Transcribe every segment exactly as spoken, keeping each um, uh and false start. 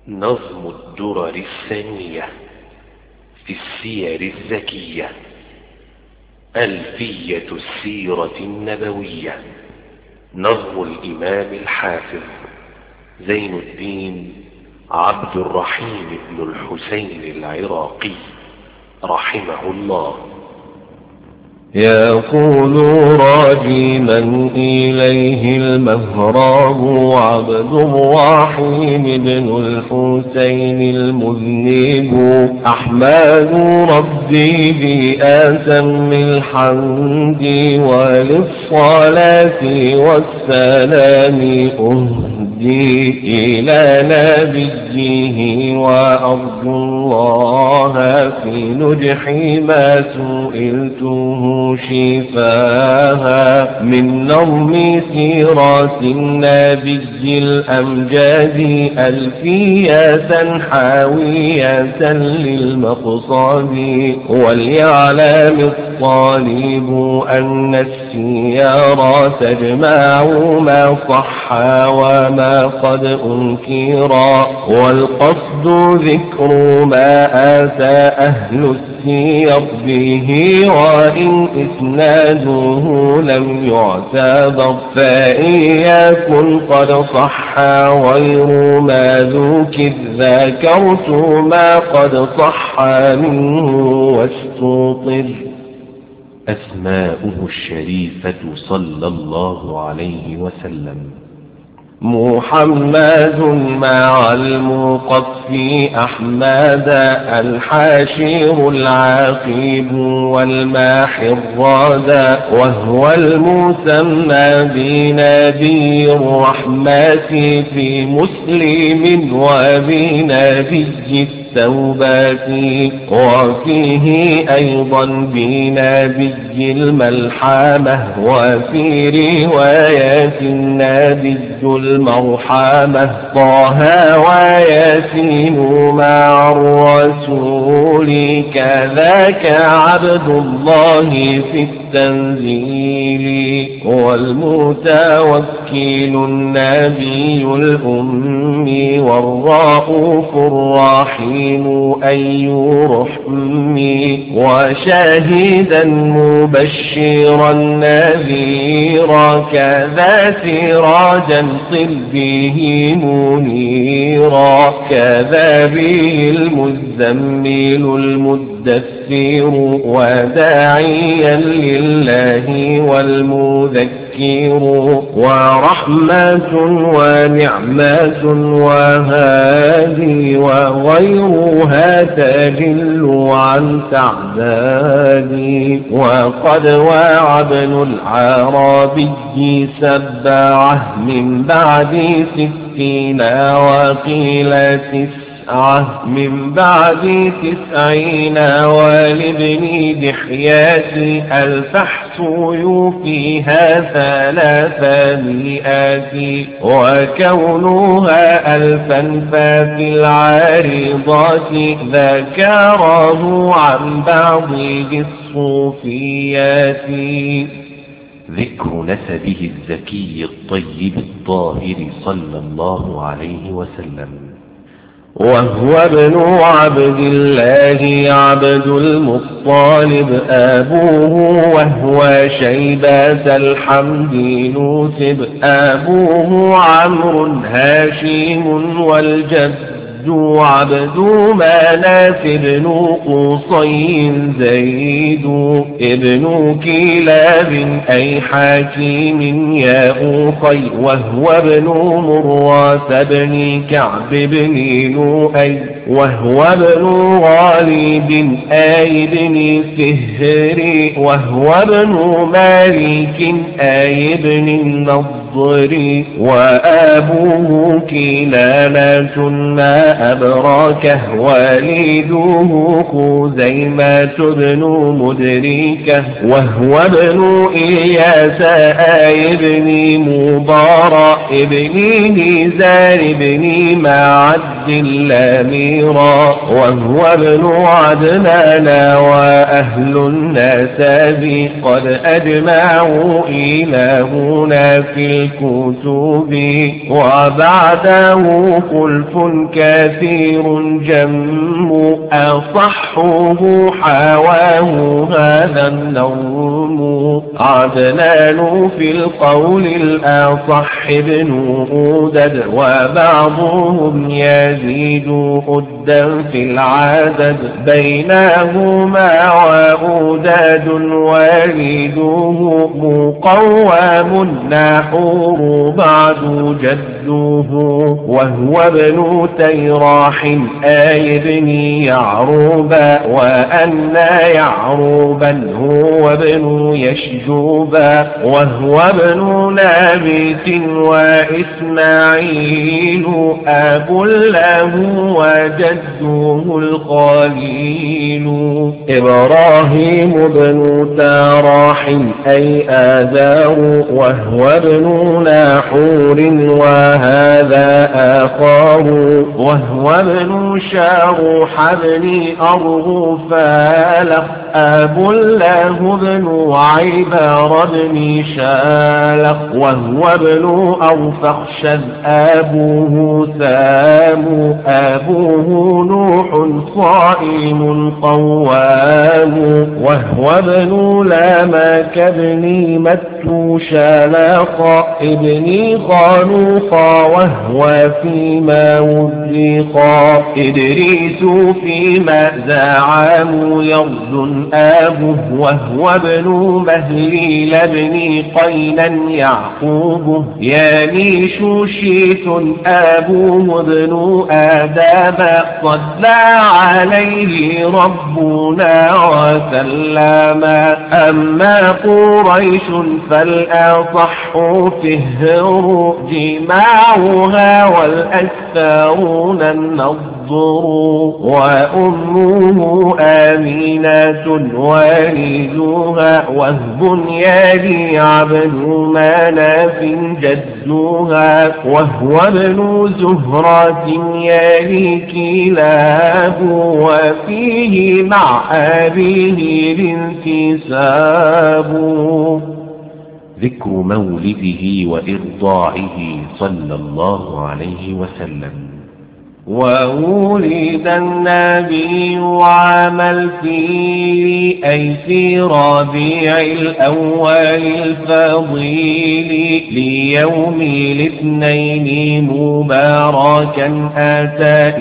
نظم الدرر الثانية في السير الزكية، ألفية السيرة النبوية، نظم الإمام الحافظ زين الدين عبد الرحيم بن الحسين العراقي رحمه الله. يقول راجي من إليه المهراب عبد الرحيم بن الحسين المذنب، أحمد ربي بأتم الحمد وللصلاة والسلام أهدي إلى نبيه وأرجو الله في نجح ما سئلته شفاها من نظم سيرة النبي الأمجاد ألفية حاوية للمقصد، وليعلم الطالب أن السيارة تجمع ما صح وما قد أنكر، والقصد ذكر ما آتى أهل السير به وإن إسناده لم يعتبر، فإن يكن قد صح غير ما ذكر ذكرت ما قد صح منه واستطر. أسماؤه الشريفة صلى الله عليه وسلم: محمد مع المقفي أحمد الحاشر العاقب والماحي الرادى، وهو المسمى بنبي الرحمة في مسلم وبنبي التوبات، وفيه أيضا بنبي الملحمة، وفي رواية النبي المرحمة طه وياسين مع الرسول، كذاك عبد الله في التنزيل، والمتوكل النبي الأمي والرؤوف الرحيم أي رحمي، وشاهدا مبشرا نذيرا كذا سراجا صل به منيرا، كذا به المزمل المدثر وداعيا لله والمذكر، ورحمة ونعمة وهادي وغيرها تجل عن تعدادي، وقد وعى ابن العربي سبعه من بعد ستين وقيل تسعة من بعد تسعين، ولابن دحيات الفحص يوفيها ثلاثمائات، وكونها ألفا ففي العارضات ذكره عن بعض الصوفيات. ذكر نسبه الزكي الطيب الطاهر صلى الله عليه وسلم: وهو ابن عبد الله عبد المطلب أبوه، وهو شيبة الحمد نوسب أبوه عمرو هاشم، والجد عبد مناف بن قصي زيد ابن كلاب أي حكيم يا أخي، وهو ابن مرة بن كعب بن لؤي، وهو ابن غالب أي بن فهر، وهو ابن مالك أي بن النضر، وأبوه كلالة ما أبراكه، والده خزيمة بن مدركه، وهو ابن إلياس آي بن مبارك ابن نزار بن معد اللاميرا، وهو ابن عدنان، وأهل النسب قد أجمعوا إلى هنا في الكتب وبعده خلف كثير جم أصحه حواه هذا النوم عدنان في القول الأصح ابن أودد وبعضهم يزيد أدا في العدد بينهما وأوداد والده مقوام نحور بعد جده وهو ابن تيراح آي ابن يعروبا وأن يعروبا هو ابن يشجوبا وهو ابن نابت وإسماعيل أب له وجده الخليل إبراهيم بن تراح أي آذار وهو ابن ناحور وهذا آخر وهو ابن شاروح بن أرغفال أب له ابن عيبر بن شالق وهو ابن أرفخشد أبوه سام أبوه نوح صائم قوام وهو ابن لامك ابن متو شالق ابن خانوقا وهو فيما وزقا إدريس فيما زعم يرد آبه وهو ابن مهليل ابن قينا يعقوب يعني شوشيت أبوه ابن آدم صلى عليه ربنا وسلم أما قريش فالأصح فهر جماعها والأكثرون النظر وأمه آمينة والدها وهب يلي عبد مناف جدها وهو ابن زهرة يلي كلاب وفيه مع أبيه الانتساب. ذكر مولده وإرضاعه صلى الله عليه وسلم. وولد النبي عام الفيل أي في ربيع الأول الفضيل ليوم الاثنين مباركا أتى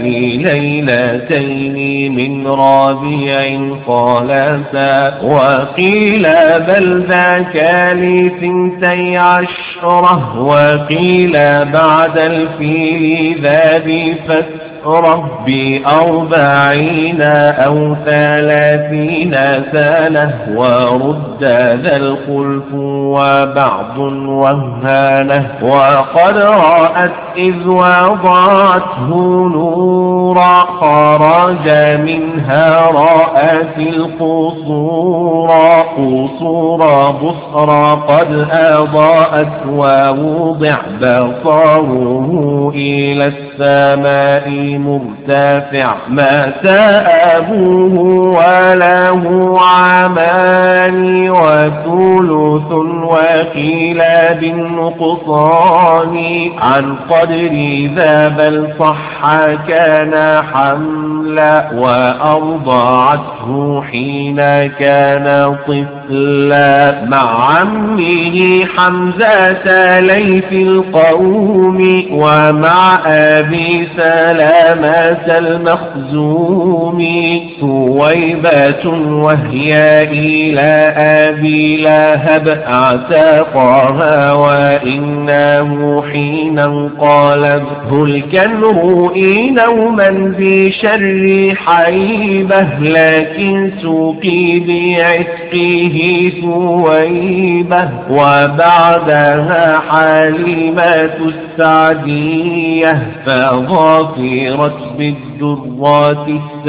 ليلتين من ربيع خالفا وقيل بل ذاك لثنتي عشرة وقيل بعد الفيل ذا بفتح ربي أربعين أو ثلاثين سنة ورد ذا الخلف وبعض وهانه وقد رأت إذ وضعته نورا خرج منها رأت القصور قصور بصرى قد أضاءت ووضع بصره إلى السماء مرتفع مات أبوه وله عامان وثلث وقيل بالنقصان عن قدر ذا بل صح كان حملا وأرضعته حين كان طفلا مع عمه حمزة ليث القوم ومع أبي سلامة المخزوم ثويبة وهي إلى أبي لهب اعتقها وإنه حين انقلبه الكنر نوما بشر حيبة لكن سوقي بعتقه ثويبة وبعدها حليمة السعدية فظافرت بالدرات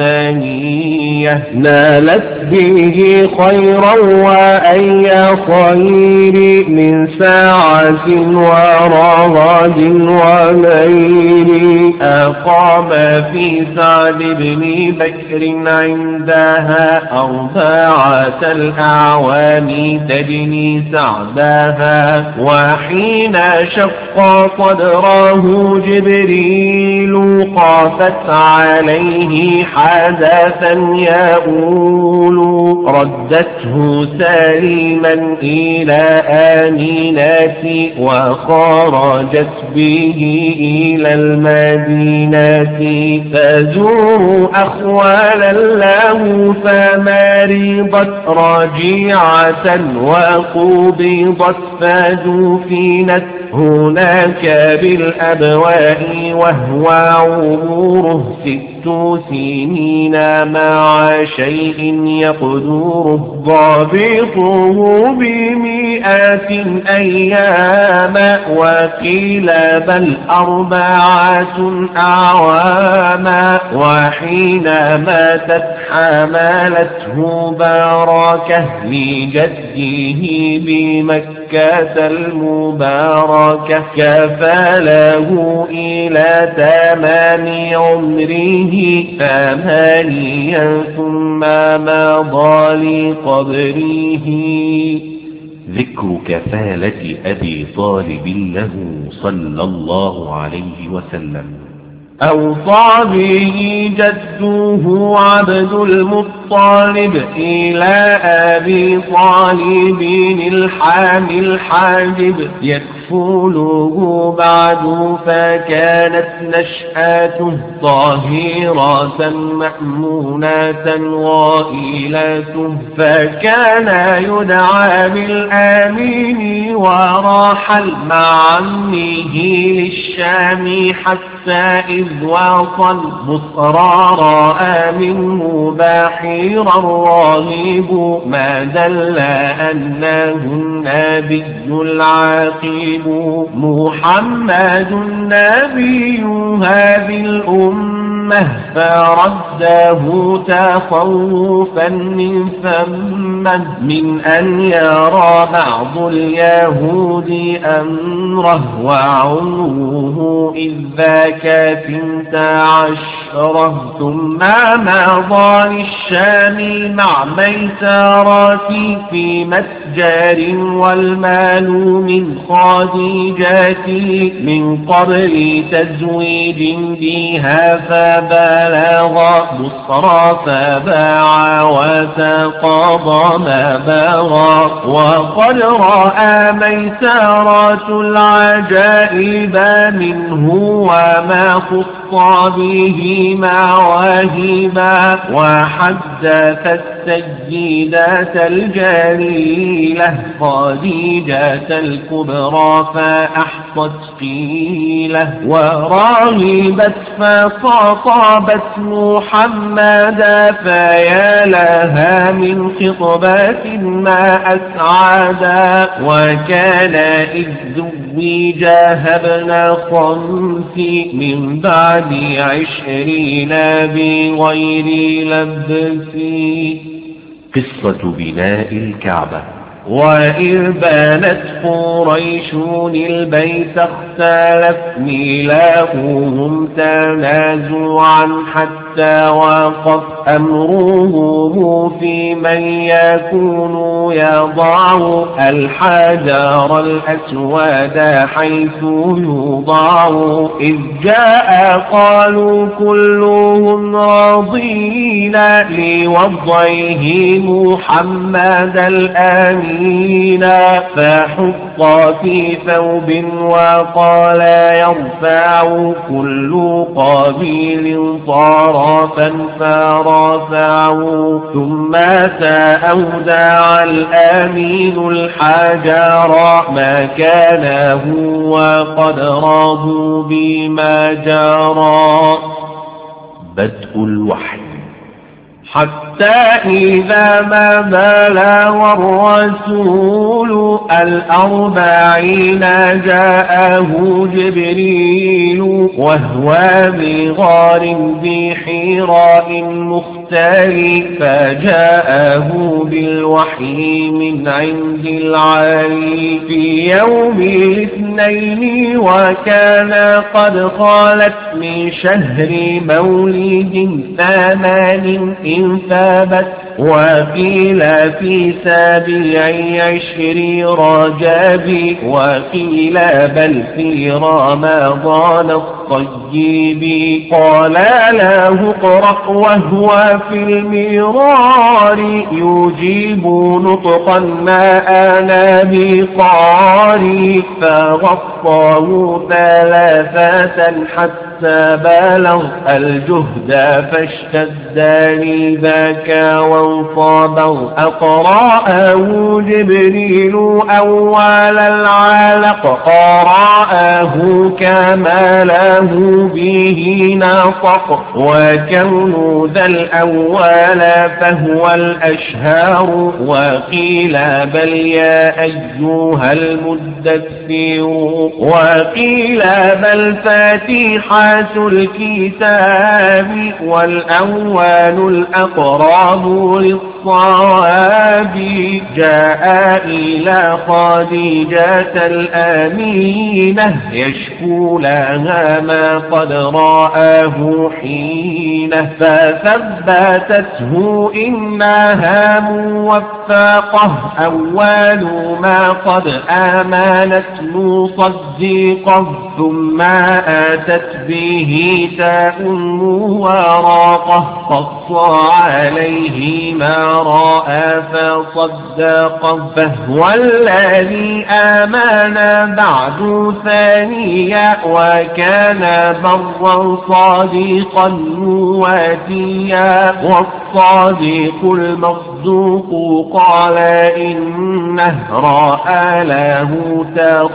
الثانية نالت به خيرا وأي خير من ساعة ورغد ونير فقام في سعد بن بكر عندها أربعة الأعوام تجني سعداها. وحين شق صدره جبريل قافت عليه حدثا يؤول ردته سالما إلى آمنات وخرجت به إلى المدينة. فزوروا أخوالا له فمرضت راجعة وقبضت فدفنت هناك بالأبواء وهو عمره ست سنين مع شيء يقدره ضابطه بمئات أيام وقيل بل أربعة أعواما. وحين ماتت حملته بركة لجده بمكة المباركة كفله إلى تمام عمره ثمانيا ثم مضى لقبره. ذكر كفالة أبي طالب له صلى الله عليه وسلم. أوصى به جده عبد المطلب إلى أبي طالب الحامي الحاجب يكفله بعد فكانت نشأته طاهرة مأمونة غائلة. فكان يدعى بالآمين ورحل مع عمه للشام حتى إذ وصل بصرى رأى منه باحيرا راهب ما دل أنه النبي العاقب محمد النبي هذه الأمة فرده تخوفا من ثمه من أن يرى بعض اليهود أمره وعمره إذ ذاك ثنت عشرة. ثم مضى للشام مع ميسرات في متجر والمال من خديجة من قبل تزويج بها فبلغ بصرى فباع وتقاضى ما بغى. وقد رأى ميسرات العجائب منه وما خص به مواهبا وحدث السيدة الجليلة خديجة الكبرى فأحصت قيله وراغبت فخاطبت محمدا فيا لها من خطبة ما أسعدا. وكان إذ زوجها ابن خمس من بعد عشرين بغير لبس. قصة بناء الكعبة. وإذ بانت قريش البيت اختلف ميلاؤهم تنازعا حتى وقف أمرهم في من يكون يضع الحجر الأسود حيث يوضع. إذ جاء قالوا كلهم راضين لوضعه محمد الآمين فحط في ثوب وقال يرفع كل قبيل طرفا فرفعوا. ثم سأودع الأمين الحجر ما كان هو قد رضوا بما جرى. بدء الوحي. حتى إذا ما بلغ الرسول الأربعين جاءه جبريل وهو بغار ذي حراء مختار فجاءه بالوحي من عند العالي في يوم الاثنين وكان قد خالت من شهر مولد ثمان إن ثابت وقيل في سابع عشر رجب وقيل بل في رمضان الطيب قال له اقرأ وهو في المرار يجيب نطقا ما أنا بقاري فغطاه ثلاثة حتى بلغ الجهد فاشتد لذاك وانصابه أقرأه جبريل أول العالق قرأه كما له به نطق وكون ذا الأول فهو الأشهار وقيل بل يا أيها المدثر وقيل بل فاتحة الكتاب والأول الأقرب للصواب جاء إلى خديجة الأمينة يشكو لها ما قد رآه حينه فثبتته إنها موفقة أول ما قد آمنت مصدقة ثم آتت به تاء وراقة قص عليه ما رأى فصدق فهو الذي آمن بعد ثانيا وكان برا صادقا مواتيا والصادق المصدوق قال إنه رأى له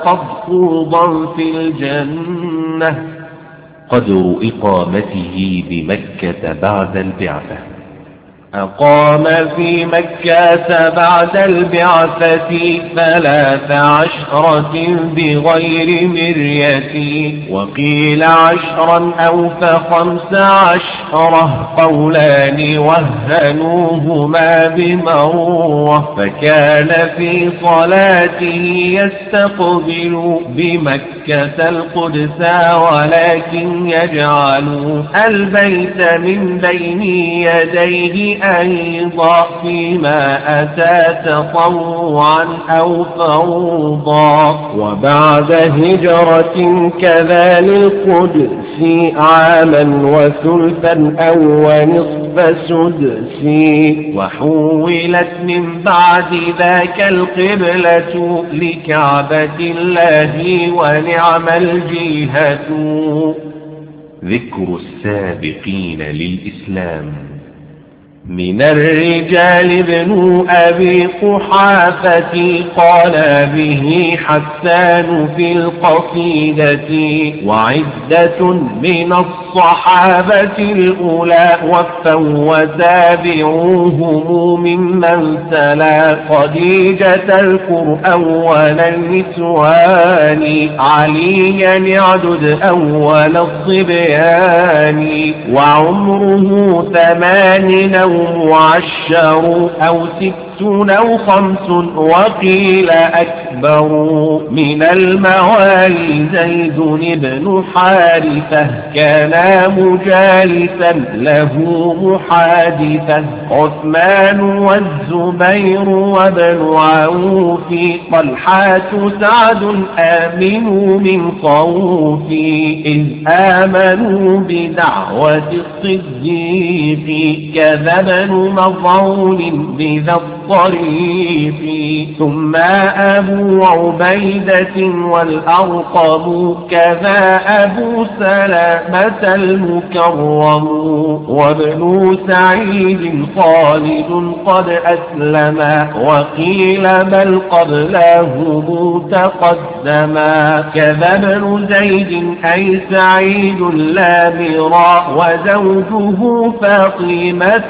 تخفضا في الجنة. قدر إقامته بمكة بعد البعثة. أقام في مكة بعد البعثة ثلاث عشرة بغير مرية وقيل عشرا أو فخمس عشرة قولان وهنوهما بمروة فكان في صلاته يستقبل بمكة القدس ولكن يجعل البيت من بين يديه أيضا فيما أتى تطوعا أو فوضا وبعد هجرة كذا للقدس عاما وثلثا أو ونصف سدس وحولت من بعد ذاك القبلة لكعبة الله ونعم الجهة. ذكر السابقين للإسلام. من الرجال ابن أبي قحافة قال به حسان في القصيدة وعدة من الصحابة الأولى وفوا وتابعوهم ممن تلا خديجة الكر أول النسوان عليا يعدد أول الصبيان وعمره ثمان أو معشر أو ست أو خمس وقيل أكبر من الموالي زيد بن حارثة كان مجالسا له محادثة عثمان والزبير وابن عوف طلحة سعد آمنوا من خوف إذ آمنوا بدعوة الصديق كذا ابن مظعون بذا الطريق ثم أبو عبيدة والأرقم كذا أبو سلامة المكرم وابن سعيد خالد قد أسلم وقيل بل قبله تقدما كذا ابن زيد أي سعيد لا مرى وزوجه فاطمة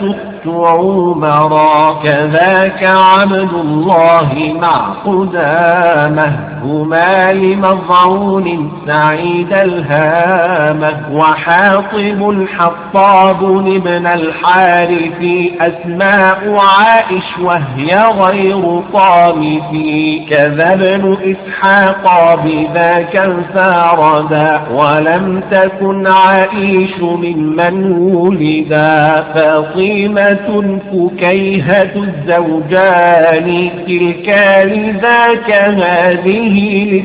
عمرا. كذاك عبد الله مع قدامه هما لمضعون سعيد الهامة. وحاطب الحطاب ابن الحارث أسماء عائش وهي غير طامث. كذا ابن إسحاق بذاك انفردا ولم تكن عائش ممن ولدا. فاطمة فكيهة الزوجان تلك لذاك هذه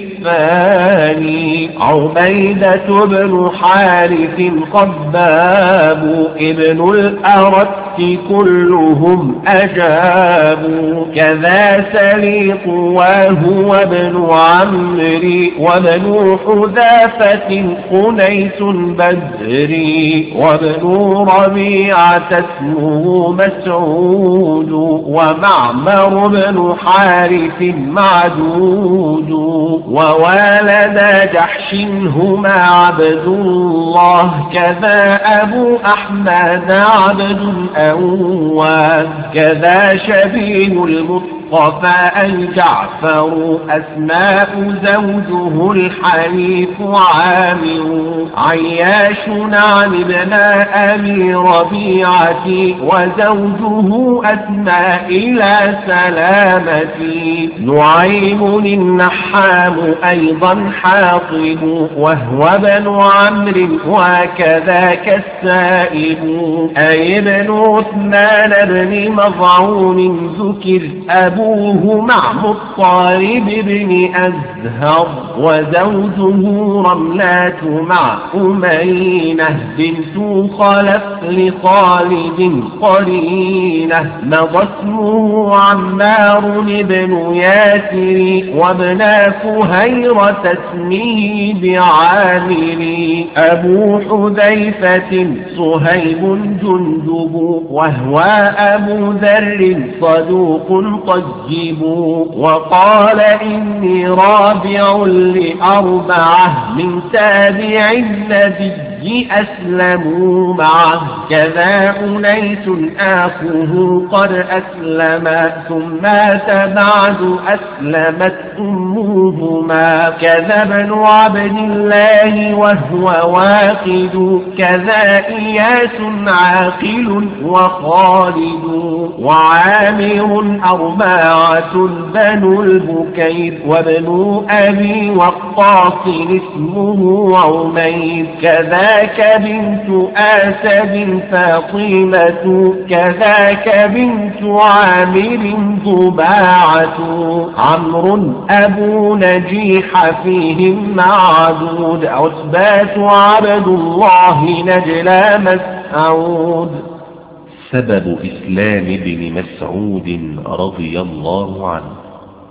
للثاني. عبيدة بن حارث خباب ابن الأرت كلهم أجابوا. كذا سليط وهو ابن عمري وابن حذافة خنيس بدري. وابن ربيعة اسمه مسعود ومعمر بن حارث معدود. ووالد جحش هما عبد الله. كذا أبو أحمد عبد أواه. كذا شبيه المصطفى أي جعفر أسماء زوجه الحنيف عامر. عياش عن ابن أبي ربيعة وزوجه أسماء إلى سلامتي. نعيم النحام أيضا حاطب وهو ابن عمرو وكذاك السائب. أي ابن عثمان بن مضعون ذكر أبوه مع مطالب بن أزهر. وزوجه رملات مع أمينة بنت خلف لخالد قرينة. مضى اسمه عمار بن ياسر وابن فهيرة اسمه بعامر. أبو حذيفة صهيب جندب وهو أبو ذر صدوق طيب. وقال إني رابع لأربعة من تابع النبي أسلموا معه. كذا أنيس آخه قد أسلم ثم بعد أسلمت أمهما. كذا ابن عبد الله وهو واقد. كذا إياس عاقل وخالد. وعامر أربعة بنو البكير وابن أبي وقاص اسمه عمير. كذاك بنت آسد فاطمة. كذاك بنت عامر ضباعة. عمرو أبو نجيح فيهم معدود. عتبة عبد الله نجلى مسعود. سبب إسلام ابن مسعود رضي الله عنه.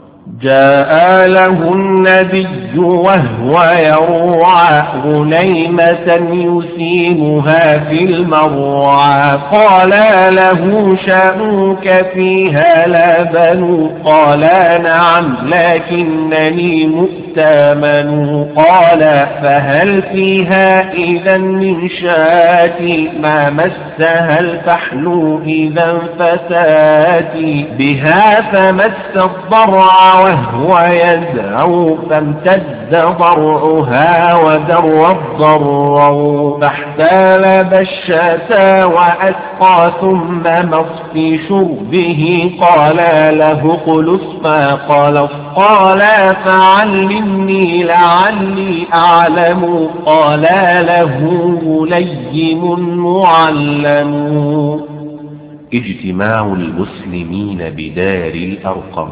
جاء له النبي وهو يروع غنيمة يسيمها في المروع. قال له شأنك فيها لبن؟ قال نعم لكنني مؤتمن. قال فهل فيها إذا من شاة ما مسها الفحل إذا فتاتي بها فمس الضرع وهو يدعو فامتد ضرعها ودر الضرع فاحتال الشاة وأسقى ثم مص في شربه. قال له قلص فقلص. قال فعلمني لعلي أعلم. قال له ليم معلم. اجتماع المسلمين بدار الأرقم.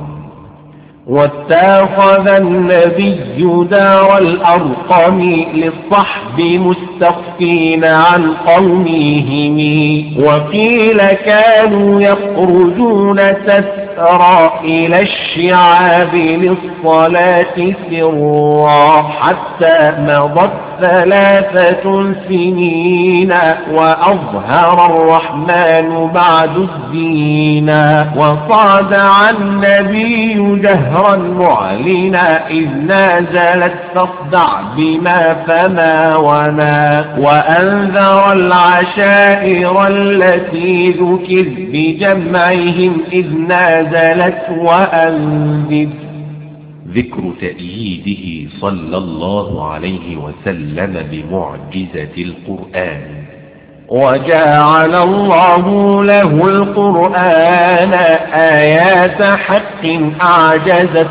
واتخذ النبي دار الأرقم للصحب مستخفين عن قومهم. وقيل كانوا يخرجون تسرى إلى الشعاب للصلاة سرا حتى مضت ثلاثة سنين وأظهر الرحمن بعد الدين وصادع النبي جهرا معلنا إذ نازلت فاصدع بما فما وما وأنذر العشائر التي ذكر بجمعهم إذ نازلت وأنذر. ذكر تأييده صلى الله عليه وسلم بمعجزة القرآن. وجعل الله له القرآن آيات حق أعجزت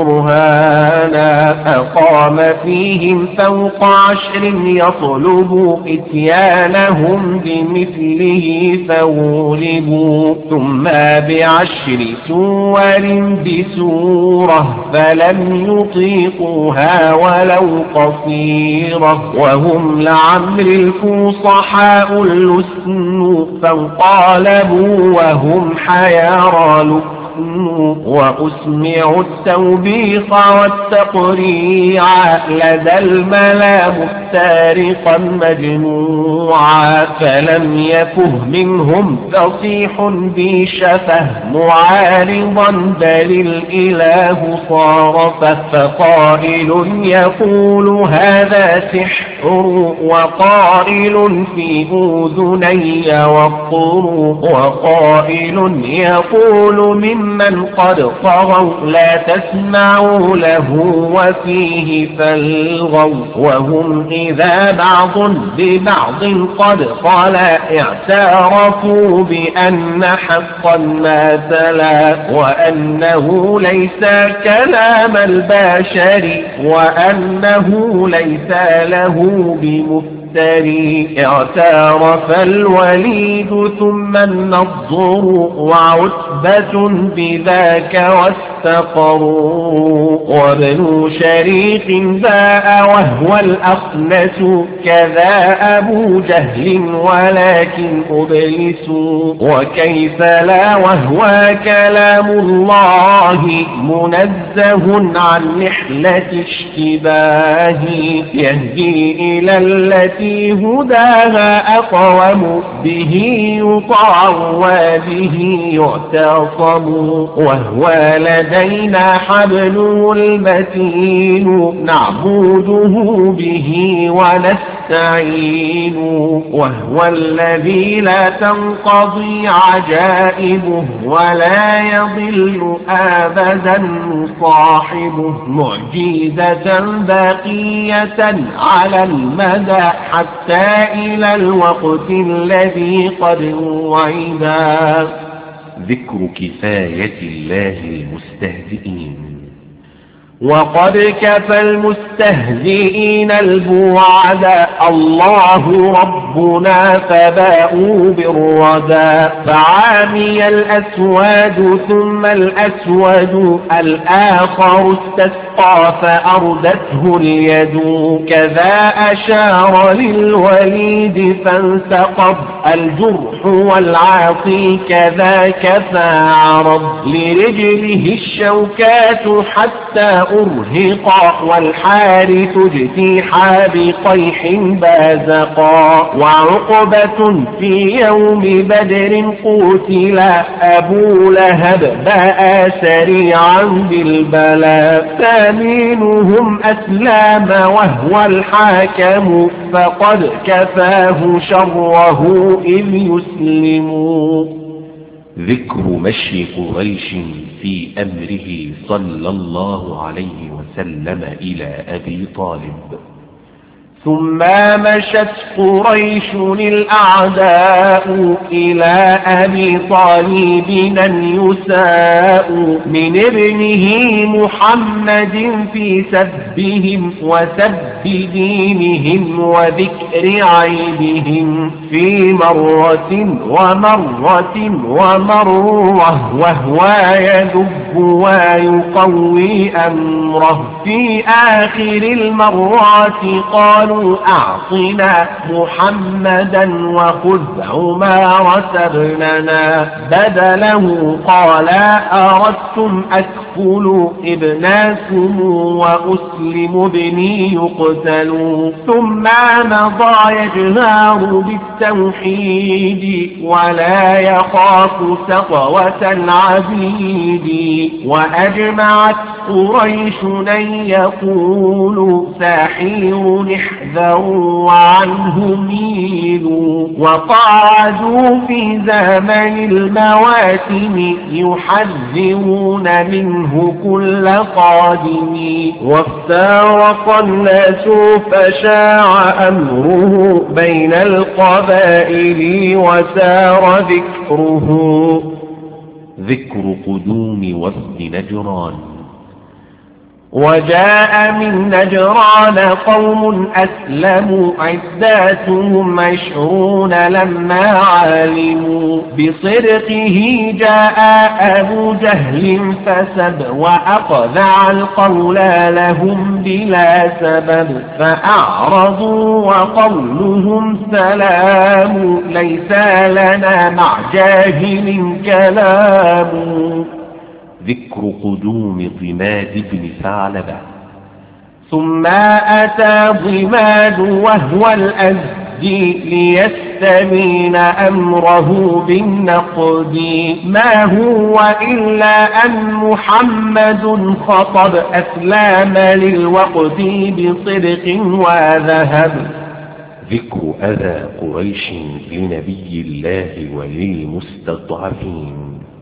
برهانا أقام فيهم فوق عشر يطلب إتيانهم بمثله فغلبوا ثم بعشر سور بسورة فلم يطيقوها ولو قصيرة وهم لعمر الفصحاء اللسن فانقلبوا وهم حيارى لسن وأسمعوا التوبيخ والتقريع لدى الملا مفترقا مجموعا فلم يفه منهم فصيح بشفه معارضا بل الإله صارفه فقائل يقول هذا سحر وقائل في أذني وقر وقائل يقول ممن قد طغوا لا تسمعوا له وفيه فالغوا وهم إذا بعض ببعض قد قال اعترفوا بأن حقا ما تلا وأنه ليس كلام البشر وأنه ليس له بمفتري اعترف الوليد ثم النضر وعتبة بذاك واستقروا وابن شريك باء وهو الأخنس كذا أبو جهل ولكن أبلس وكيف لا وهو كلام الله منزه عن نحلة اشتباه يهدي إلى التي هداها أقوم به يطاع وبه يعتصم وهو لدينا حبل المتين نعبده به ونستعين وهو الذي لا تنقضي عجائبه ولا يضل أبدا صاحبه معجزة باقية على المدى حتى إلى الوقت الذي قد وعدا. ذكر كفاية الله المستهزئين. وقد كفى المستهزئين البوعدا الله ربنا فباءوا بالردى فعامي الأسود ثم الأسود الآخر استسقى فأردته اليد كذا أشار للوليد فانسقط الجرح والعاصي كذاك فعرض لرجله الشوكات حتى أرهقا والحارث اجتيحا بقيح بازقا وعقبة في يوم بدر قتلا أبو لهب باء سريعا بالبلاء ثامنهم أسلام وهو الحاكم فقد كفاه شره إذ يسلموا. ذكر مشي قريش في أمره صلى الله عليه وسلم إلى أبي طالب. ثم مشت قريش الأعداء إلى أبي طالب أن يساء من ابنه محمد في سبهم وسب دينهم وذكر عيبهم في مرة ومرة ومرة وهو يذب ويقوي أمره في آخر المرات قالوا أعطنا محمدا وخذ عمارة ابننا بدله قال أردتم أكثر يكفل ابناسم وأسلم ابني يقتل. ثم مضى يجهر بالتوحيد ولا يخاف سطوة العبيد. وأجمعت قريش أن يقول ساحر احذروا وعنه ميلوا. وقعدوا في زمن المواسم يحذرون منه كل قادم. وافترق الناس فشاع أمره بين القبائل وسار ذكره. ذكر قدوم وفد نجران. وجاء من نجران قوم أسلموا عداتهم عشرون لما علموا بصدقه. جاء أبو جهل فسب وأقذع القول لهم بلا سبب. فأعرضوا وقولهم سلام ليس لنا مع جاهل كلام. ذكر قدوم ضماد بن ثعلبة. ثم أتى ضماد وهو الأزدي ليستبين أمره بالنقد. ما هو إلا أن محمد خطب أسلام للوقت بصدق وذهب. ذكر أذى قريش لنبي الله وللمستضعفين.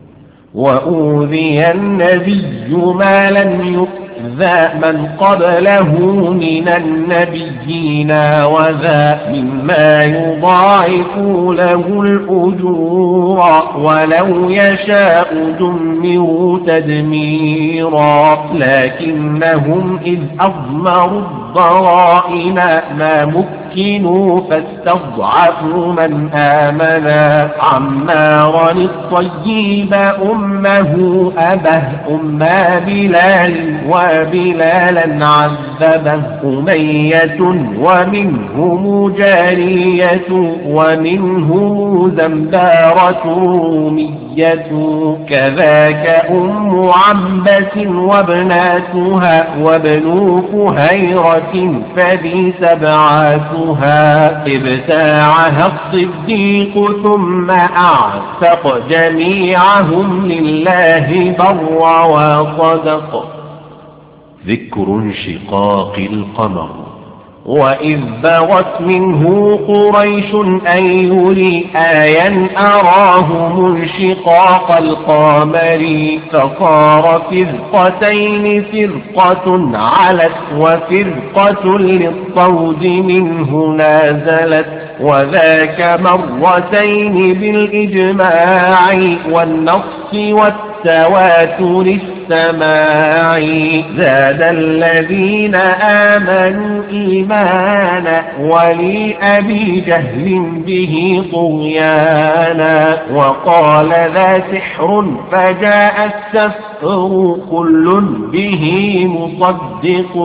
وأوذي النبي ما لم يؤذى من قبله من النبيين وذا مما يضاعف له الأجور ولو يشاء دمروا تدميرا. لكنهم إذ أضمروا الضرائن ما مكنوا فاستضعفوا من آمنا. عمارا الطيب أمه أبه أم بلال وبلالا عذبه أمية ومنهم جارية ومنهم زنبارة رومية. كذاك أم عنبس وابناتها وابن فهيرة فذي سبعاتها. ابتاعها الصديق ثم أعتق جميعهم لله بر وصدق. ذكر انشقاق القمر. وإذ بغت منه قريش أن يري آيا أراه منشقاق القمر. فصار فرقتين فرقة علت وفرقة للطود منه نازلت. وذاك مرتين بالإجماع والنص والتواتر السماع. زاد الذين آمنوا إيمانا ولأبي جهل به طغيانا. وقال ذا سحر فجاء السفر كل به مصدق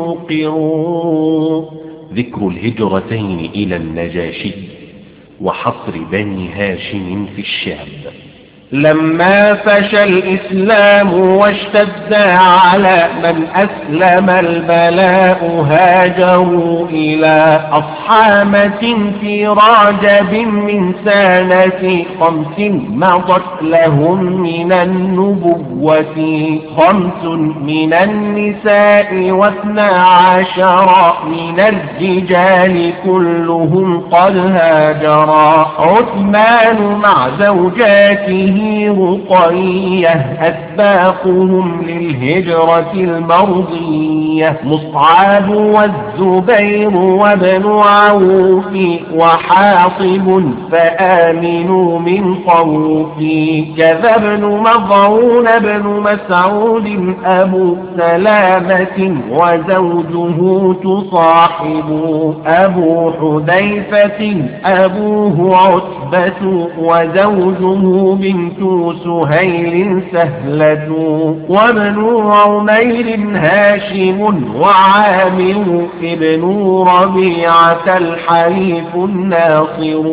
مقر. ذكر الهجرتين إلى النجاشي وحصر بني هاشم في الشام. لما فشى الإسلام واشتد على من أسلم البلاء هاجروا إلى أصحامة في رجب من سنة خمس مضت لهم من النبوة. خمس من النساء واثنا عشر من الرجال كلهم قد هاجرا. عثمان مع زوجاته رقية أسباقهم للهجرة المرضية. مصعب والزبير وابن عوف وحاطب فآمنوا من خوف. كذا ابن مضعون بن مسعود أبو سلامة وزوجه تصاحب. أبو حذيفة أبوه عتبة صحبة وزوجه بنت سهيل سهلة وابن عمير هاشم وعامر ابن ربيعة الحليف الناصر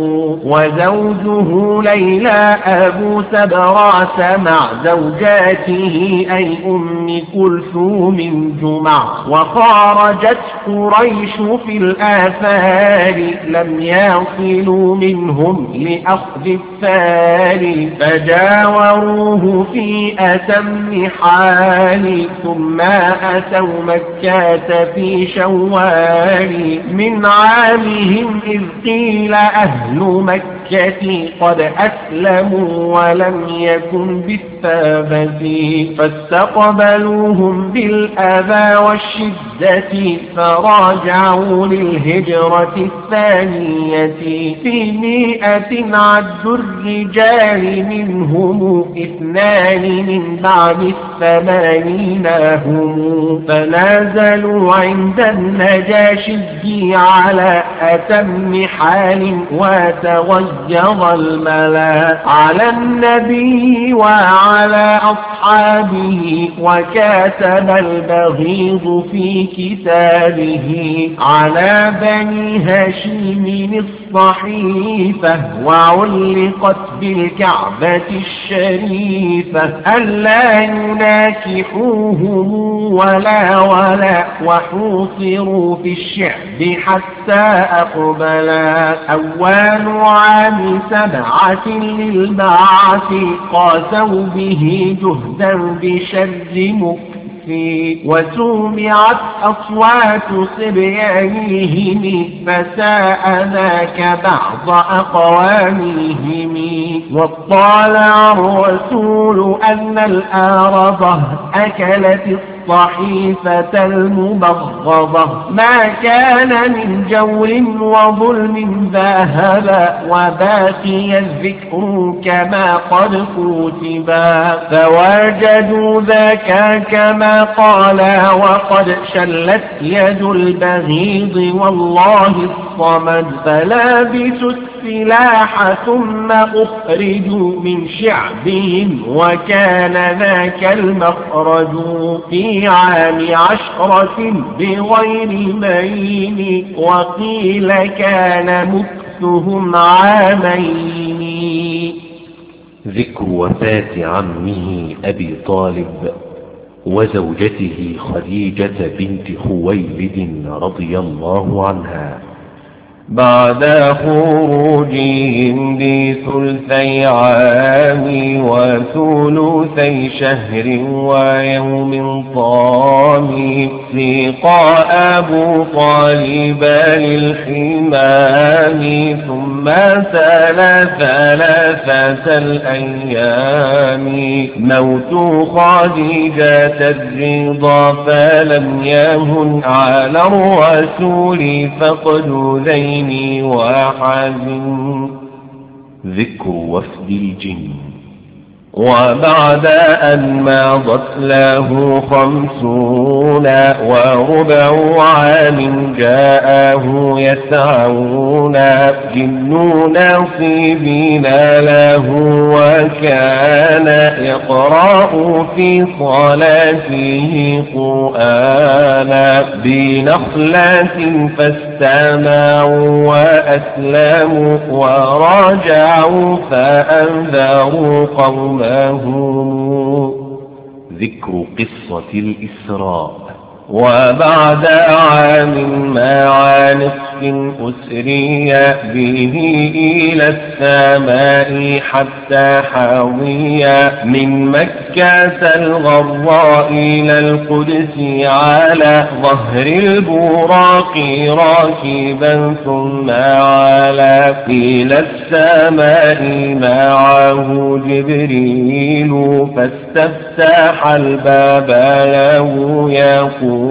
وزوجه ليلى أبو سبرة مع زوجاته أي أم كلثوم جمع وخرجت قريش في الآثار لم يصلوا منهم لأخذ الثار فجاوروه في أتم حال ثم أتوا مكة في شوال من عامهم إذ قيل أهل مكة قد أسلموا ولم يكن بالثابت فاستقبلوهم بالأذى والشدة فراجعوا للهجرة الثانية في مئة عد الرجال منهم اثنان من بعد الثمانين هم فنازلوا عند النجاشي على أتم حال وتغير الملا على النبي وعلى أصحابه وكاتب البغيض في كتابه على بني هاشم الصحيفة وعلقت بالكعبة الشريفة ألا يناكحوهم ولا ولا وحوصروا في الشعب حتى أقبلا أول عام سبعة للبعث قاسوا به جهدا بشر مكفي وسمعت أصوات صبيانهم فساء ذاك بعض أقوامهم واطلع الرسول أن الأرض أكلت الصحيفة المبغضة ما كان من جور وظلم ذهب وباقي الذكر كما قد كتبا فوجدوا ذاك كما قال وقد شلت يد البغيض والله الصمد فلابسوا السلاح ثم أخرجوا من شعبهم وكان ذاك المخرج في عام عشرة بغير مين وقيل كان مكثهم عامين. ذكر وفاة عمه أبي طالب وزوجته خديجة بنت خويلد رضي الله عنها. بعد خروجهم بثلثي عام وثلثي شهر ويوم طام سيق أبو طالب للحمام ثم سال ثلاثة الأيام موت خديجة الرضا فلم يهن على الرسول فقد ذين وحزن. ذكر وفد الجن. وبعد أن مضت له خمسون وربع عام جاءه يسعون جن نصيبين له وكان يقرأ في صلاته قرآنا بنخلة فاستمعوا وأسلموا ورجعوا فأنذروا قوم لهم. ذكر قصة الإسراء. وبعد عام مع نصف أسري به إلى السماء حتى حوي من مكة الغراء إلى القدس على ظهر البراق راكبا ثم على إلى السماء معه جبريل فاستفتح الباب له يقول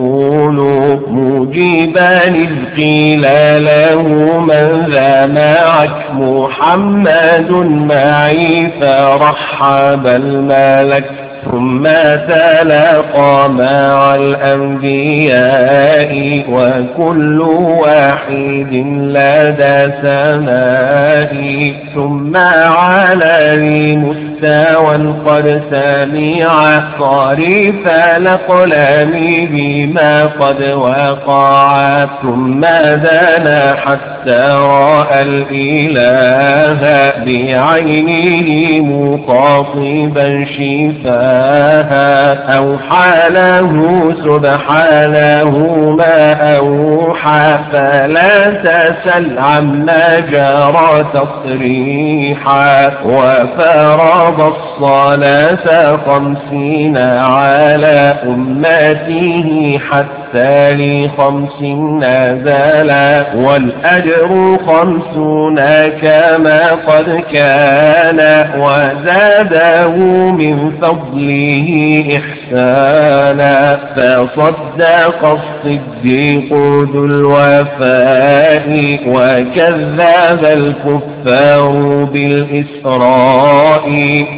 مجيبا إذ قيل له من ذا معك محمد معي فرحب الملك ثم تلاقى مع الأنبياء وكل واحد لدى سماء ثم على مستوى قد سمع صارف الأقلام بما قد وقع ثم دنا حتى رأى الإله بعينه مخاطبا شفاها أوحى له سبحانه ما أوحى فلا تسل عما جرى تصريحا وفرض الصلاة خمسين على أمته حتى لخمس نزلا والأجر خمسون كما قد كان وزاده من فضله إحسانا فصدق الصديق ذو الوفاء وكذب الكفار بالإسراء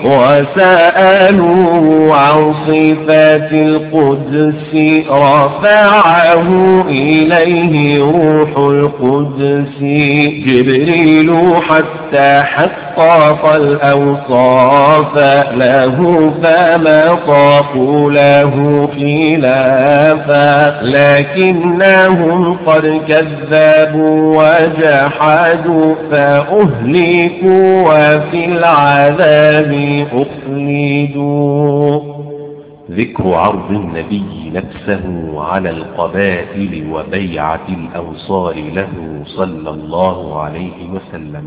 وسألوه عن صفات القدس رفعه إليه روح القدس جبريل حتى حقق الأوصاف له فما طاقوا له خلافا لكنهم قد كذبوا وجحدوا فأهلكوا وفي العذاب أخلدوا. ذكر عرض النبي نفسه على القبائل وبيعة الأنصار له صلى الله عليه وسلم.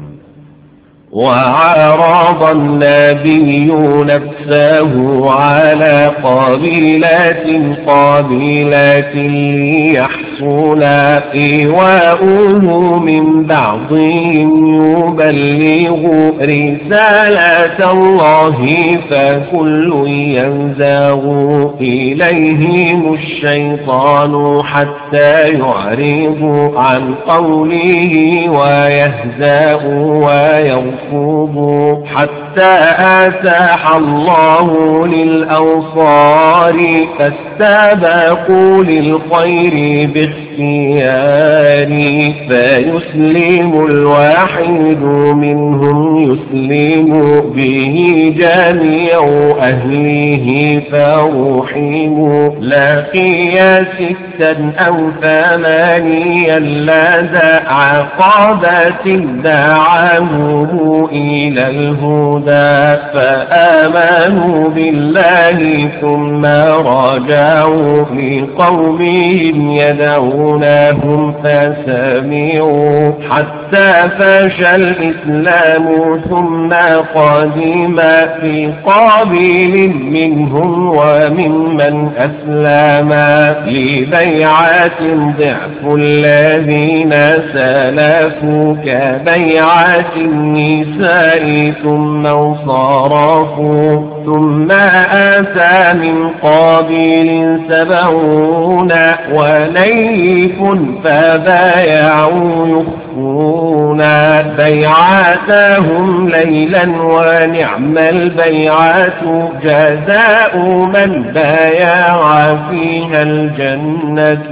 وعرض النبي نفسه على قبيلات قبيلات ليحصل إيواؤه من بعضهم يبلغ رسالة الله فكل ينزغ إليهم الشيطان حتى يعرض عن قوله ويهزأ ويغفر حتى آتاح الله للأوصار فاستبقوا للخير باختيار فيسلم الواحد منهم يسلم به جميع أهله فرحموا لقي ستا أو ثمانيا لدى عقبة دعاهم إلى الهدى فآمنوا بالله ثم رجعوا لقومهم يدعونهم فسمعوا حتى فشى الإسلام ثم قدم في قابل منهم وممن أسلم لبيعات ضعف الذين سلفوا كبيعات النساء ثم انصرفوا ثم آتى من قابل سبعون وليف فبايعوا يخفون بيعاتهم ليلا ونعم البيعات جزاء من بايع فيها الجنة.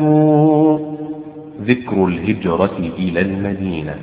ذكر الهجرة إلى المدينة.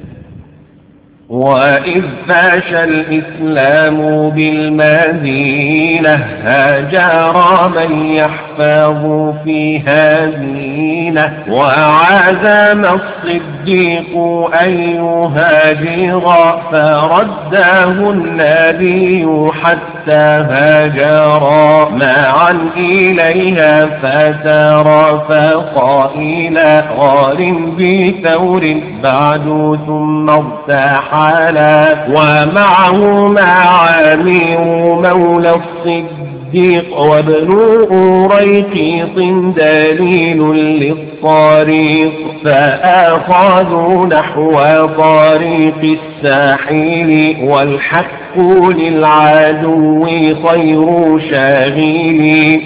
وإذ فاش الإسلام بالمدينة هاجر من يحفظ فيها دينه وعزم الصديق أن يهاجر فرده النبي حتى هاجر معا إليها فترافقا إلى غار بثور بعد ثم ارتاح ومعه معامير مولى الصديق وابن أريقيط دليل للطريق فأخذوا نحو طريق الساحل والحق للعدو خير شاغل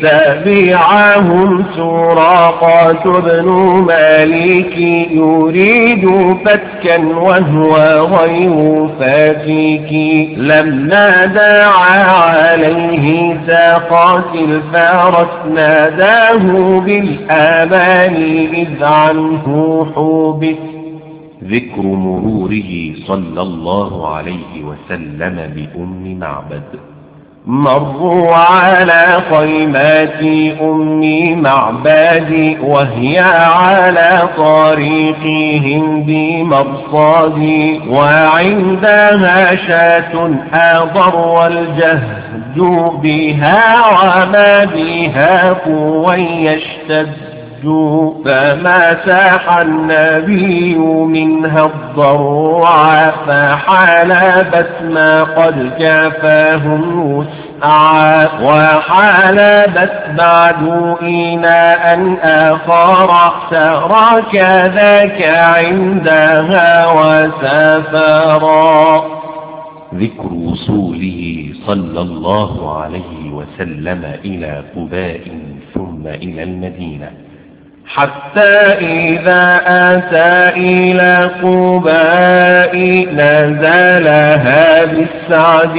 تبعهم سراقة بن مالك يريد فتكا وهو غير فاتك لما دعا عليه ساقات الفارس ناداه بالآمان إذ عنه حوبت. ذكر مروره صلى الله عليه وسلم بأم معبد. مروا على خيمات أم معبد وهي على طريقهم بمرصاد وعندها شاة آضر والجهد بها وما بها قوى يشتد فما ساح النبي منها الضرع فحالبت ما قد كافاهم وسعا وحالبت بعد إناء آخر سرى كذاك عندها وسافرا. ذكر وصوله صلى الله عليه وسلم إلى قباء ثم إلى المدينة حتى إذا أتى إلى قباء نزلها بالسعد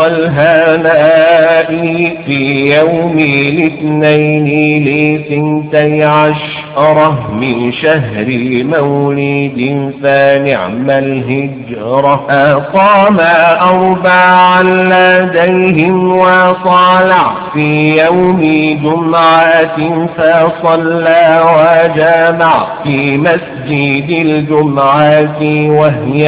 والهناء في يوم الاثنين لثنتي عشرة من شهر مولد فنعم الهجرة أقام أربعا لديهم وطالع في يوم جمعة فصلى وجمع في مسجد الجمعة وهي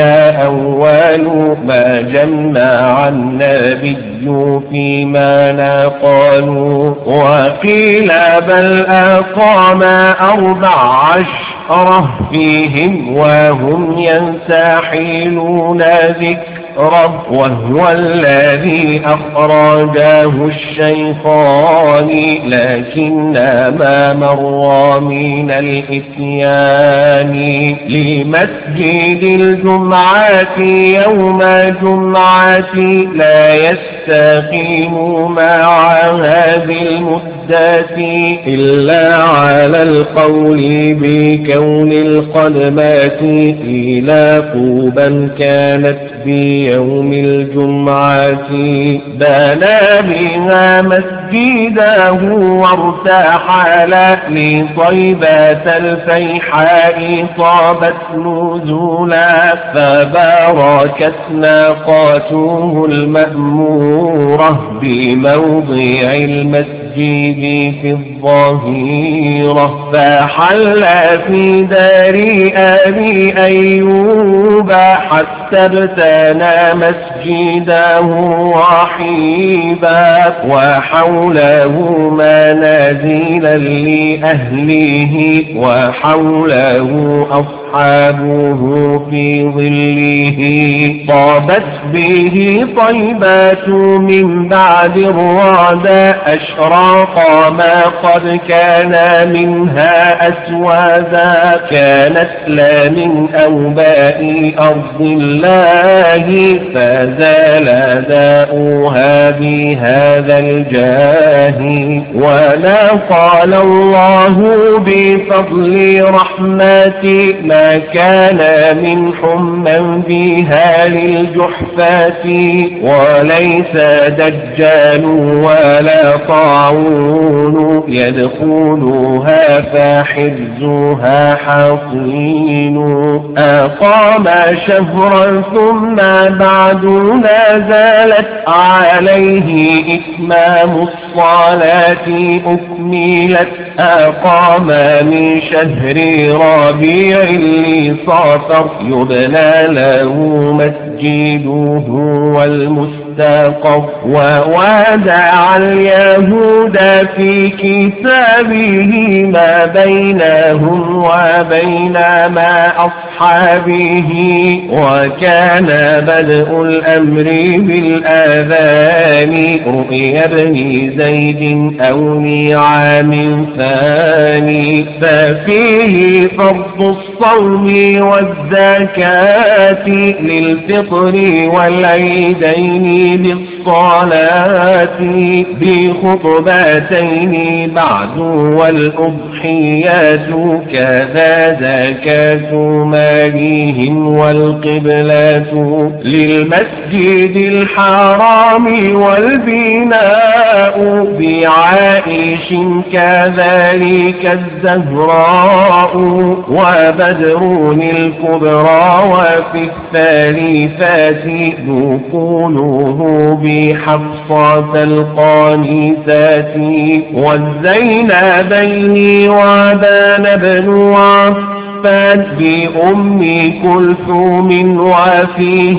أول ما جمع النبي فيما نقالوا وقيل بل أقام أربع عشرة فيهم وهم ينساحلون ذكر رب وهو الذي أخرجاه الشيخان لكن ما مر من الإتيان لمسجد الجمعة يوم جمعة لا يستقيم مع هذه المدة إلا على القول بكون القدمات إلى قوبا كانت بيوم الجمعة بنى بها مسجده وارتحل لطيبة الفيحاء طابت نزولا فباركت ناقاته المأمورة بموضع المسجد في الظهيرة فحل في دار أبي أيوب حتى ابتنى مسجده رحيبا وحوله منازلا لأهله وحوله أصحابه في ظله طابت به طيبات من بعد الرعد أشراق ما قد كان منها أسوادا كانت لا من أوباء أرض الله فزال داؤها بهذا الجاه ولا قال الله بفضل رحمتي ما كان من حما بها للجحفات وليس دجال ولا طاعون يدخلها فحرزها حصين أقام شهرا ثم بعد نزلت عليه إتمام الصلاة أكملت أقام من شهر ربيع لصافر يبنى له مسجده والمستقر وودع اليهود في كتابه ما بينهم وبين ما أصحابه أصحابه. وكان بدء الأمر بالآذان رؤيا ابن زيد أو نعام ثاني، ففيه فرض الصوم والزكاة للفطر والعيدين بالصلاة بخطبتين بعد والأضحيات كذا زكاة مالهم والقبلة للمسجد الحرام والبناء بعائش كذلك الزهراء وبدر الكبرى وفي الثالثات دخوله بحفصة القانسات والزينبين وبان بن عفان بأم كلثوم وفيه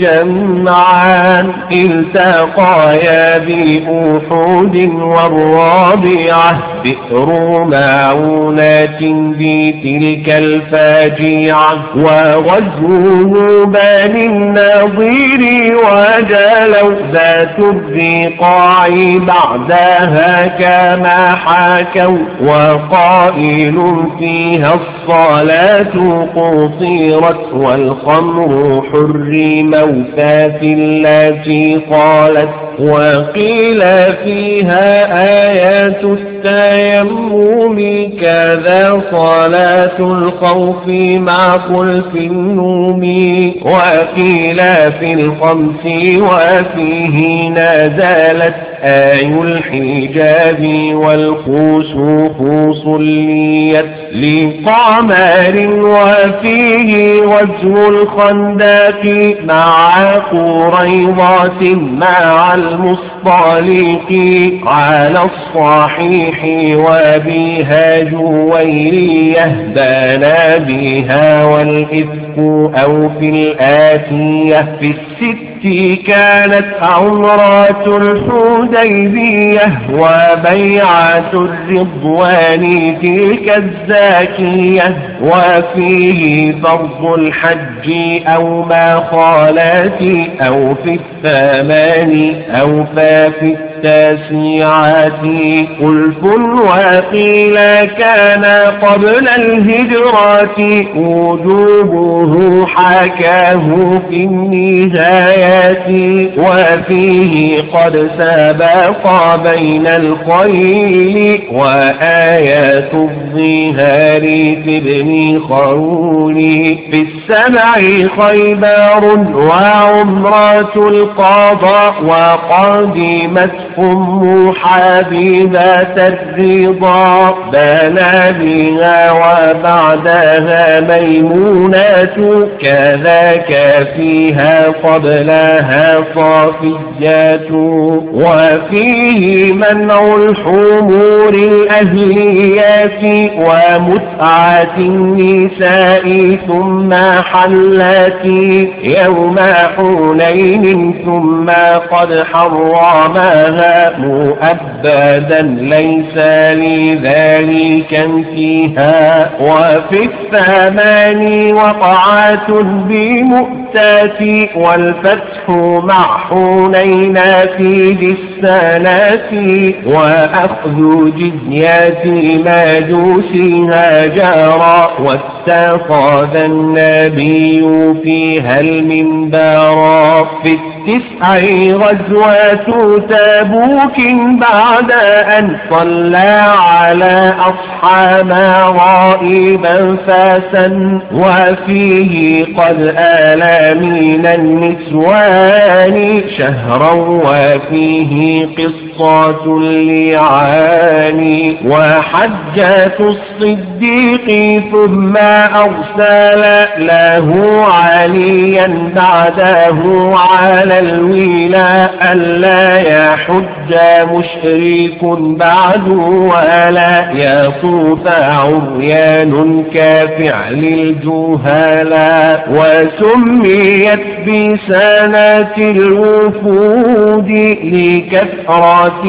الجمعان التقايا بأحد والرابعة بئر معونة بتلك الفاجعة وغزوه بني النضير وجلوا ذات الرقاع بعدها كما حكوا وقائل فيها الصلاة قصيرت والخمر حرموا فافي التي قالت وقيل فيها آيات التيمم كذا صلاة الخوف مع خلف النوم وقيل في الخمس وفيه نزلت آي الحجاب والخسوف صليت لقمر وفيه وجه الخندق مع قريضة مع المصطلق على الصحيح وبها جويرية بنى بها والإفك أو في الآتية في الست كانت عمرات الحديبية وبيعة الرضوان تلك الزاكية وفيه فرض الحج أو ما خالت أو في الثمان أو ففي التاسعات خلف وقيل كان قبل الهجرة وجوبه حكاه في النهايات وفيه قد سبق بين الخيل وآيات الظهار في ابن خولي في السبع خيبر وعمرة القضاء وقدمت أم حبيبة الرضا بنى بها وبعدها ميمونة كذاك فيها قبلها صافيات وفيه منع الحمور الأهليات ومتعة النساء ثم حلات يوم حنين ثم قد حرمها مؤبدا ليس لذلك فيها وفي الثمان وقعات بمؤتات والفتح مع حنين في السنة وأخذ جزيات ماجوسها جارا واتخذ النبي فيها المنبر في التسع غزوات تبوك بعد أن صلى على أصحاب غائبا فاسا وفيه قد آلى من النسوان شهرا وفيه قصة اللعان وحجة الصديق ثم أرسل له عليا بعده على الولاء ألا يحج مشرك بعد ولا يطوف عريان كفعل الجهلاء وسميت بسنة الوفود لكثرة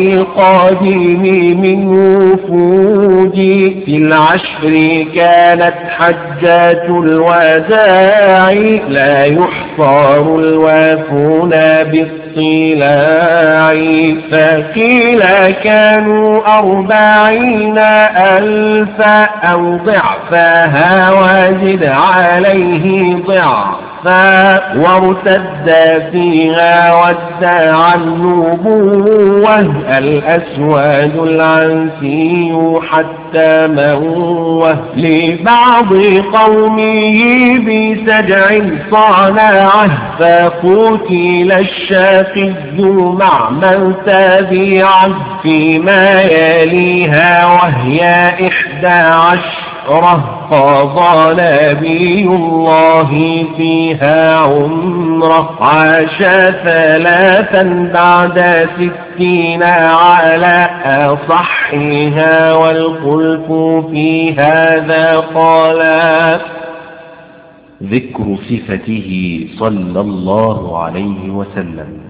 القادم من وفود في العشر كانت حج حجات الوداع لا يحصار الوافون بالطلاع فقيل كانوا أربعين ألفا أو ضعفها وزد عليه ضعفا وارتد فيها وادعى النبوة الأسود العنسي حتى موه لبعض قومه بسجع صانعه فقتل الشاقي مع من تبعه فيما يليها وهي إحدى عشرة قضى نبي الله فيها عمره عاش ثلاثا بعد ستين على أصحها والخلف في هذا قالا. ذكر صفته صلى الله عليه وسلم.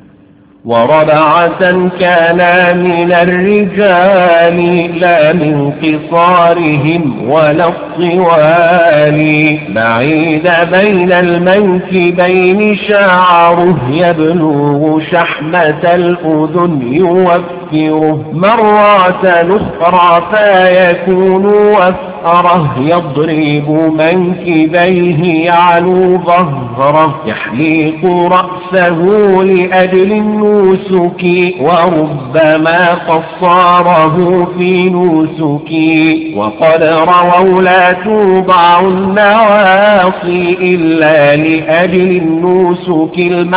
وربعة كان من الرجال لا من قصارهم ولا الطوال بعيد بين المنكبين شعره يبلغ شحمة الأذن يوفره مرات أخرى فيكون وفره يضرب منكبيه يعلو ظهره يحليق رأسه لأجل النسك وربما قصاره في نسك وقد رووا لا توضع النواصي إلا لأجل النسك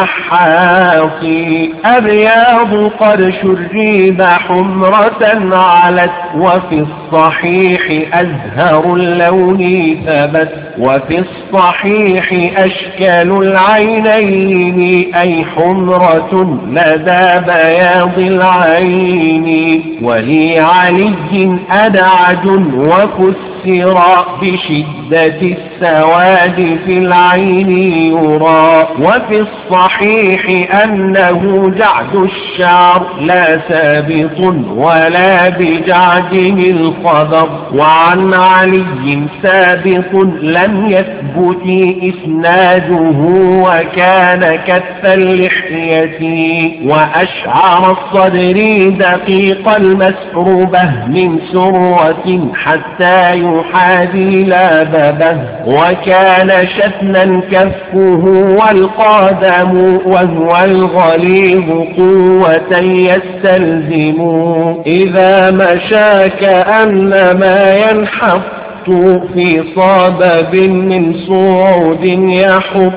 المحاصي أبياض قد شرب حمرة علت وفي الصحيح أزهر اللون ثبت وفي الصحيح أشكال العينين أي حمرة لدى بياض العين ولي علي أدعج وفسر بشدة السواد في العين يرى وفي الصحيح أنه جعد الشعر لا سابط ولا بجعده الخبر وعن علي سابق لم يثبت إسناده وكان كث اللحية وأشعر الصدر دقيق المسروبة من سروة حتى يحاذي لاببه وكان شتنا كفه والقادم وهو الغليظ قوة يستلزم إذا مشى كأنما ينحط في صابب من صعود يحط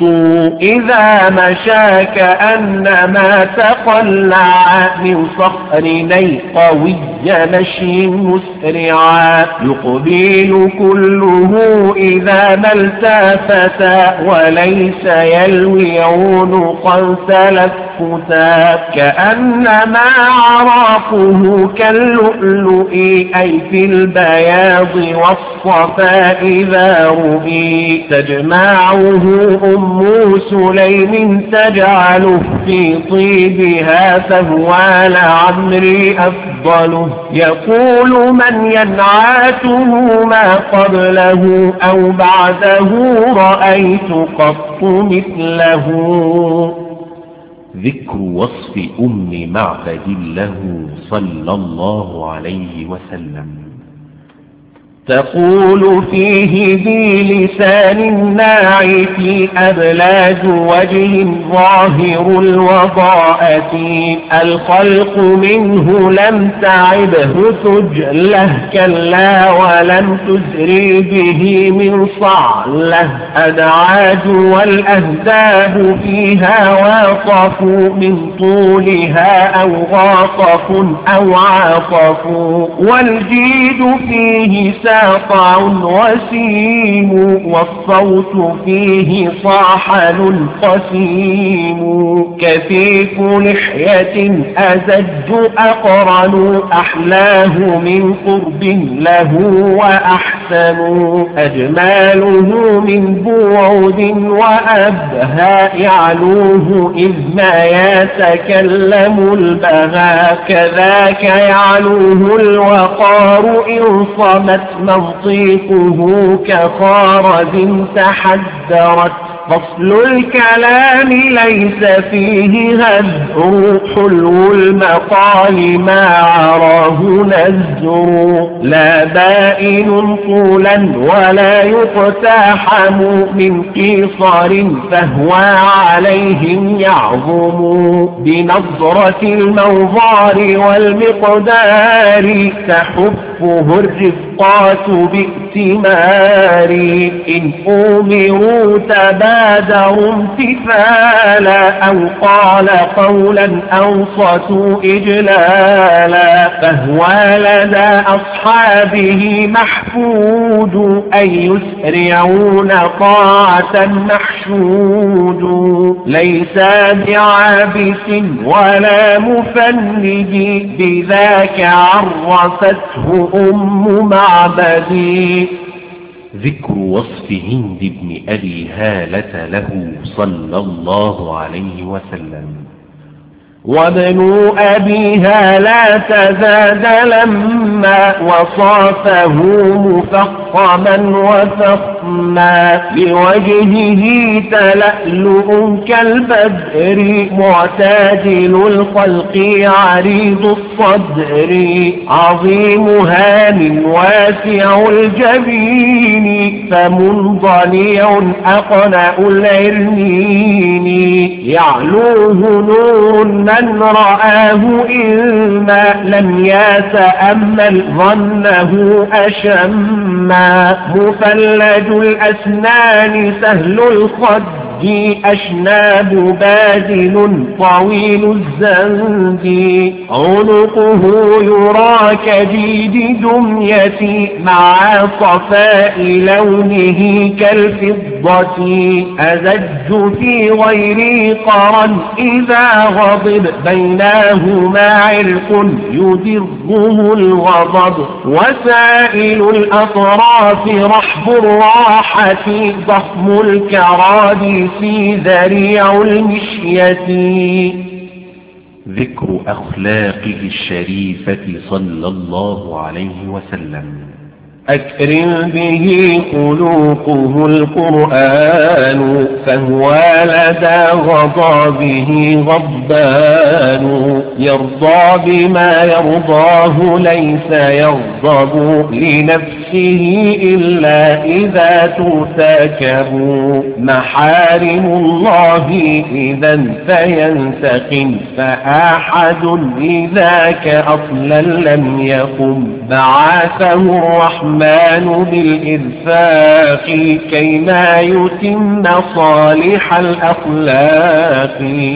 إذا مشى كأنما تقلع من صخر نيقوي مشي مسرعا يقبل كله إذا ما التفت وليس يلوي عنقا تلفتا كأنما عراقه كاللؤلؤ أي في البياض والصفاء إذا رؤي تجمعه أم سليم تجعله في طيبها فهو لعمري أفضله يقول من ينعاته ما قبله أو بعده رأيت قط مثله. ذكر وصف أم معبد له صلى الله عليه وسلم. تقول فيه بلسان ناعت أبلاج وجه ظاهر الوضاءة الخلق منه لم تعبه تجله كلا ولم تزري به من صعله أدعاج والأهداب فيها واطفوا من طولها أو غاطف أو عاطف والجيد فيه ساطع وسيم والصوت فيه صاحل قسيم كثيف لحية أزج أقرن أحلاه من قرب له وأحسن أجماله من بعد وأبهى يعلوه إذ ما يتكلم البهى كذاك يعلوه الوقار إن صمت منطيقه كخارج تحدرت فصل الكلام ليس فيه هذر حلو المقال ما عراه نزر لا بائن طولا ولا يقتحم من قصر فهو عليهم يعظم بنظرة الموضار والمقدار تحفه الرفقات بائتمار إن أمروا تبارك بادروا امتثالا أو قال قولا أوصتوا إجلالا فهو لدى أصحابه محفوظ أن يسرعون طاعة محشود ليس بعابس ولا مفند بذاك عرفته أم معبدي. ذكر وصف هند بن أبي هالة له صلى الله عليه وسلم. وابن أبي هالة زاد لما وصافه مفخما وفخما لوجهه تلألؤ كالبدر معتدل الخلق عريض الصدر عظيم هام واسع الجبين فمنضلع أقنأ العرنين يعلوه نور من رآه إلما لم يتأمل ظنه أشما مفلج الأسنان سهل الخد أشناب بادل طويل الزند عنقه يرى كجيد دمية مع صفاء لونه كالفضة أزج في غير قرن إذا غضب بينهما عرق يدره الغضب وسائل الأطراف رحب الراحة ضخم الكراديس ذريع المشية. ذكر أخلاقه الشريفة صلى الله عليه وسلم. أكرم به خلوقه القرآن فهو لدى غضبه غضبان يرضى بما يرضاه ليس يغضب لنفسه إلا إذا ترتكب محارم الله إذا فينتقم فأحد لذاك أصلا لم يقم بعثه الرحمن الرحمن بالإرفاق كيما يتم صالح الأخلاق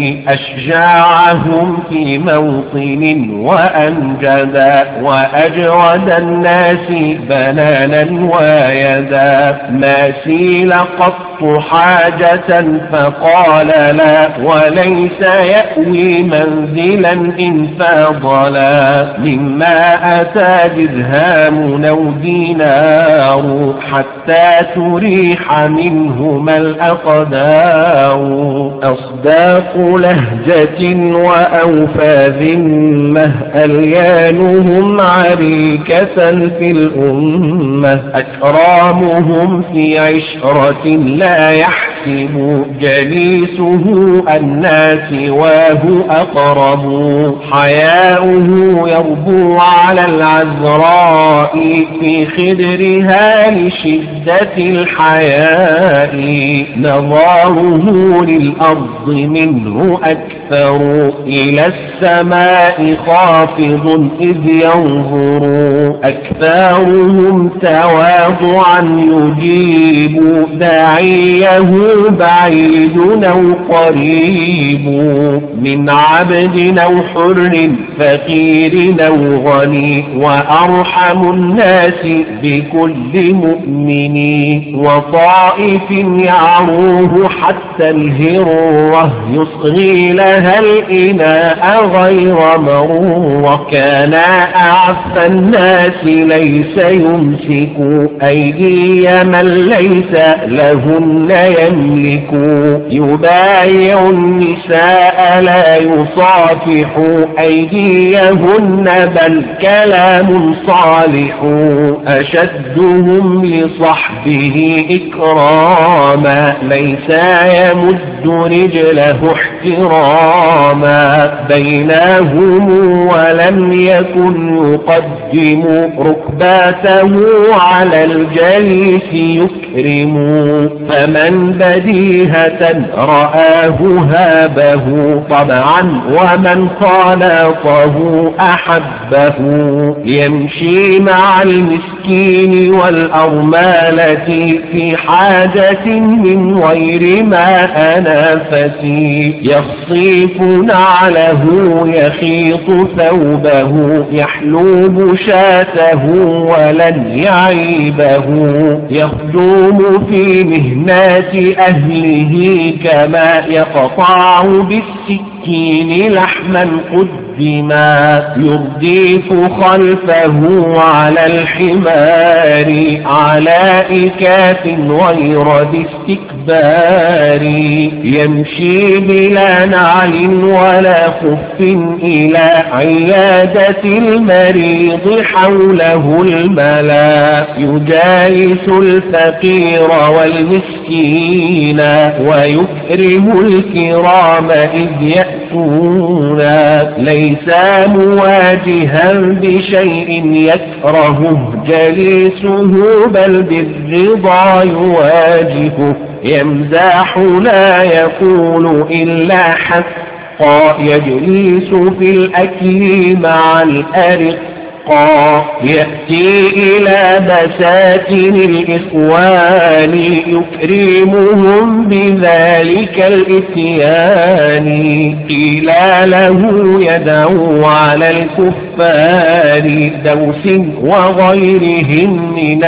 أشجاعهم في موطن وأنجدا وأجود الناس بنانا ويدا ما سيل قط حاجة فقال لا وليس يأوي منزلا إن فاضلا مما أتى درهام نودي نار حتى تريح منهما الأقدار أصداق لهجة وأوفى ذمة أليانهم عريكة في الأمة أكرامهم في عشرة لا يحسب جليسه الناس سواه أقرب حياؤه يربو على العذراء في خدرها لشدة الحياء نظاره للأرض منه أكثر إلى السماء خافض إذ ينظر أكثرهم تواضعا يجيب داعيه بعيد أو قريب من عبد أو حر فقير أو غني وأرحم الناس بكل مؤمن وطائف يعروه حتى الهرة يصغي لها الإناء غير مروة كان أعف الناس ليس يمسك أيدي من ليس لهن يملك يبايع النساء ولا يصافح أيديهن بل كلام صالح أشدهم لصحبه إكراما ليس يمد رجله احتراما بينهم ولم يكن يقدم ركباته على الجليس يكرم فمن بديهة رآه هابه طبعا ومن خالطه أحبه يمشي مع المسكين والأرمالة في حاجة من غير ما أنافتي يخصيف نعله يخيط ثوبه يحلوب شاته ولن يعيبه يخدم في مهنات أهله كما يقطع بالسكين لحما قدما يرديف خلفه على الحمار على إكاف غير باستكبار يمشي بلا نعل ولا خف إلى عيادة المريض حوله الملا يجالس الفقير والمسكين ويكرم الكرام إذ يأتون ليس مواجها بشيء يكرهه جليسه بل بالرضا يواجهه يمزح لا يقول إلا حقا يجلس في الأكل مع الأرق يأتي إلى بساتين الإخوان يكرمهم بذلك الإتيان قيل له يدعو على الكفار دوس وغيرهم من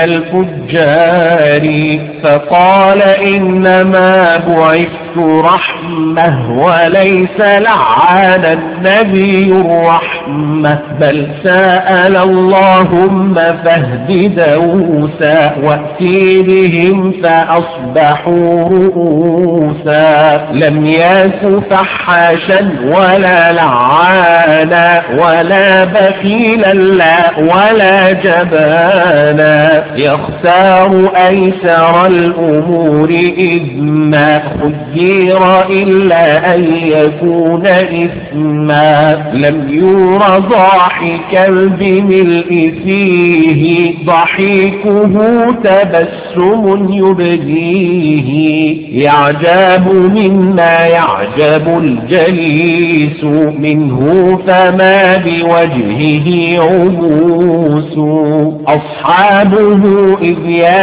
الفجار فقال إنما بعثت رحمة وليس لعان النبي الرحمة بل سأل اللهم فاهد دوسا وأتي بهم فأصبحوا رؤوسا لم يك فحاشا ولا لعانا ولا بخيلا لا ولا جبانا يختار أيسر الأمور إذ ما خير إلا أن يكون إثما لم ير ضاحكا بملء فيه ضحيكه تبسم يبديه يعجب مما يعجب الجليس منه فما بوجهه عبوس أصحابه إذ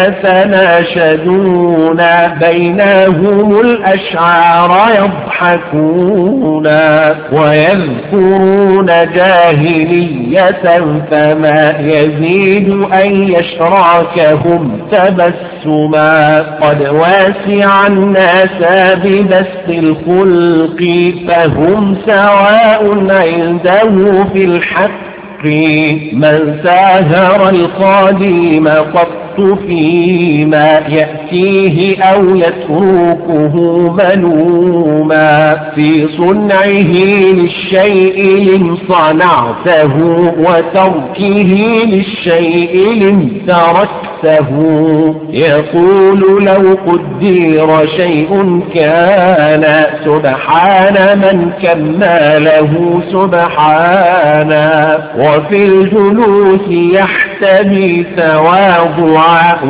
يتناشدون بينهم الأشعار يضحكون ويذكرون جاهلية فما يزيد أن يشركهم تبسما قد واسع الناس ببسط الخلق فهم سواء عنده في الحق من ساهر القديم قط فيما يأتيه أو يتركه ملوما في صنعه للشيء لم صنعته وتركه للشيء لم تركته يقول لو قدر شيء كان سبحان من كمله سبحانا وفي الجلوس يحتمي تواضعا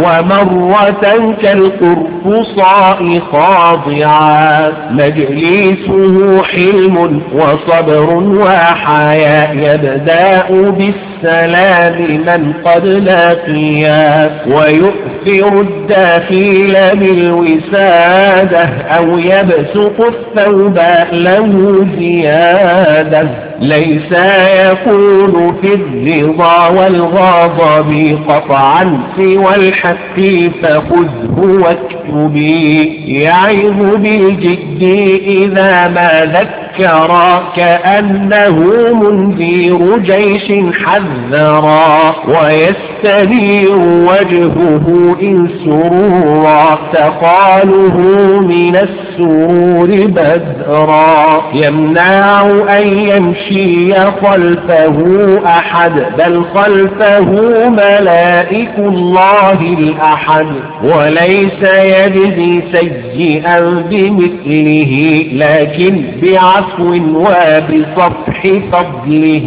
ومرة كالقرفصاء خاضعا مجلسه حلم وصبر وحياء يبدأ بالسلام من قد لاقيا ويؤثر الداخل بالوسادة أو يبسط الثوب له زيادة ليس يقول في الرضا والغضب قطعا سوى الحق فخذه واكتبي يعظ بالجد إذا ما ذكر مذكرا كأنه منذر جيش حذرا ويستنير وجهه إن سرورا تقاله من السرور بدرا يمنع أن يمشي خلفه أحد بل خلفه ملائك الله الأحد وليس يجزي سيئا بمثله لكن بعفو وبصفح فضله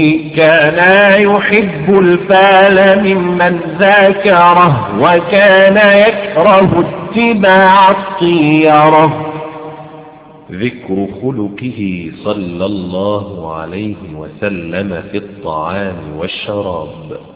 كان يحب الفال ممن ذاكره وكان يكره اتباع الطيرة. ذكر خلقه صلى الله عليه وسلم في الطعام والشراب.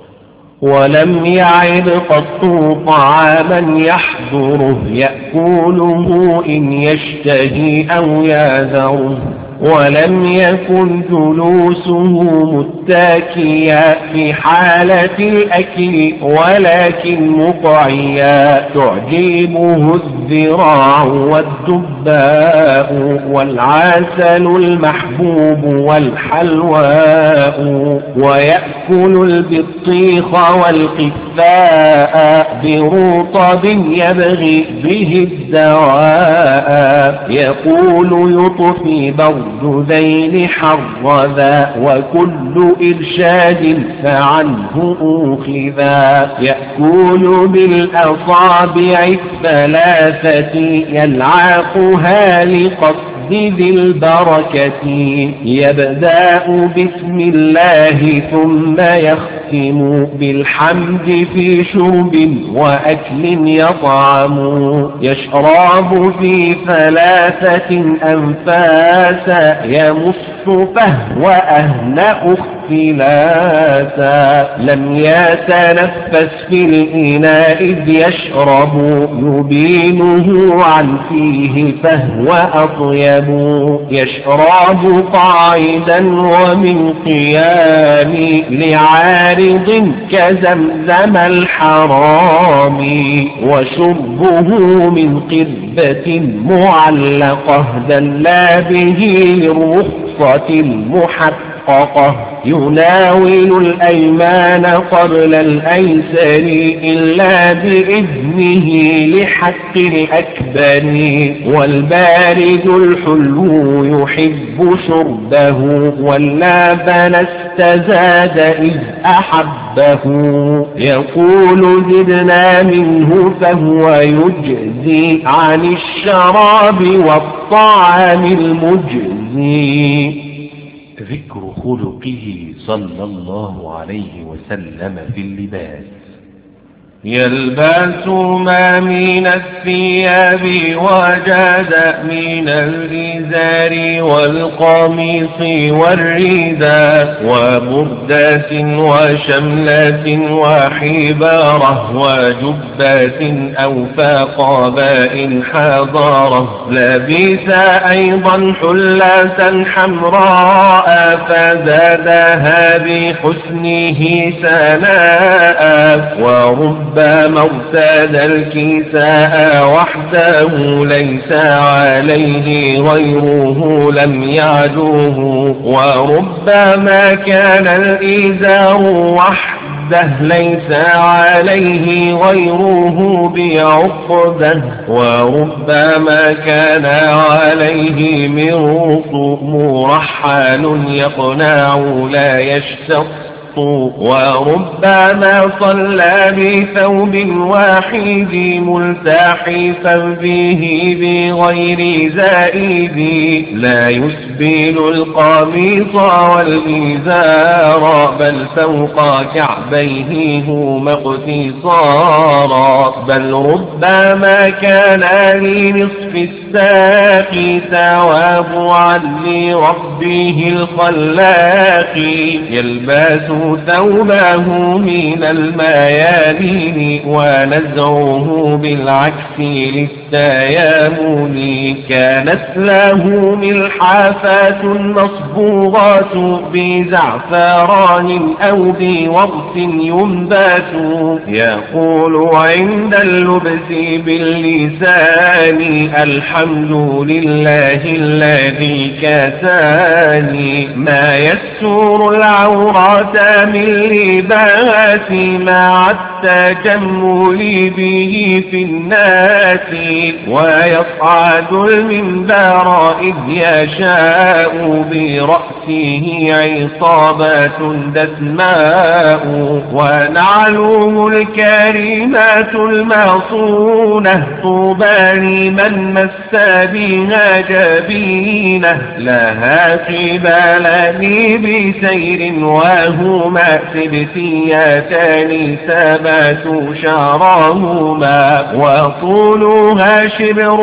ولم يعد قط طعاما يحضره يأكله إن يشتهي أو ياذره ولم يكن جلوسه متاكيا في حالة الأكل ولكن مطعيا تعجبه الذراع والدباء والعسل المحبوب والحلواء ويأكل البطيخ والقفاء برطب يبغي به الدواء يقول يطفي برد ذين حرذا وكل إرشاد فعنه أوخذا يأكل بالأصابع الثلاثة يلعقها لقصد ذي البركة يبدأ بسم الله ثم يختم بالحمد في شرب وأكل يطعم يشرب في ثلاثة أنفاسا يمص فهو أهنأ اختلاسا لم يتنفس في الإناء إذ يشرب يبينه عن فيه فهو أطيب يشرب قاعدا ومن قيام لعارض كزمزم الحرام وشربه من قربة معلقة دلا به للرخصة المحققة يناول الأيمان قبل الأيسر إلا بإذنه لحق الأكبر والبارد الحلو يحب شربه واللابن استزاد إذ أحبه يقول زدنا منه فهو يجزي عن الشراب والطعام المجزي. ذكر خلقه صلى الله عليه وسلم في اللباس. يلبس ما من الثياب وجاد من الإزار والقميص والرداء وبردات وشملات وحبارة وجبات أو فقباء حضارة لبس أيضا حلة حمراء فزادها بحسنه سناء ورب ربما ارتاد الكساء وحده ليس عليه غيره لم يعدوه وربما كان الإزار وحده ليس عليه غيره بعقده وربما كان عليه مرط مرحل يقنع لا يشتط وربما صلى بثوب واحد ملتحفا به بغير زائد لا يسبل القميص والإزار بل فوق كعبيه هما اقتصارا بل ربما كان لنصف الساق ثواب عن لربه الخلاق يلبس ثوبه من الميامين ونزعه بالعكس للتيامن كانت له ملحافات مصبوغات بزعفران أو بورس ينبات يقول عند اللبس باللسان الحمد لله الذي كساني ما يسور العورات من لباس مع التجمل به في الناس ويصعد المنبر إذ يشاء برأسه عصابات دسماء ونعلوه الكريمات المعصونة طوبى لمن مس بها جبينه لها قبلان بسير وهما سبتيتان ثبات شعرهما وطولها شبر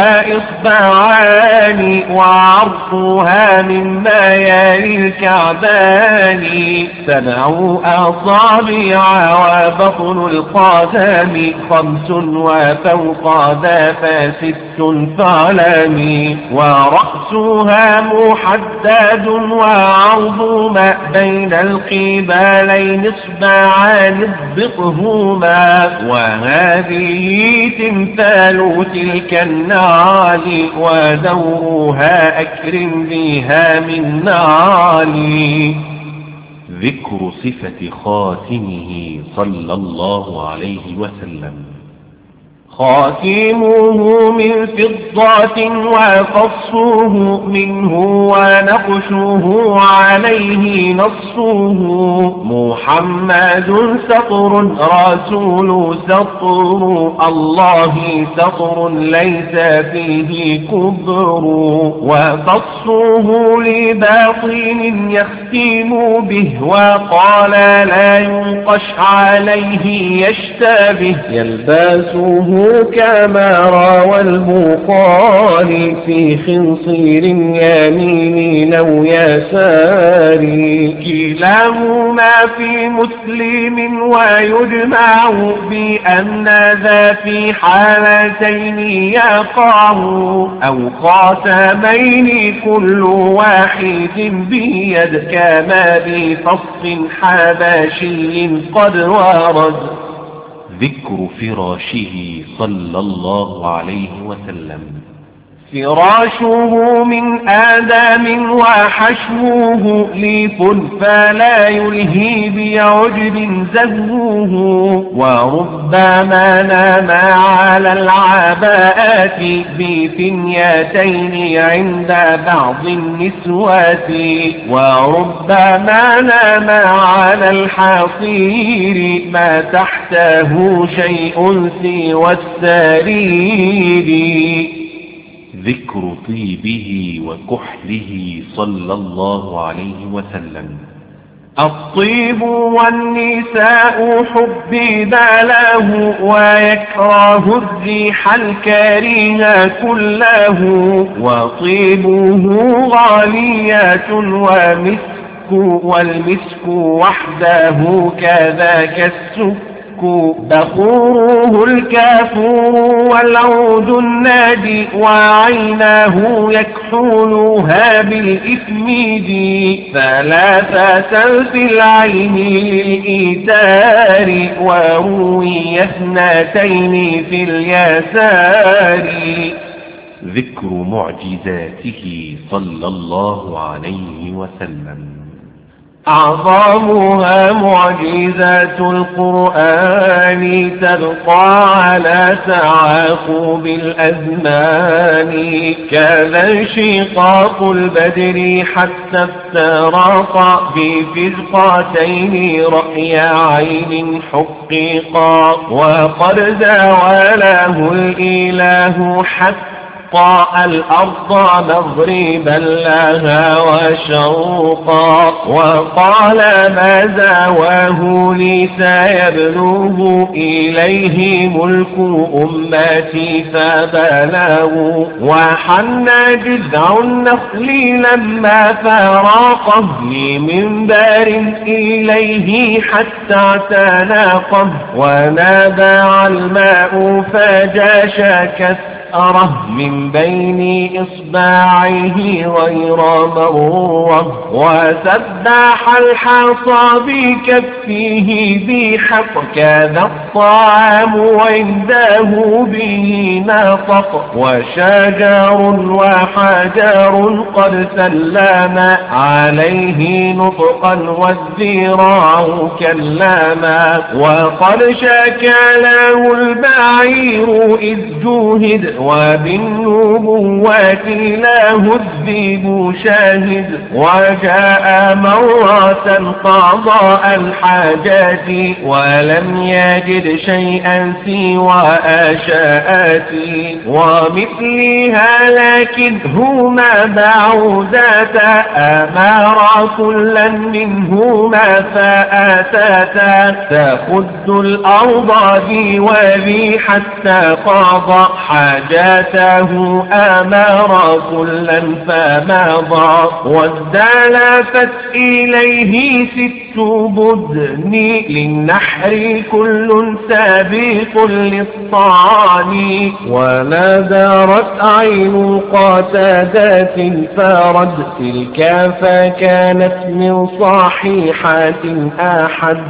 وإصبعان وعرضها مما يلي الكعبان سبع أصابع وبطن القدم خمس وفوق ذا فست فعلم ورأسها محدد وعرض ما بين القبالين اصبعان اضبطهما وهذه تمثال تلك النعال ودورها أكرم بها من نعال. ذكر صفة خاتمه صلى الله عليه وسلم. خاتمه من فضة وفصه منه ونقشه عليه نصه محمد سطر رسول سطر الله سطر ليس فيه كبر وفصه لباطن يختم به وقال لا ينقش عليه يشتبه يلبسه كما روى البخاري في خنصير يمين أو يسار كلاهما في مسلم ويجمع بأن ذا في حالتين يقع أو خاتمين كل واحد بيد كما بفص حبشي قد ورد. ذكر فراشه صلى الله عليه وسلم. فراشه من آدم وحشوه ليف فلا يلهي بعجب زهوه وربما نام على العباءات بفنيتين عند بعض النسوات وربما نام على الحصير ما تحته شيء سوى السرير. ذكر طيبه وكحله صلى الله عليه وسلم. الطيب والنساء حبب له ويكره الريح الكريهة كله وطيبه غاليات ومسك والمسك وحده كذاك السك بخوره الكافور والعود النادي وعيناه يكحولها بالإثميد ثلاثة في العين للإيتار وروي اثنتين في اليسار. ذكر معجزاته صلى الله عليه وسلم. أعظمها معجزات القرآن تبقى على تعاقب الأزمان كذا انشقاق البدر حتى افترقا بفرقتين رأي عين حقيقا وقد زاوله الإله حتى شقا الأرض مغربا لها وشرقا وقال ما زاواه لي سيبلغ إليه ملك أمتي فبلغوا وحن جذع النخل لما فراقه لمنبر إليه حتى اعتناقه ونابع الماء فجاش كثره من بين إصبعيه غير مرة وسبح الحصى بكفيه بحق كذا الطعام وعنده به نطق وشجر وحجر قد سلم عليه نطقا والذراع كلاما وقد شكى له البعير إذ جوهد وبالنبوات له الذئب شاهد وجاء مرة قضاء الحاجات ولم يجد شيئا سوى آشاءاتي ومثلها لكنهما بعودات أمار كلا منهما فآتاتا تخد الأرض بي وبي حتى قضى حاجاته أمار كلا فمضى والدلفت إليه ست بدن للنحر كل سابق للطعن ونذرت عين قتادات فرد تلك فكانت من صحيحات أحد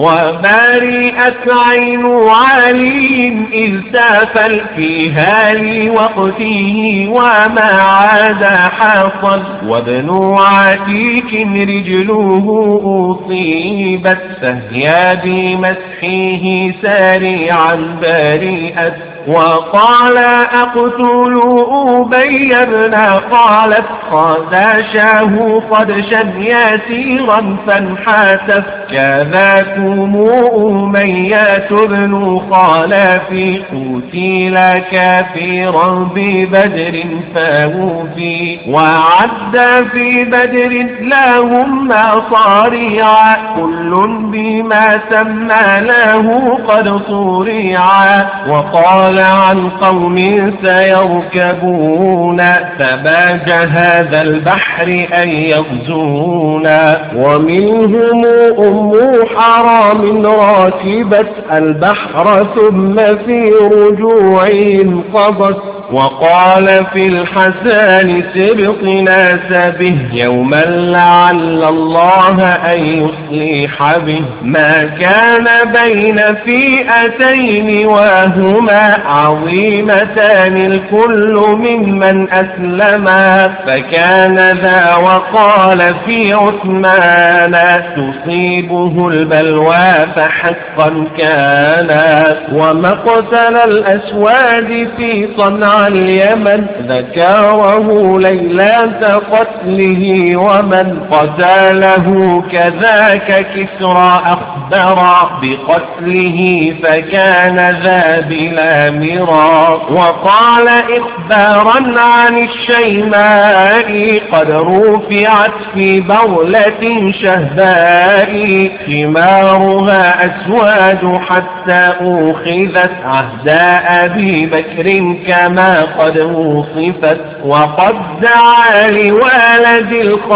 وبرئت عين علي إذ تافل فيها لوقته وما عاد حصل وابن عتيك رجله أصيبت فهي بمسحه سريعا بريئت وقال أقتل أبي بن قالت خدشه خدشا يسيرا فانحتف كذاكم أمية بن خلف قتل كافرا ببدر فوفي وعد في بدر لهم صارعا كل بما سمى له قد صرعا وقال عن قوم سيركبون فباج هذا البحر أن يغزونا ومنهم أم حرام راكبت البحر ثم في رجوعهم قضت وقال في الحسن سبقنا به يوما لعل الله أن يصلح به ما كان بين فئتين وهما عظيمتان الكل ممن أسلما فكان ذا وقال في عثمان تصيبه البلوى فحقا كان ومقتل الأسواد في صنعاء اليمن ذكره ليلة قتله ومن قتله كذاك كسرى أخبر بقتله فكان ذا بلا مرى وقال إخبارا عن الشيماء قد رفعت في بغلة شهباء خمارها أسواد حتى أخذت عهد أبي بكر كما قد وصفت وقد دعا لوالد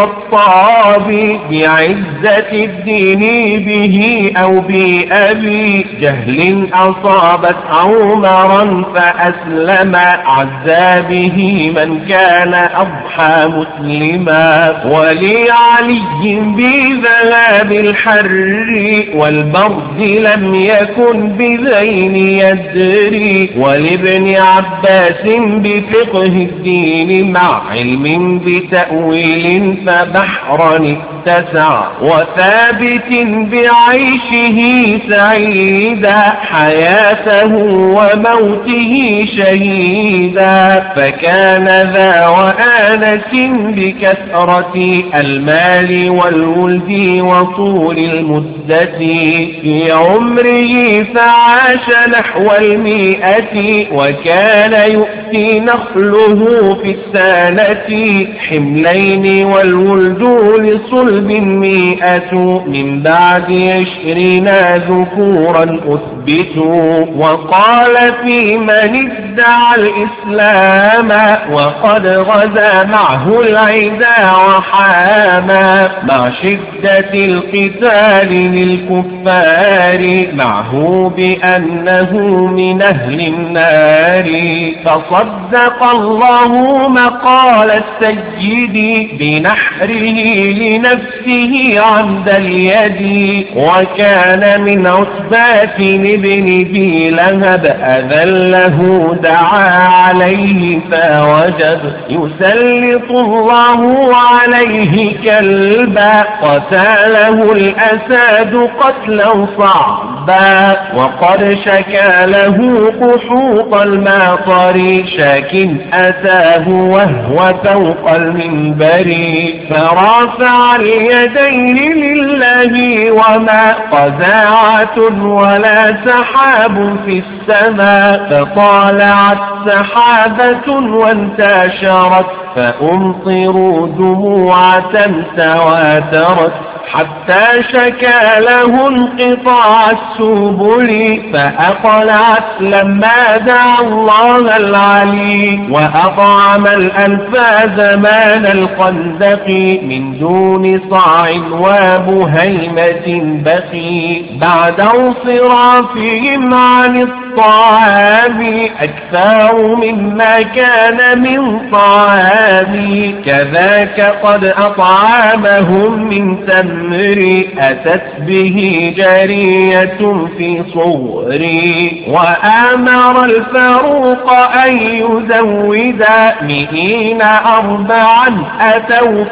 الخطاب بعزة الدين به أو بأبي جهل أصابت عمرا فأسلم عزى به من كان أضحى مسلما ولعلي بذهاب الحر والبرد لم يكن بذين يدري ولابن عباس بفقه الدين مع علم بتأويل فبحرا متسع وثابت بعيشه سعيدا حياته وموته شهيدا فكان ذا وآنس بكثرة المال والولد وطول المدة في عمره فعاش نحو المئة وكان يؤتي نخله في السنة حملين والولد لصلب مئة من بعد عشرين ذكورا أثبتوا وقال في من ادعى الإسلام وقد غزا معه العدا وحاما مع شدة القتال للكفار معه بأنه من أهل النار فصدق الله مقال السيد بنحره لنفسه عمد اليد وكان من عتبات ابن ذي لهب أذله دعا عليه فوجب يسلط الله عليه كلبا قتاله الأساد قتلا صعبا وقد شكى له قحوط الماطر شاك أتاه وهو فوق المنبر فرافع اليدين لله وما قزاعة ولا سحاب في السماء فطالعت سحابة وانتشرت فأمطروا دموعة تواترت حتى شكى له انقطاع السبل فأقلعت لما دعا الله العلي وأطعم الأنفاس زمان الخندق من دون صاع وبهيمة بقي بعد انصرافهم عن الطعام أكثر مما كان من طعام كذاك قد أطعامهم من تمر أتت به جارية في صغري وآمر الفاروق أن يزودا مئين أربعا أتوا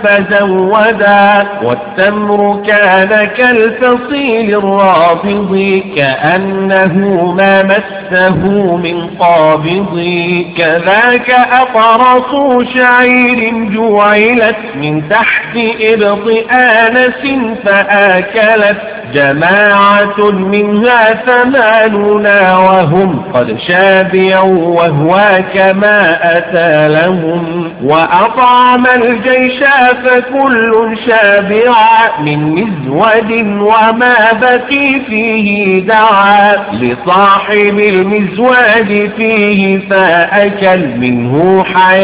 فزودا والتمر كان كالفصيل الرابض كأنه ما مسه من قابض كذاك أقرص شعير جعلت من تحت إبط آنس فآكلت جماعة منها ثماننا وهم قد شابعوا وهو كما أتى لهم وأطعم الجيش فكل شابع من مزود وما بقي فيه دعا لصاحب المزود فيه فأكل منه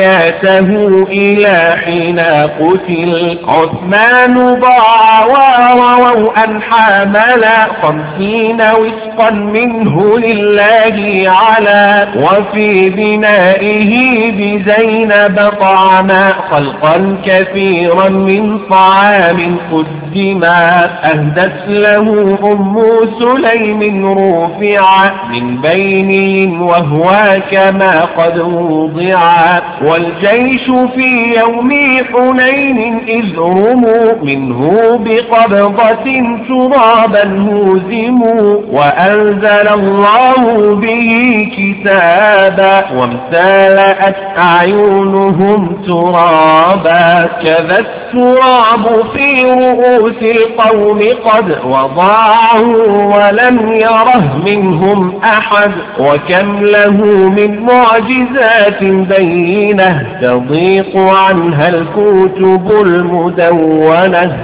حياته إلى حين قتل عثمان ضاع ورووا أن حامل خمسين وسقا منه لله على وفي بنائه بزينب طعما خلقا كثيرا من طعام قدما أهدت له أم سليم رفع من بينهم وهو كما قد وضع والجيش في يوم حنين إذ رموا منه بقبضة ترابا هزموا وأنزل الله به كتابا وامتلأت أعينهم ترابا كذا التراب في رؤوس القوم قد وضعه ولم يره منهم أحد وكم له من معجزات بينة تضيق عنها الكتب المدونة.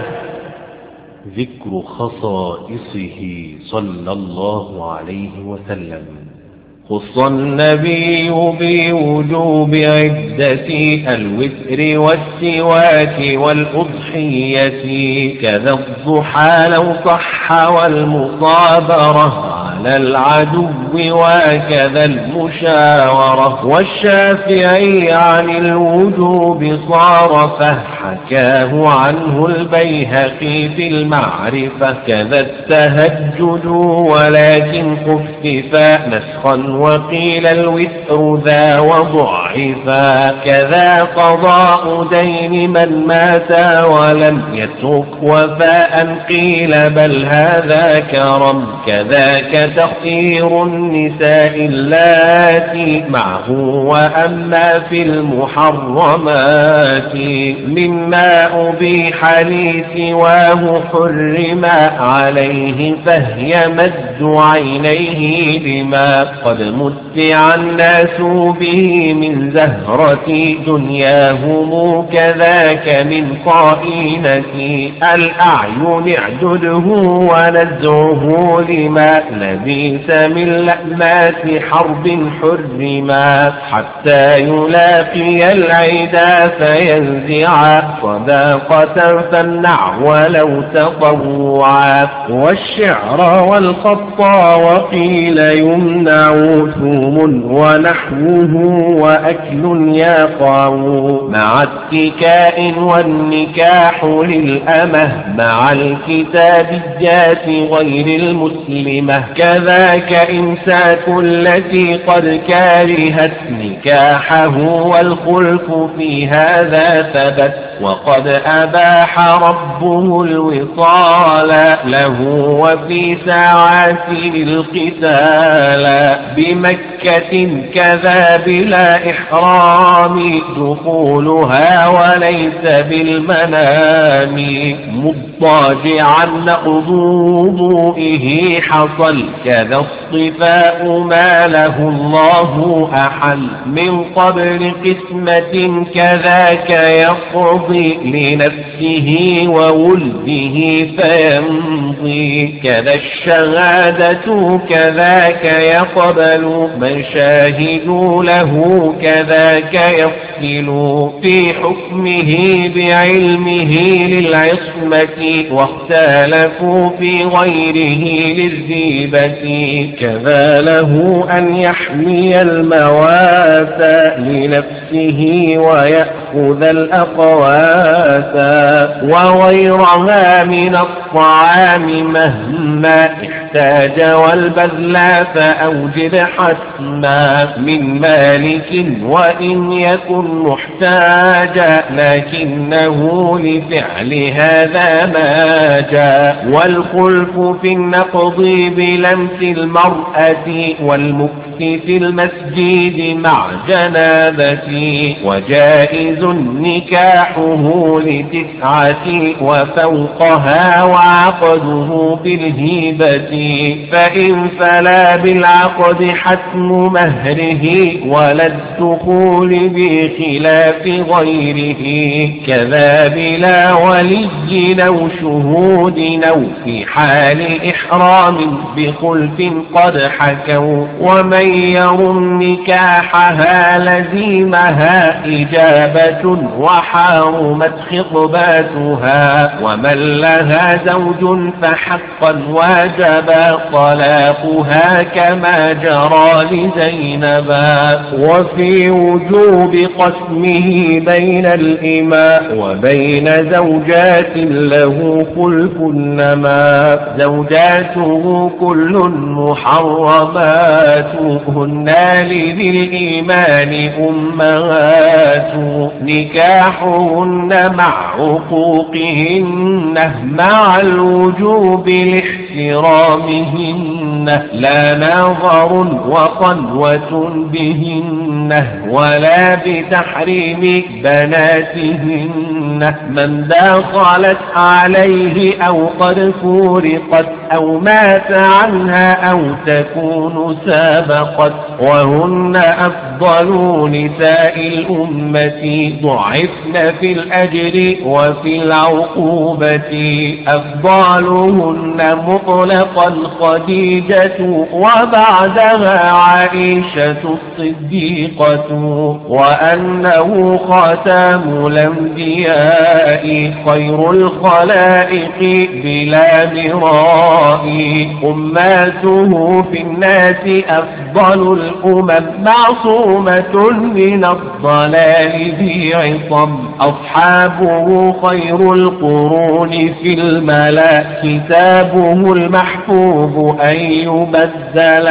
ذكر خصائصه صلى الله عليه وسلم. خص النبي بوجوب عدة الوتر والسواك والأضحية كذا الضحى لو صح والمصابرة على العدو وكذا المشاورة. والشافعي عن الوجوب صارفه حكاه عنه البيهقي في المعرفة. كذا التهجد ولكن خففا نسخا وقيل الوتر ذا وضعفا. كذا قضاء دين من مات ولم يترك وفاء قيل بل هذا كرم. كذاك تخيير النساء اللاتي معه. وأما في المحرمات مما أبيح لي سواه حرم عليه فهي مد عينيه لما قد متع الناس به من زهرة دنياهم. كذاك من قائنة الأعين اعدده ونزعه لما لبيس من لأمات حرب حرما حتى يلاقي العدا فينزع صداقة فامنع ولو تطوعا. والشعر والخط وقيل يمنع ثوم ونحوه وأكل يقع مع اتكاء والنكاح للأمة مع الكتابيات غير المسلمة. كذاك إمساك التي قد كارهت نكاحه والخلف في هذا ثبت. وقد أباح ربه الوصال له وفي ساعات القتال بمكة كذا بلا إحرام دخولها وليس بالمنام مضطجعا نقض وضوئه حصل. كذا اصطفاء ما له الله أحل من قبل قسمة كذاك يقضي لنفسه وولده فيمضي. كذا الشهادة كذاك يقبل من شاهدوا له كذاك يفصل في حكمه بعلمه للعصمة واختلفوا في غيره للذيبة. كذا له أن يحمي المواسى لنفسه ويأخذ الأقوات وغيرها من الطعام مهما احتاج والبذل فأوجب حتما من مالك وإن يكن محتاجا لكنه لفعل هذا ما جاء. والخلف في النقض بلمس المرأة والمكس في المسجد مع جنابة. وجائز نكاحه لتسعة وفوقها وعقده بالهبة. فإن فلا بالعقد حتم مهره ولا الدخول بخلاف غيره. كذا بلا ولي أو شهود أو في حال إحرام بخلف قد حكوا. ومن يرم نكاحها لزيمها إجابة وحارمت خطباتها. ومن لها زوج فحقا واجب طلاقها كما جرى لزينبا. وفي وجوب قسمه بين الإماء وبين زوجات له خلف النما. زوجاته كل محرمات هن لذي الإيمان أمهات. نكاحهن مع عقوقهن مع الوجوب لاحترامهن لا نظر وقنوة بهن ولا بتحريم بناتهن. من دخلت عليه أو قد فورقت أو مات عنها أو تكون سابقت وهن أفضل أفضل نساء الأمة ضعفن في الأجر وفي العقوبة أفضلهن مطلقا خديجة وبعدها عائشة الصديقة وأنه خاتم الأنبياء خير الخلائق بلا مراء أماته في الناس أفضل الأمم معصومة من الضلال ذي عصم أصحابه خير القرون في الملا كتابه المحفوظ أن يبدل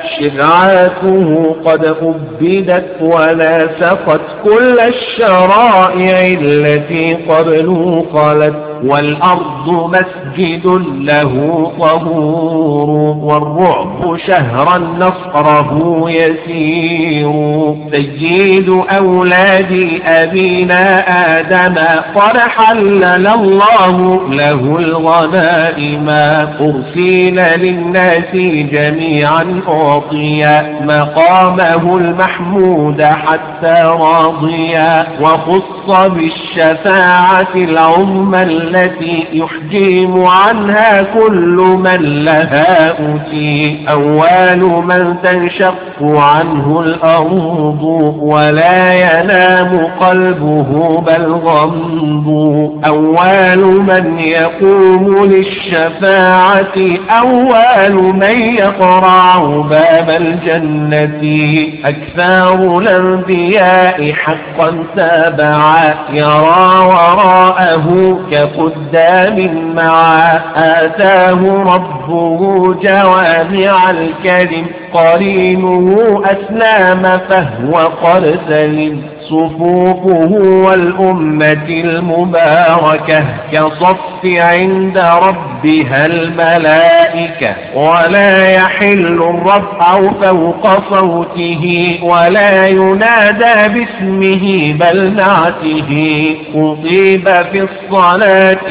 شرعاته قد أبدت وناسقت كل الشرائع التي قبل خلت والأرض مسجد له طهور والرعب شهرا نصره يسير سيد أولاد أبينا آدم قد حلل الله له الغنائم أرسل للناس جميعا أعطيا مقامه المحمود حتى راضيا وخص بالشفاعة العظمى التي يحجم عنها كل من لها أتي أول من تنشق عنه الأرض ولا ينام قلبه بل غمض أول من يقوم للشفاعة أول من يقرع باب الجنة أكثر الأنبياء حقا تابعا يرى وراءه كقدام معا آتاه ربه جوامع الكلم قرينه أسلام فهو قد سلم صفوفه والأمة المباركة كصف عند ربها الملائكة ولا يحل الرفع فوق صوته ولا ينادى باسمه بل نعته أطيب في الصلاة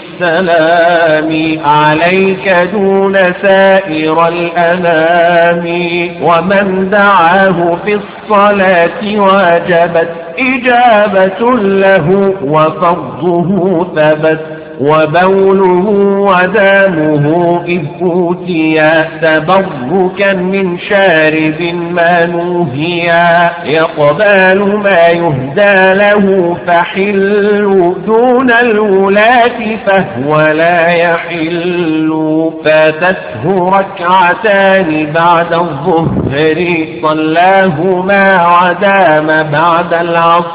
بالسلام عليك دون سائر الأنام ومن دعاه في الصلاة واجبت إجابة له وفرضه ثبت وبوله ودامه إذ أوتيا تبركا من شارب ما نوهيا يقبل ما يهدى له فحل دون الولاة فهو لا يحل فاتته ركعتان بعد الظهر صلاهما ودام بعد العصر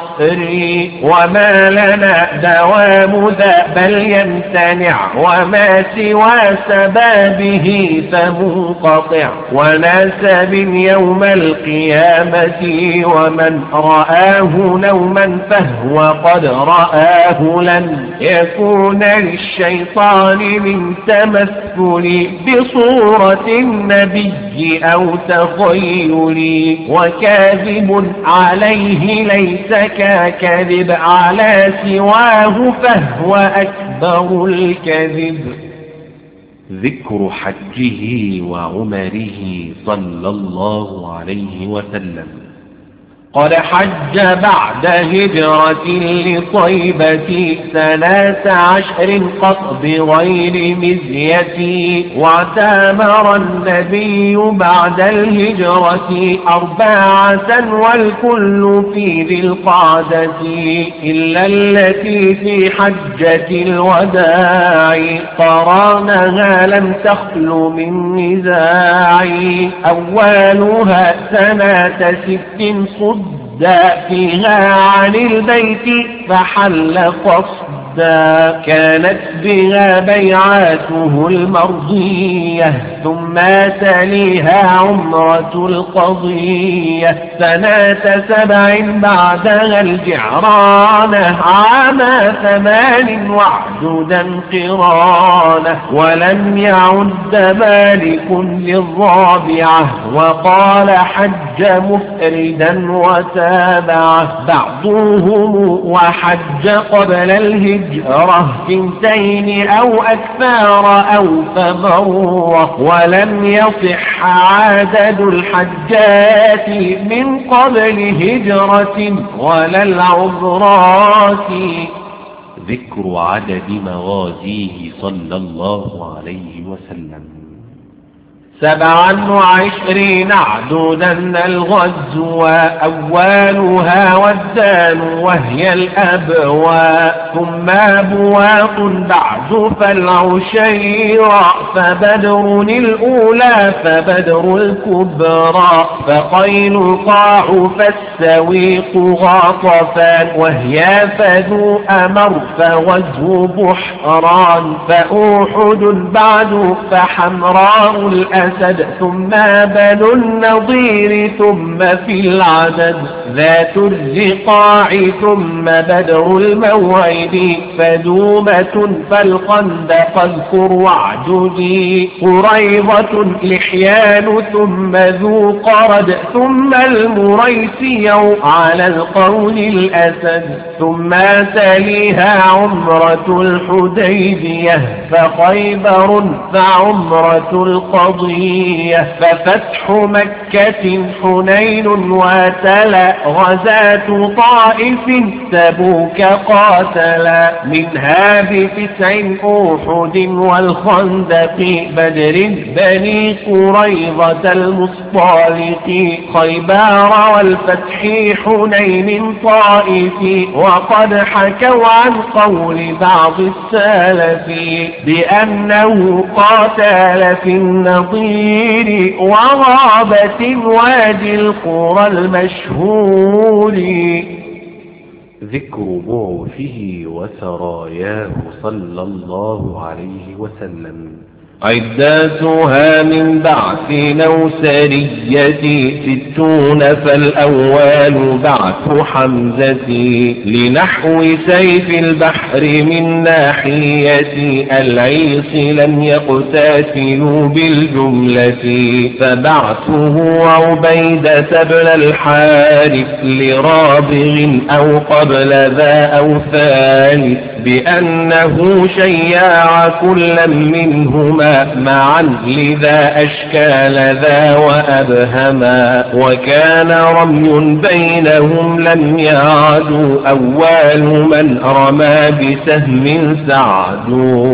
وما لنا دوام ذا بل يمتنع وما سوى سبابه فمنقطع وناسب يوم القيامة ومن رآه نوما فهو قد رآه لن يكون للشيطان من تمثل بصورة النبي أو تخيل وكاذب عليه ليس ككذب على سواه فهو أكبر الكذب. ذكر حجه وعمره صلى الله عليه وسلم. قد حج بعد هجرة لطيبة سنة عشر قط بغير مزية واعتمر النبي بعد الهجرة أربعة والكل في ذي القعدة إلا التي في حجة الوداع قرانها لم تخل من نزاع أولها سنة ست صد فيها عن البيت فحل قصدا كانت بها بيعاته المرضية ثم تليها عمرة القضية سنة سبع بعدها الجعرانة عام ثمان وعددا قرانة ولم يعد مالك للرابعة وقال حج مفردا وتابعه بعضهم وحج قبل الهجرة الهجرة ثنتين أو أكثر أو فمرة، ولم يصح عدد الحجات من قبل هجرة ولا العذرات. ذكر عدد مغازيه صلى الله عليه وسلم. سبعا وعشرين عددا الغزو، أولها والدان وهي الأبواء، ثم بواق بعد فالعشيرة، فبدر الأولى فبدر الكبرى، فقينقاع فالسويق غاطفان، وهي فذو أمر فغزو بحران، فأوحد بعد فحمراء الأسد، ثم بنو النضير ثم في العدد ذات الرقاع، ثم بدر الموعد فدومة فالخندق اذكر واعددي، قريضة لحيان ثم ذو قرد، ثم المريسي على القول الأسد، ثم تليها عمرة الحديبية، فخيبر فعمرة القضية، ففتح مكة حنين وتلا، غزاة طائف تبوك قاتلا، منها بتسع أحد والخندق، بدر بني قريظة المصطلق، خيبر والفتح حنين طائف، وقد حكوا عن قول بعض السلف بأنه قاتل في النضير وغابة وادي القرى المشهور. ذكر بعثه وسراياه صلى الله عليه وسلم. عداتها من بعث نوسرية ستون، فالأول بعث حمزة، لنحو سيف البحر من ناحية العيص لم يقتاتلوا بالجملة، فبعثه عبيدة بن الحارث لرابغ أو قبل ذا أو ثالث، بأنه شياع كلا منهما معا لذا أشكال ذا وأبهما، وكان رمي بينهم لم يعدوا، أول من رمى بسهم سعد،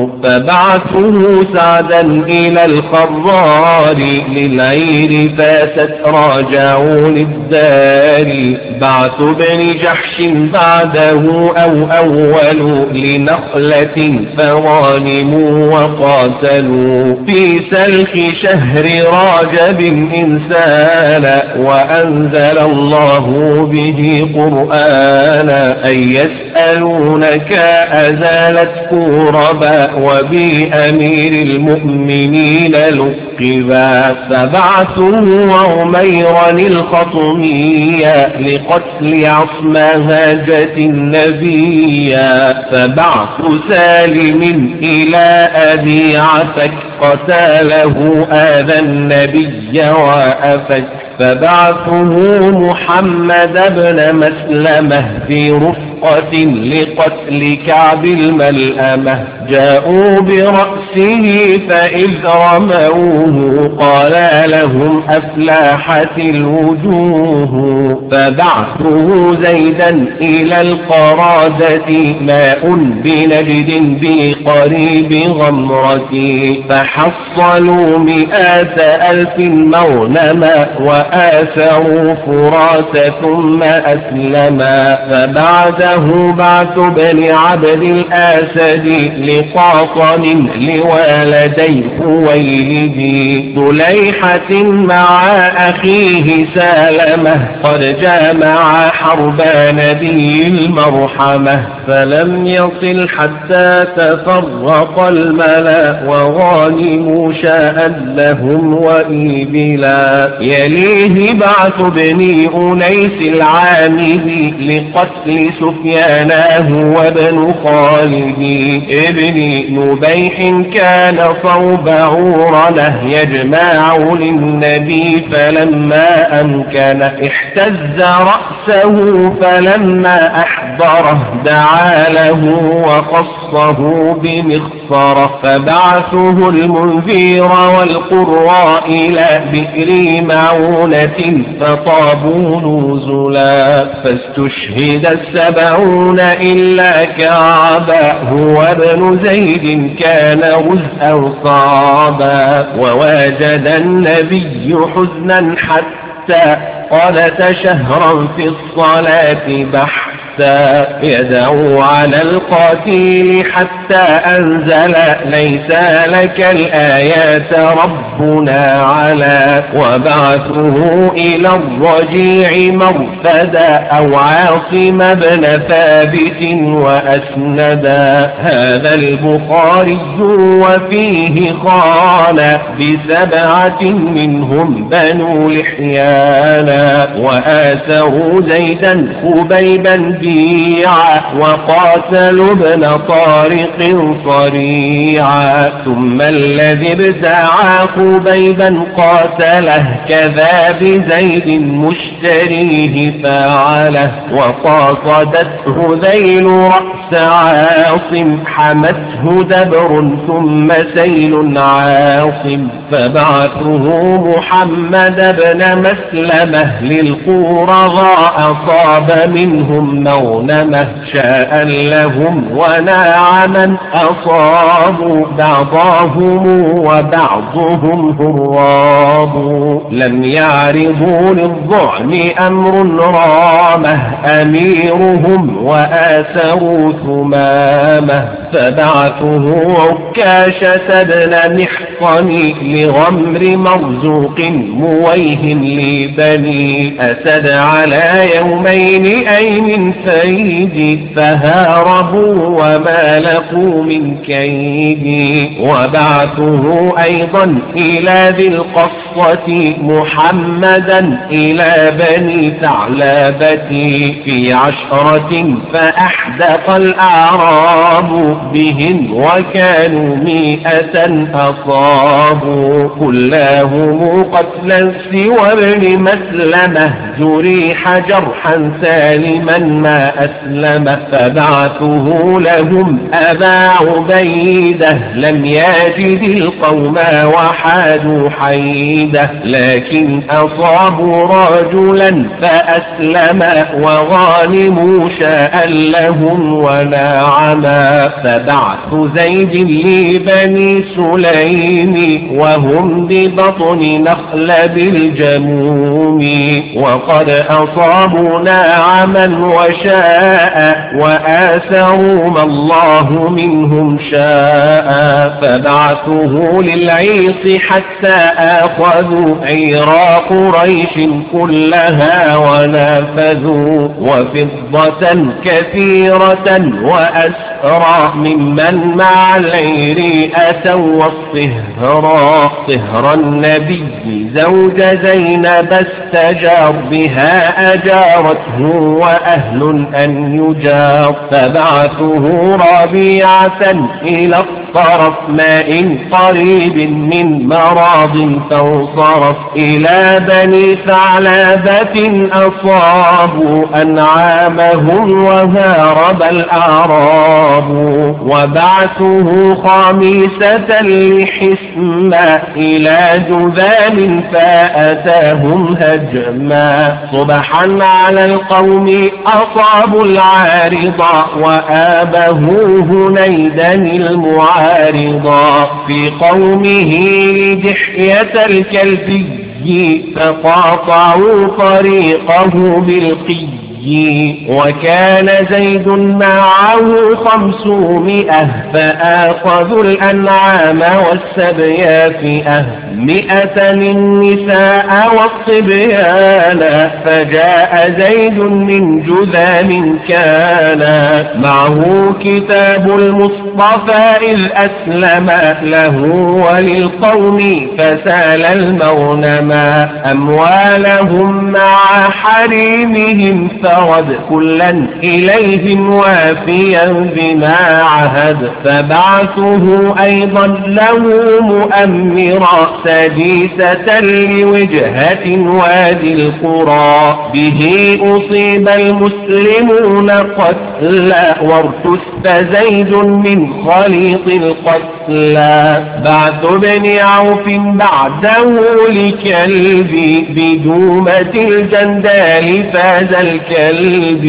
فبعثه سعدا إلى الخرار، للعير فاست راجعوا للدار، بعث بن جحش بعده أو أول لنخلة فظالموا وقاتلوا، في سلخ شهر رجب إنسانا، وأنزل الله به قرآنا، أن يسألونك أزالت كربا، وبأمير المؤمنين لقبا، فبعثوا عميرا الخطمية لقتل عصمها جت النبيا، فبعث سالم إلى أبي عفك قتاله آذى النبي وأفك، فبعثه محمد بن مسلمة في رفقة لقتل كعب الملأمة، جاءوا برأسه فإذ رموه قال لهم أفلاحت الوجوه، فبعثه زيدا إلى القرادة ماء بنجد بقريب غمرة، فحصلوا مئات ألف مغنما وآثروا فرات ثم أسلما، فبعده بعث بن عبد الأسد لقاطن لوالدي خويلد، طليحة مع أخيه سالمة قد جامع حرب نبي المرحمة، فلم يصل حتى تفرق الملا، وغانموا شاء لهم وإبلا، يليه بعث بني أنيس العامل لقتل سفيان هو ابن خالد ابن نبيح كان صوب عورنه يجمع للنبي فلما أمكن احتز رأسه فلما أحضره دعا له وخصه بمخصره فبعثه المنذير والقراء إلى بئر معونة فطابوا نزلا فاستشهد السبعون إلا كعبا هو ابن زيد كان غزءا صعبا وواجد النبي حزنا حتى قالت شهرا في الصلاة بحثا يدعو على القاتل حتى أنزل ليس لك الآيات ربنا على وبعثه إلى الرجيع مرفدا أو عاصم بن ثابت وأسندا هذا البخاري وفيه قال بسبعة منهم بنو لحيانا وآثروا زيدا خبيبا بيعا وقاتلوا ابن طارق صريعا ثم الذي ابتاع خبيبا قاتله كذا بزيد مشتريه فعله وقاصدته ذيل رأس عاصم حمته دبر ثم سيل عاصم فبعثه محمد بن مسلمة للقرغاء أصاب منهم مونمة شاء لهم وناعما أصابوا بعضهم وبعضهم هراب لم يعرضوا للظعن أمر رامه أميرهم وآثروا ثمامه فبعثه عكاشة بن محصن لغمر مرزوق مويه لبني أسد على يومين أي من فيد فهاربوا وما لقوا من كيد وبعثه أيضا إلى ذي القصة محمدا إلى بني ثعلبة في عشرة فأحدق الأعراب بهم وكانوا مئة أصابوا كلهم قتلا سوى ابن مسلمة جريح جرحا سالما ما أسلم فبعثه لهم أبا عبيدة لم يجد القوم وحادوا حيدة لكن أصابوا رجلا فأسلم وغانموا شاء لهم ونعما فبعث زيد لبني سليم وهم ببطن نخل بالجموم وقد أصابوا ناعما وشاء وآثروا ما الله منهم شاء فبعثه للعيص حتى آخذوا عيرا قريش كلها ونافذوا وفضة كثيرة وأسرى ممن مع العير أتوا الصهرا صهر النبي زوج زينب استجار بها أجارته وأهل أن يجار فبعثه ربيعة إلى الطرف ماء قريب من مراض فانصرف إلى بني ثعلبة أصابوا أنعامهم وهارب الأعراب وبعثه خامسة لحسما إلى جذام فأتاهم هجما صبحا على القوم أصابوا العارضة وآبه هنيدا المعارضة في قومه لدحية الكلبي فقاطعوا طريقه بالقي وكان زيد معه خمسمائة فآخذوا الأنعام والسبيا فئة مئة النساء والصبيان فجاء زيد من جذام كان معه كتاب المصطفى المصطفى إذ أسلم له وللقوم فسال المغنما أموالهم مع حريمهم فرد كلا إليهم وافيا بما عهد فبعثه أيضا له مؤمرا سديسة لوجهة وادي القرى به أصيب المسلمون قتلا وارتست زيد من خليط القتلى بعث بن عوف بعده لكلب بدومة الجندال فاز الكلب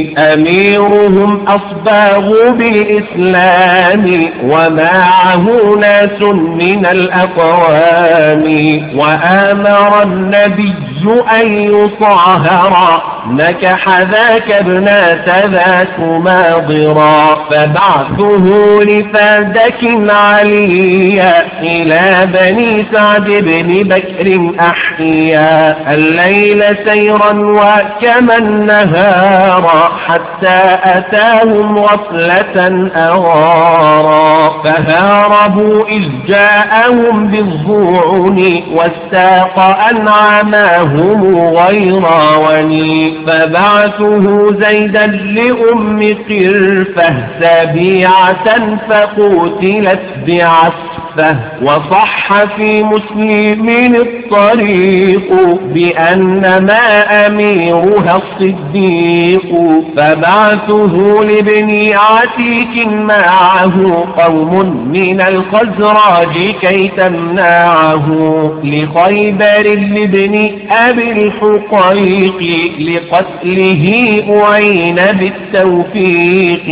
أميرهم أصباغ بالإسلام ومعه ناس من الأقوام وآمر النبي أن يطهر نكح ذاك ابنة ذاك ماضرا فبعثه لفادك عليا إلى بني سعد بن بكر أحيا الليل سيرا وكما النهار حتى أتاهم غفلة أغارا فهاربوا إذ جاءهم بالظعن واستاق أنعماهم غيرا وني فبعثه زيدا لأم قرفة سبيعة فقتلت بعسفة وصح في مسلم الطريق بأن ما أميرها الصديق فبعثه لابن عتيك معه قوم من الخزرج كي تمنعه لخيبر لابن أبي الحقيق لقتله أعين بالتوفيق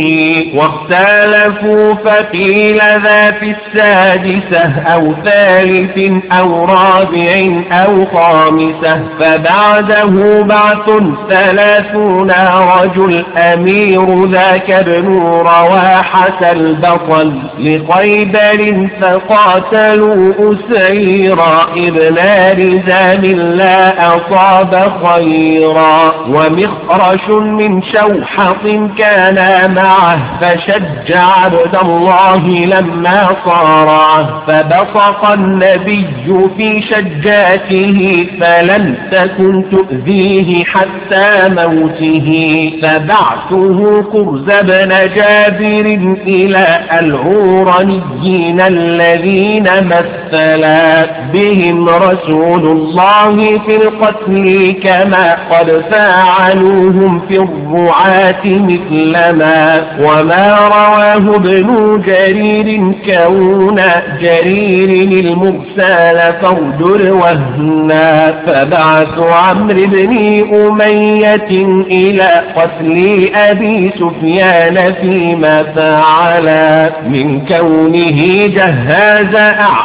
واختلفوا فقيل ذا في السادسة أو ثالث أو رابع أو خامسة فبعده بعث ثلاثون رجل أمير ذاك ابن رواحة البطل لخيبر فقاتلوا أسيرا ابن رزام لا أصاب خيرا ومخرش من شوحط كان معه فشجع عبد الله لما صارعه فبصق النبي في شجاته فلم تكن تؤذيه حتى موته فبعثه كرز بن جابر إلى العورنيين الذين مثلا بهم رسول الله في القتل كما قد فعلوهم في الرعاة مثلما وما رواه ابن جرير كون جرير المرسال فاردر وهنا فبعث عمرو بن أمية إلى قتل أبي سفيان فيما فعلا من كونه جهاز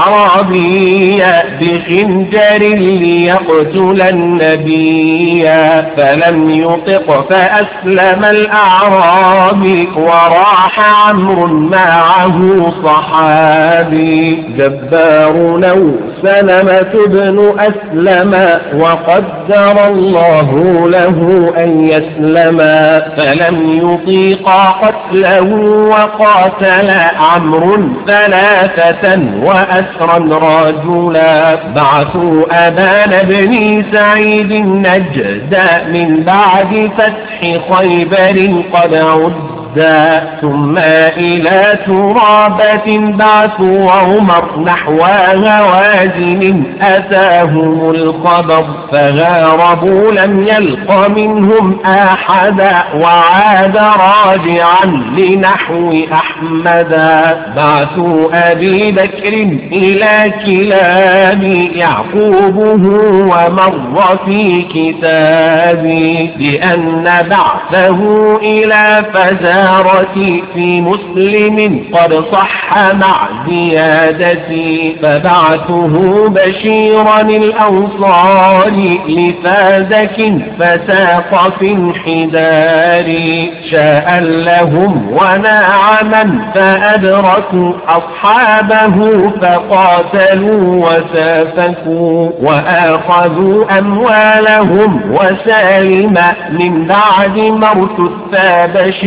أعرابيا بخنجر ليقتل النبي فلم يطق فأسلم الأعرابي وراح عمرو معه صحابي جبار نو سلمة بن أسلم وقدر الله له أن يسلم فلم يطيق قتله وقاتل عمرو ثلاثة وأسرا رجلا بعثوا أبان بن سعيد النجد من بعد فتح خيبر قد عد ثم إلى ترابة بعثوا عمر نحو هوازن أتاهم الخبر فغاربوا لم يلق منهم أحدا وعاد راجعا لنحو أحمدا بعثوا أبي بكر إلى كلاب يعقوبه ومر في كتابي لأن بعثه إلى فزا في مسلم قد صح مع زيادتي فبعثه بشيرا الأنصار لفادك فساق في انحدار شاء لهم ونعما فأدركوا أصحابه فقاتلوا وسافكوا وآخذوا أموالهم وسالم من بعد مرت بشير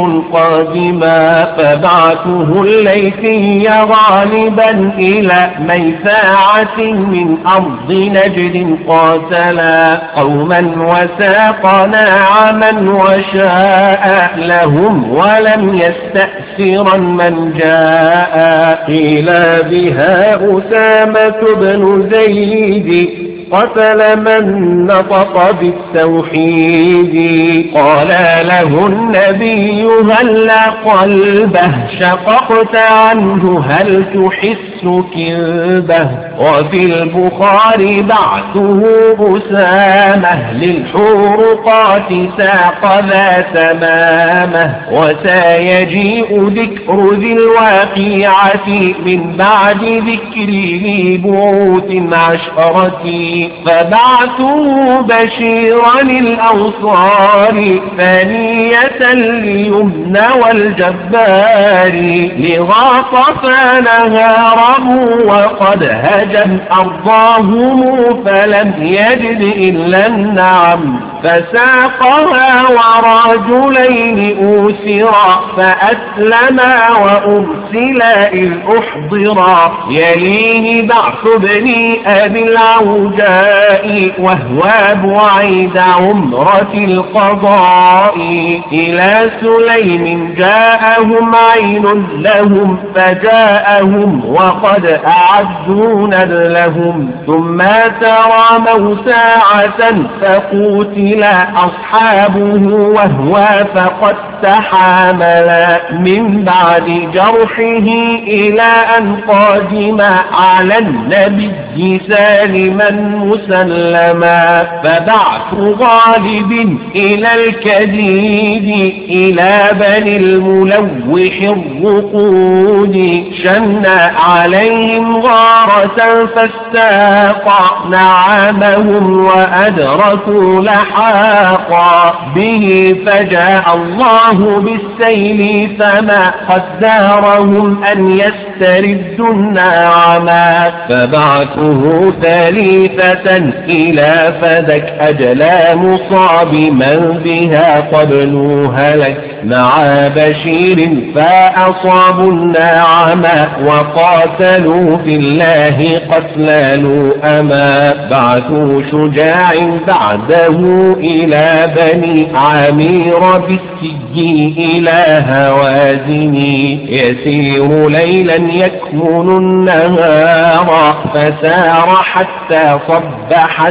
قادما فبعثه الليثي غالبا إلى ميساعة من أرض نجد قاتلا قوما وساق ناعما وشاء لهم ولم يستأثرا من جاء قيل بها أسامة بن زيد قتل من نطق بالتوحيد قال له النبي هلا قلبه شققت عنه هل تحس كذبه وفي البخاري بعثه أسامة للحرقات ساق ذا تمامه وسيجيء ذكر ذي الواقعة من بعد ذكره بعوث عشرة فبعثوا بشيرا الأوصار ثانية اليمن والجبار لغاطفا نهاره وقد هجم أرضاهم فلم يجد إلا النعم فساقها ورجلين أوسرا فأسلما وأرسلا إذ أحضرا يليه بعث ابن أبي العوجاء وهو بعيد عمرة القضاء إلى سليم جاءهم عين لهم فجاءهم وقد أعدوا نذلهم ثم تراموا ساعة فقوتل أصحابه وهو فقد تحامل من بعد جرحه إلى أن قادم على النبي سالما مسلما فبعث غالب إلى الكديد إلى بني الملوح الرقود شن عليهم غارة فاستاق نعمهم وأدركوا لحاقا به فجاء الله بالسيل فما قدرهم أن يستردوا النعما فبعثه ثالثة إلى فذك أجلى مصاب من بها قبل هلك مع بشير فأصابوا النعم وقاتلوا في الله قتلوا أما بعثوا شجاع بعده إلى بني عامير بالسجي إلى هوازن يسير ليلا يكمن النهار فسار حتى صبح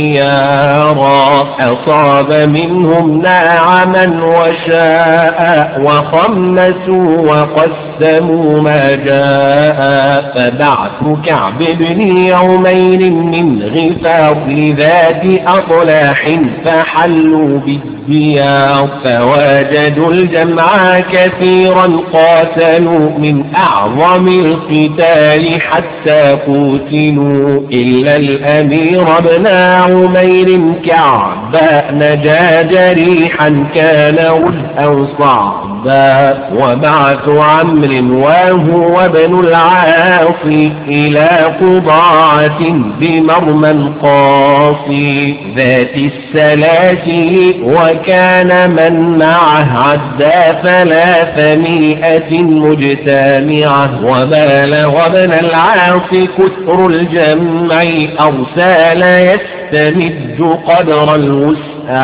الديار أصاب منهم ناعما وشاء وخمسوا وقسموا ما جاء فبعث كعب بن عمير من غفار ذات أطلاح فحلوا بالديار فوجدوا الجمع كثيرا قاتلوا من أعظم القتال حتى قتلوا إلا الأمير بن عمير كعب نجا جريحا كان أو صعبا وبعث عمرو وهو ابن العاص إلى قضاعة بمرمى قاصي ذات السلاسل وكان من معه عدى ثلاثمائة مجتمعة وبالغ ابن العاص كثر الجمع أرسال يستمد قدر الوسع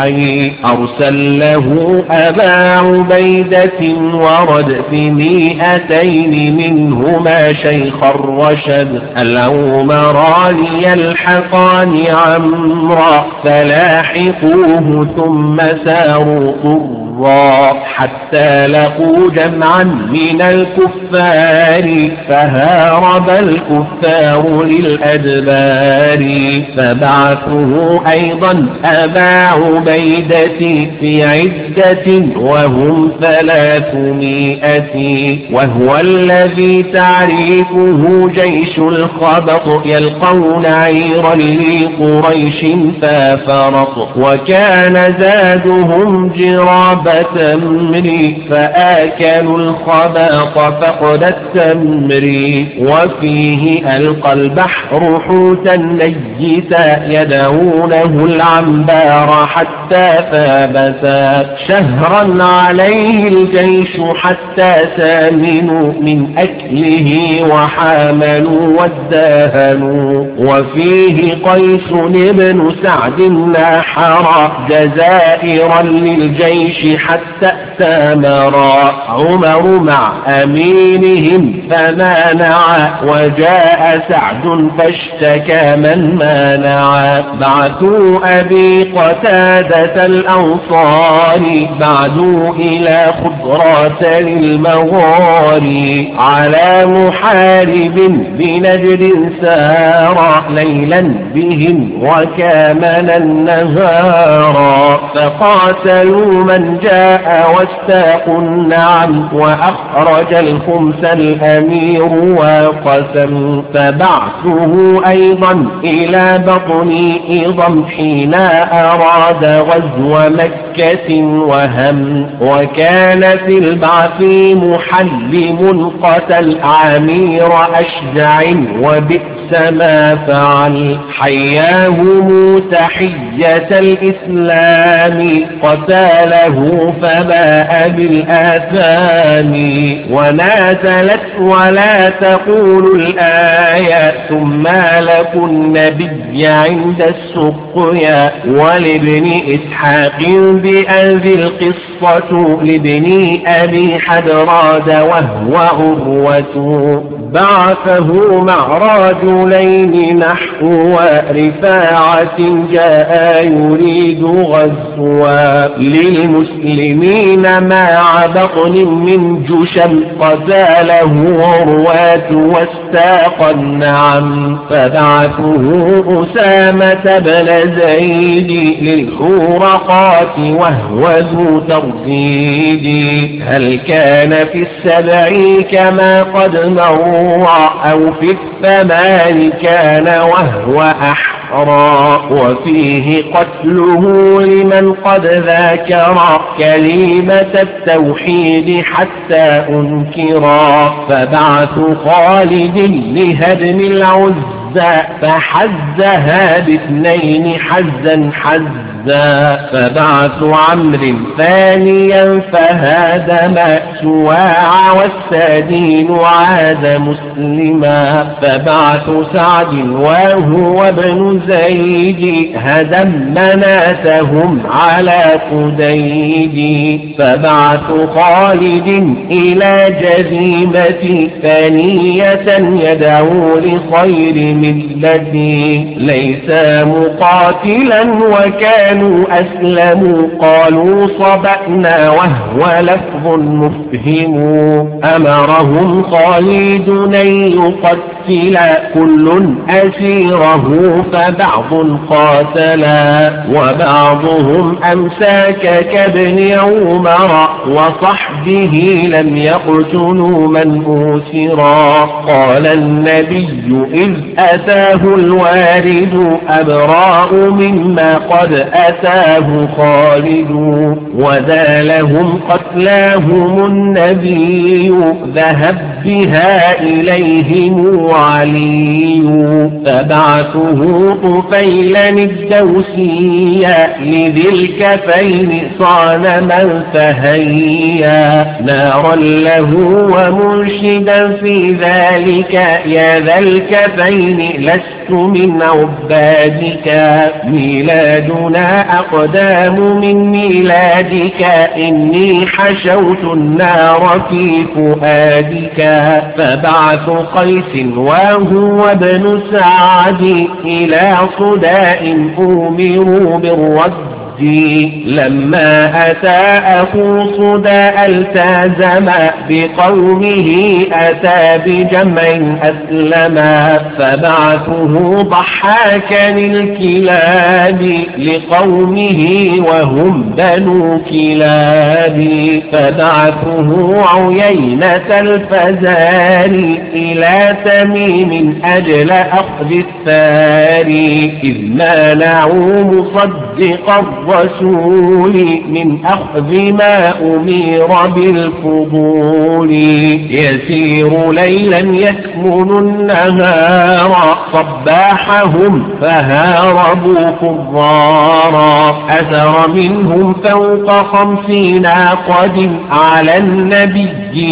أرسل له أبا عبيدة ورد في مئتين منهما شيخ الرشد العمران يلحقان عمرا فلاحقوه ثم ساروا طرا حتى لقوا جمعا من الكفار فهارب الكفار للأدبار فبعثه أيضا أبا عبيدة في عدة وهم ثلاثمائة وهو الذي تعريفه جيش الخبط يلقون عيرا لقريش فافرط وكان زادهم جراب تمر فآكلوا الخباط فقد التمر وفيه ألقى البحر حوتا نجسا يدعونه العنبار حتى فابتا شهرا عليه الجيش حتى سامنوا من أكله وحاملوا واداهنوا وفيه قيس بن سعد ناحر جزائرا للجيش حتى ائتمرا عمر مع أمينهم فمانع وجاء سعد فاشتكى من مانع بعثوا أبي قتادة الأنصاري بعدوا إلى خضرات للمغاري على محارب بنجد سار ليلا بهم وكامل النهار فقاتلوا من جاء واستاقوا النعم وأخرج الخمس الأمير وقسم فبعثه أيضا إلى بطن إضم حين أراد غزو مكة وهم وكان في البعث محلم قتل عمير أشجع وبئس ما فعل حياهم تحية الإسلام قتاله فباء بالآثام ونازلت ولا تقول الآية ثم لكم النبي عند السقيا ولابن إسحاق بأذي القصة لابن أبي حدراد وهو عروة بعثه مع رجلين نحو رفاعة جاء يريد غزوا للمسلمين مع بطن من جشم قتاله عروة واستاق النعم فبعثه أسامة بن زيد للخورقات وهو ذو ترصيد هل كان في السبع كما قد مر أو في الثمان كان وهو أحرى وفيه قتله لمن قد ذاكر كلمة التوحيد حتى أنكرا فبعث خالد لهدم العزى فحزها باثنين حزا حزا فبعث عمرو ثانيا فهادم سواع والسادين عاد مسلما فبعث سعد وهو ابن زيد هدم مناتهم على قديد فبعث خالد إلى جزيمة ثانية يدعو لخير ملتي ليس مقاتلا وكانوا أسلموا قالوا صبأنا وهو لفظ مفهم أمرهم خالد أن يقتل كل أسيره فبعض قاتلا وبعضهم أمساك كابن عمر وصحبه لم يقتلوا من أوسرا قال النبي إذ أتاه الوارد أبراء مما قد أتاه خالد وذا لهم قتلاهم النبي ذهب بها إليهم علي فبعثه طفيلا الدوسيا لذي الكفين صانما فهيا نارا له ومرشدا في ذلك يا ذا الكفين لست من عبادك ميلادنا أقدام من ميلادك إني حشوت النار في فؤادك فبعث قيس وهو ابن سعد إلى صداء أمروا بالرد لما أتى أخو صدى التزم بقومه أتى بجمع أسلما فبعثه ضحاكا الكلاب لقومه وهم بنو كلاب فبعثه عيينة الفزار إلى تميم أجل أخذ الثاري إذ مانعوا مصدقا الرسول من أخذ ما أمير بالفضول يسير ليلا يكمن النهار صباحهم فهاربوا فرارا. أثر منهم فوق خمسين قد على النبي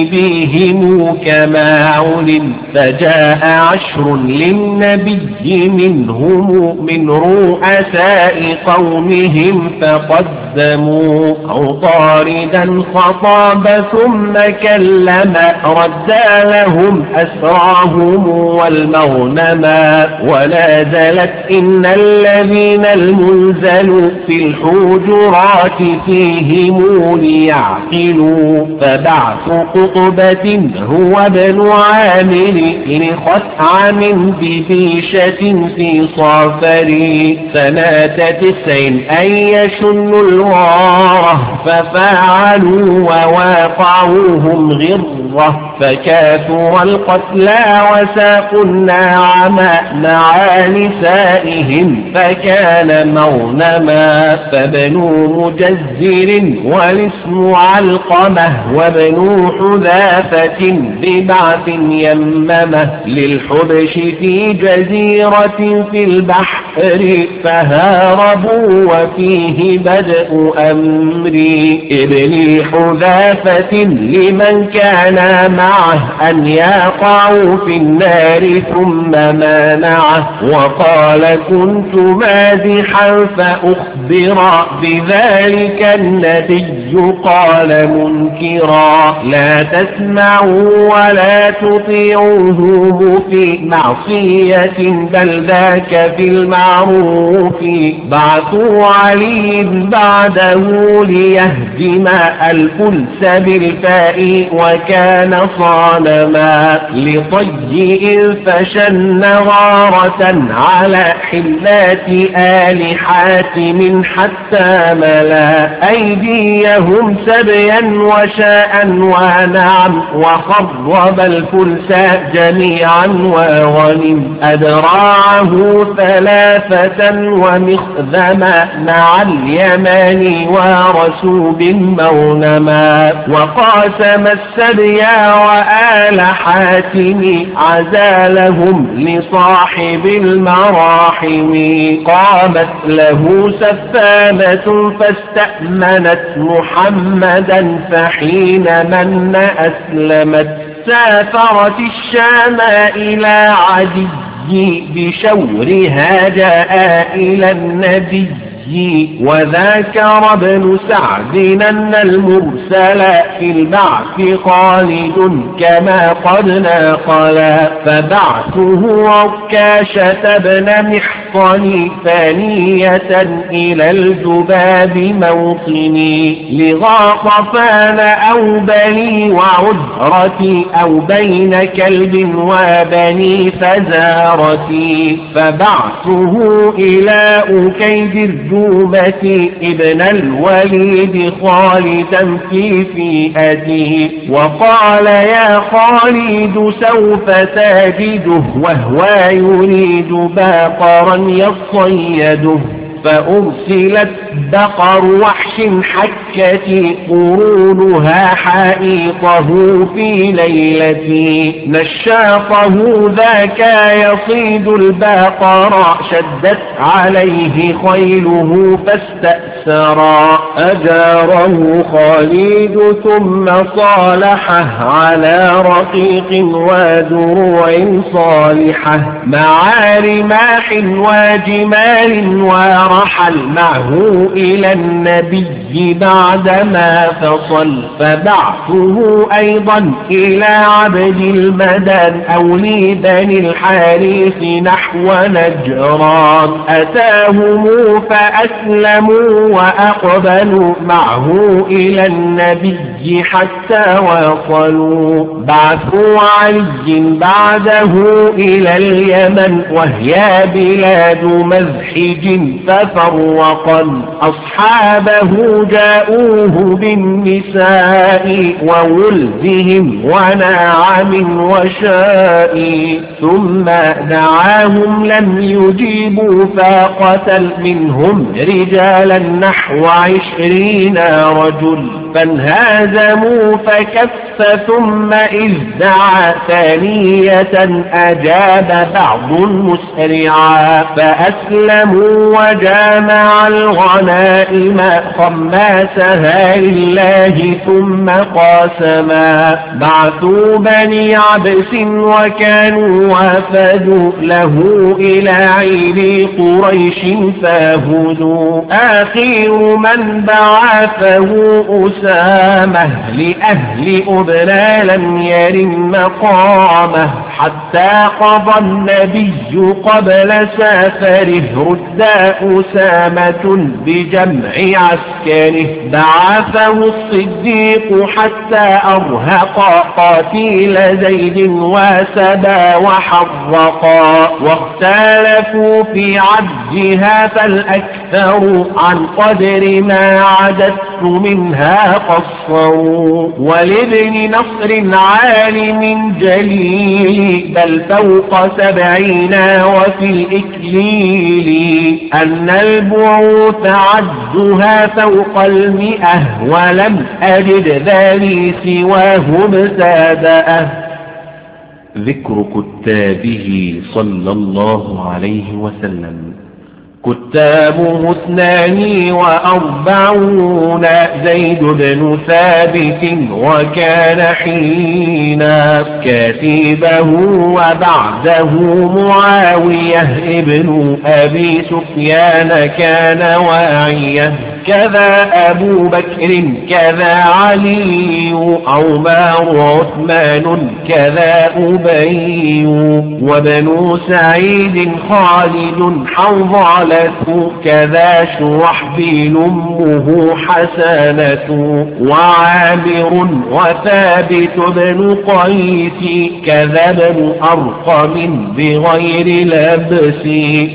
بهم كما علم، فجاء عشر للنبي منهم من رؤساء قومهم فقدموا أو طاردا خطاب ثم كلم، ردى لهم أسراهم والمغنما. ولا زلت إن الذين المنزل في الحجرات فيهم ليعقلوا، فبعث قطبة هو ابن عامر لخثعم ببيشة في صافري سنة تسع أن يشنوا الغارة، ففعلوا وواقعوهم غرة، فكاثر القتلى وساقوا النعم مع نسائهم فكان مغنما. فبنو مجزر والاسم علقمة وابن حذافة ببعث يممه للحبش في جزيرة في البحر، فهاربوا وفيه بدء أمري ابن حذافة لمن كان معه أن يقعوا في النار ثم مانعه. وقال كنت مازحا فأخبر بذلك النبي قال منكرا، لا تسمعوا ولا تطيعوه في معصية بل ذاك في المعروف. بعثوا علي بعده ليهدم الفلس بالفاء وكان صانما لطيء فشن غارة على حلات آل حاتم حتى ملا أيديهم سبيا وشاء ونعم، وخرب الفلس جميعا وغنم أدراعه ثلاثة ومخذما مع اليمان ورسوب مغنما. وقاسم السبيا وآل حاتم عزالهم لصاحب المراحم. قامت له سفامة فاستأمنت محمدا فحين من أسلمت سافرت الشام إلى عدي بشورها جاء إلى النبي. وذاكر ابن سعد أن المرسل في البعث خالد كما قد ناقلا، فبعثه عكاشة بن محصن ثانية إلى الذباب موطني لغاطفان أو بني وعذرة أو بين كلب وبني فزارتي. فبعثه إلى أكيد الدومة ابن الوليد خالدا في فئته. وقال يا خالد سوف تجده وهو يريد باقرا يصيده. فأرسلت بقر وحش حكت قرونها حائطه في ليلة نشاطه ذاك يصيد البقر شدت عليه خيله فاستأسرا. أجاره خالد ثم صالحه على رقيق ودروع صالحة مع رماح وجمال ورحل معه إلى النبي بعدما فصل. فبعثه أيضا إلى عبد المدن أو لبني الحارث نحو نجران. أتاهم فأسلموا وأقبلوا معه إلى النبي حتى وصلوا. بعثوا علي بعده إلى اليمن وهي بلاد مزحج ففرقا أصحابه جاءوه بالنساء وولدهم ونعم وشاء. ثم دعاهم لم يجيبوا فقتل منهم رجالا نحو عشرين رجل فانهزموا فكف ثم إذ دعا ثانية أجاب بعض مسرعا فأسلموا وجامع الغنائم خماسها لله ثم قاسما بعثوا بني عبس وكانوا وافدوا له إلى عير قريش فاهدوا آخر من بعثه أسامة لأهل أبنى لم يرم مقامه حتى قضى النبي قبل سافره رد أسامة بجمع عسكره بعثه الصديق حتى أرهق قاتل زيد وسبى وحرقا واختلفوا في عدها فالأكثر عن قدر ما عددت منها قصروا ولابن نصر عالم جليل بل فوق سبعين وفي الإكليل أن البعوث عدها فوق المئة ولم أجد ذلك سواه ابتدأه. ذكر كتابه صلى الله عليه وسلم. كتابه اثنان وأربعون زيد بن ثابت وكان حينا كاتبه وبعده معاوية ابن أبي سفيان كان واعية كذا أبو بكر كذا علي عمر وعثمان كذا أبي وابن سعيد خالد حنظلة كذا شرحبيل أمه حسنة وعامر وثابت بن قيس كذا ابن أرقم بغير لبس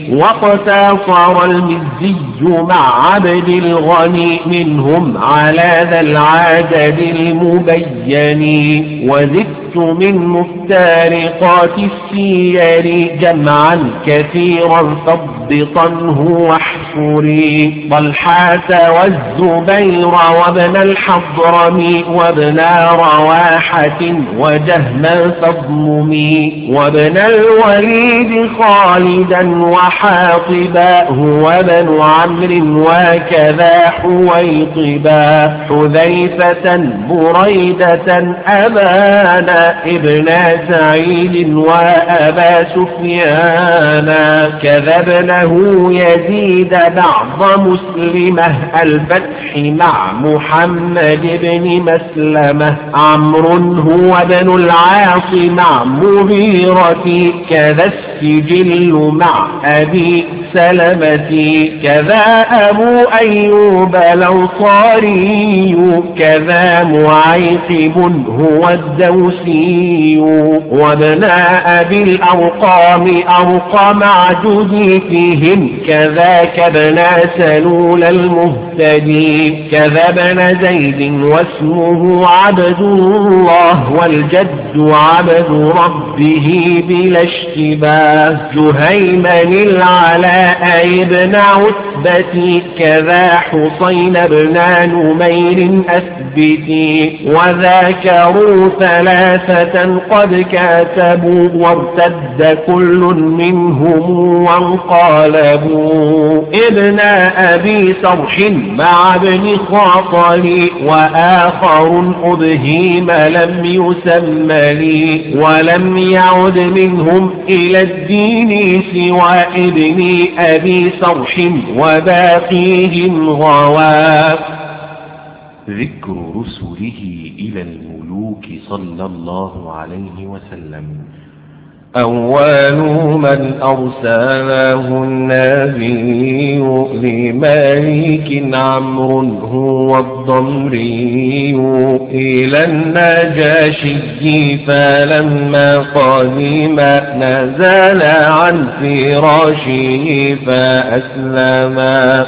واقتصر المزي مع عبد الغني منهم على ذا العدد المبين وزدت من مفترقات السير جمعا كثيرا فضبطنه واحصري طلحة والزبير وابن الحضرم وابن رواحة وجهما فاضممي وابن الوليد خالدا وحاطبا هو ابن عمرو وكذا حويطبا حذيفة بريدة أبانا ابن سعيد وأبا سفيان كذا ابنه يزيد بعض مسلمة الفتح مع محمد بن مسلمة عمرو هو ابن العاص مع مغيرة كذا السجل مع أبي سلمة كذا أبو أيوب الأنصاري كذا معيقب هو الدوسي وابن أبي الأرقام أرقم عجوزي فيهم كذاك ابن سلول المهتدي كذا ابن زيد واسمه عبد الله والجد عبد ربه بلا اشتباه جهيمان العلاء ابن عتبة كذا حسين بن نمير أثبتي وذاكروا ثلاثة قد كاتبوا وارتد كل منهم وانقلبوا ابن أبي صرح مع ابن خاطل وآخر أبهيم لم يسمى لي ولم يعد منهم إلى الدين سوى ابن أبي صرح وباقيهم غوا. ذكر رسله إلى الملوك صلى الله عليه وسلم. أول من أرسله النبي لملك عمرو هو الضمري إلى النجاشي فلما قدم نزل عن فراشه فأسلم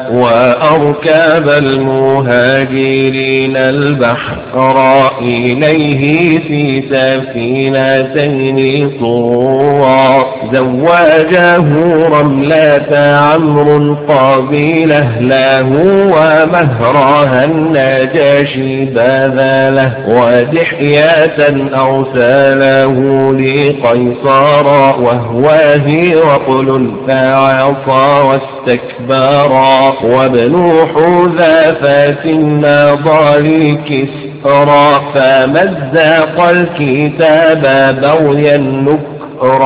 وأركب المهاجرين البحر إليه في سفينتين طور زواجه رملة عمرو قابله له ومهرها النجاشي بذله ودحية أرسله لقيصر وهو هرقل فعصى واستكبرا وابن حذافة النضال كسرى فمزق الكتاب بغيا نكرا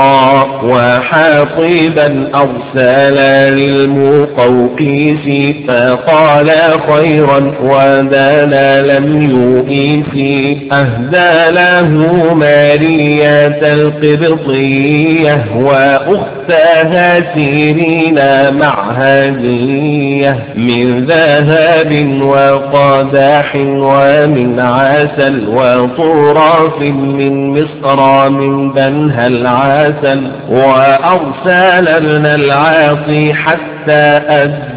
وحاطبا أرسل للمقوقيس فقال خيرا ودانا لم يؤيس أهدى له مارية القبطية وأختها سيرين مع هدية من ذهب وقداح ومن عسل وطراف من مصر من بنها العسل وأرسل ابن العاصي حتى أدى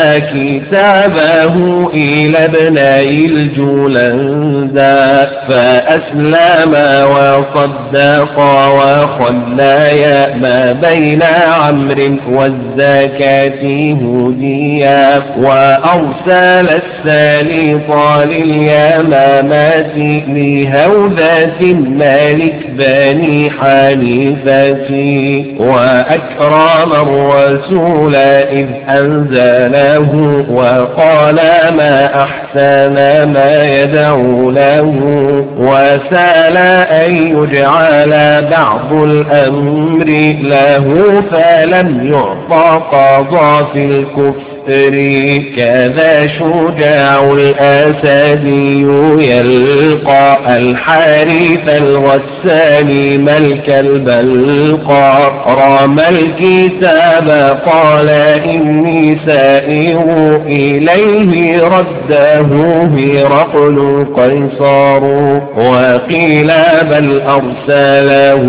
كتابه إلى ابني الجولندا فأسلم وصدقا وخلايا ما بين عمرو والزكاة هديا وأرسل السالط لليمامات لهوذة مالك بني حنيفة وأكرم الرسول إذ أنزل وقال ما أحسن ما يدعو له وسال أن يجعل بعض الأمر له فلم يعطى قضى في الكفر كذا شجاع الأسدي يلقى الحارث الغساني ملك البلقى رمى الكتاب قال إني سائر إليه رده هرقل قيصر وقيل بل أرسله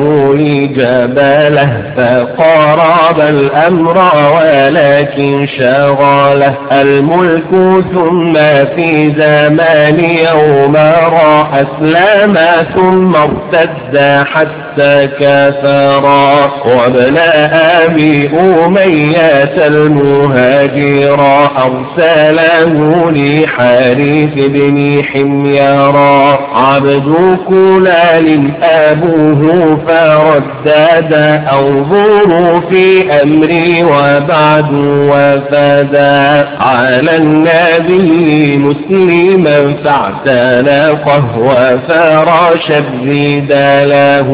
لجبله فقارب الأمر ولكن شغل الملك ثم في زمان عمر أسلم ثم ارتد حتى كفرا وابن أبي أمية المهاجرا أرسله لحارث بن حميرا عبد كلال أبوه فردد أنظر في أمري وبعد وفدا على النبي مسلما فاعتنقه وفرش الرد له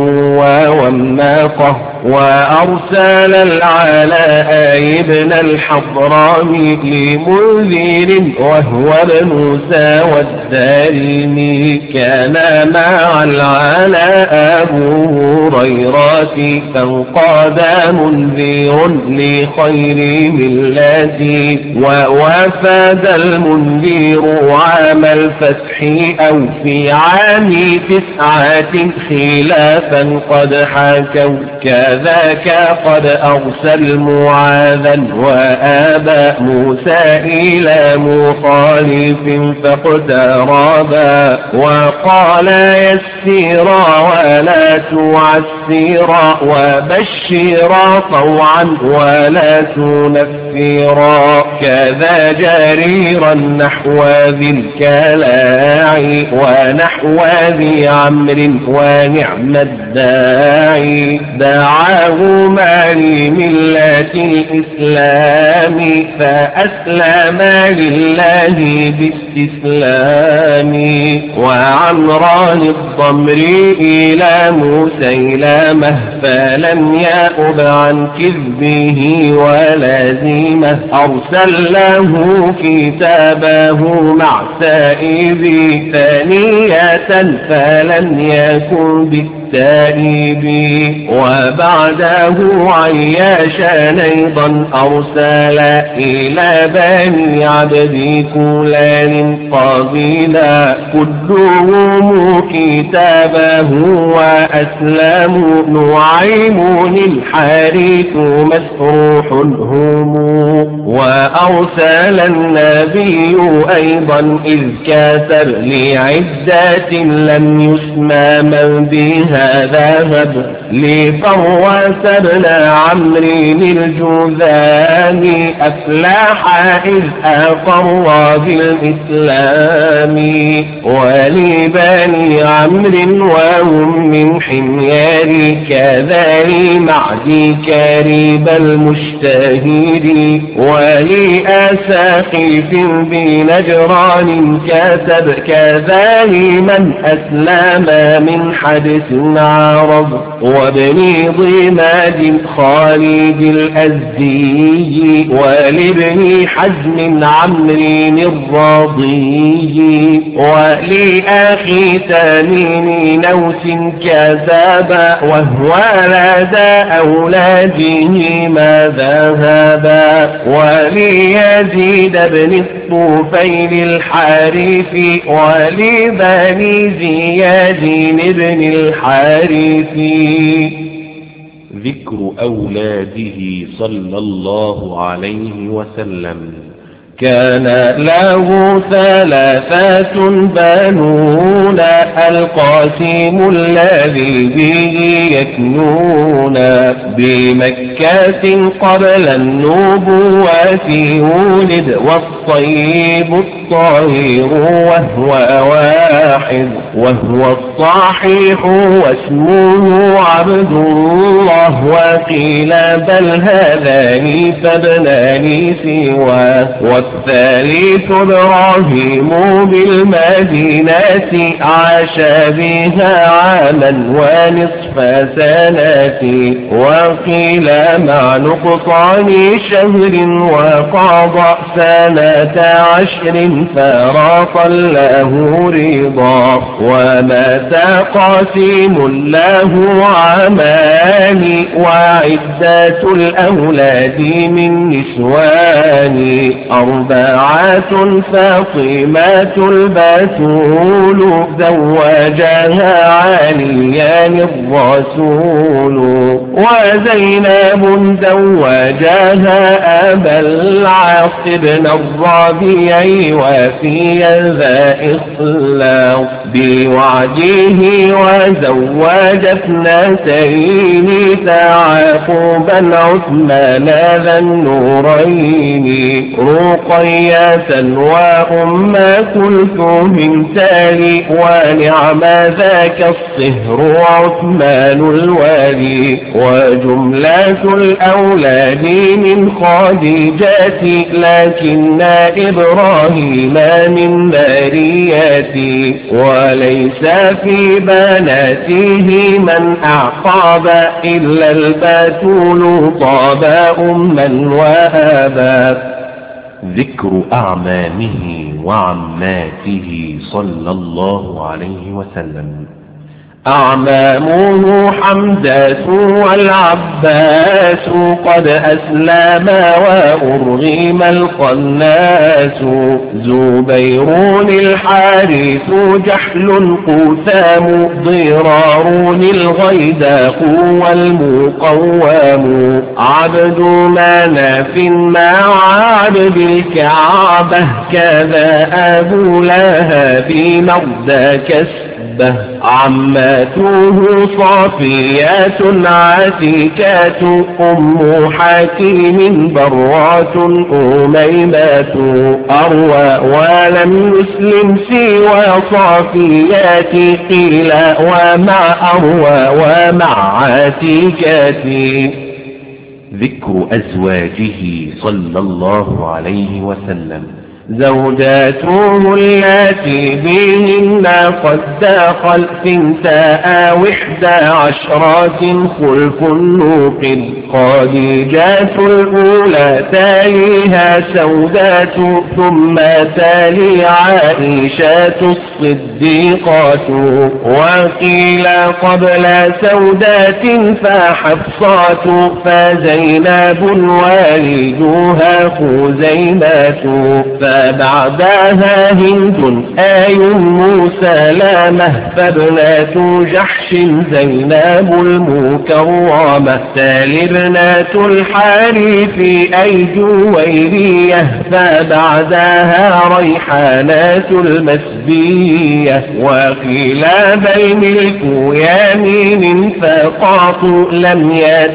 وومقه وأرسل العلاء ابن الحضرمي لمنذر وهو ابن سوى الدارمي كان مع العلاء أبو هريرة فانقاد منذر لخير ملتي ووفد المنذر عام الفتح أو في عام تسعة خلافا قد حكوا كذاك قد أرسل معاذا وآبى موسى إلى مخالف فاقتربا وقال يسيرا ولا تعسيرا وبشرا طوعا ولا تنفرا كذا جريرا نحو ذي الكلاعي ونحو ذي عمرو ونعم الداعي دعاهما لملة الإسلام فأسلم لله باستسلام وعمران الضمري إلى مسيلمة فلم يأب عن كذبه ولازمه أرسل له كتابه مع سائب ثانية فلم يكن بالتالي التائب وبعده عياشا أيضا أرسل إلى بني عبد كلان قبيلا كلهم كتابه وأسلموا نعيم الحارث مسروح هم وأرسل النبي أيضا إذ كاتب لعدة لم يسمى من بها ذهب لفروة بن عمرو الجذامي أفلاح إذ أقر بالإسلام ولبني عمرو وهم من حميار كذلك معدي كريب المشتهر ولأساقف بنجران كتب كذلك من أسلم من حدث عرب وابن ضماد خالد الأزدي ولابن حزم عمرو الراضي ولأخي تميم نوس كذب وهو لدى أولاده ما ذهبا وليزيد بن الطفيل الحارث ولبني زياد بن الحارث. ذكر أولاده صلى الله عليه وسلم. كان له ثلاثة بنون القاسم الذي به يكنون بمكة قبل النبوة ولد والطيب الطاهر وهو واحد وهو الصحيح واسمه عبد الله وقيل بل هذان فابنان سواه والثالث إبراهيم بالمدينة عاش بها عاما ونصف سنة وقيل مع نقصان شهر وقضى سنة عشر فراق له رضا ومات قاسم له عامان وعدة الأولاد من نسوان أربعة فاطمة البتول زوجها عليا الرسول وزينب زوجها أبا العاص بن الربيع وفي ذا إخلاص بوعده وزوج اثنتين تعاقبا عثمان ذا النورين رقية وأم كلثوم تالي ونعم ذاك الصهر عثمان الوالي وجملة الأولاد من خديجة لكن إبراهيم من ماريات وليس في بناته من أعقاب إلا البتول طاب أما وأبا. ذكر أعمامه وعماته صلى الله عليه وسلم. أعمامه حمزة والعباس قد أسلما وأرغم القناس زبير الحارث جحل قثام ضرار الغيداق والمقوام عبد مناف مع عبد الكعبة كذا أبو لهب مردك عماته صافيات عتيكات أم حكيم برات أميمات أروى ولم يسلم سوى صافيات قيل ومع أروى ومع عتيكات. ذكر أزواجه صلى الله عليه وسلم. زوجاته اللاتي بهن قد دخل ثنتا وحدى عشرات خلف نوقل خديجات الأولى تاليها سودات ثم تالي عائشات الصديقات وقيل قبل سودات فحفصات فزينب والدها خزيمات فبعدها هند آي سلامة فابنات جحش زينب المكرمة تالي ابنات الحارث أي جويرية فبعدها ريحانات المسجد لبية. وقيل بل ملك يمين فقاط لم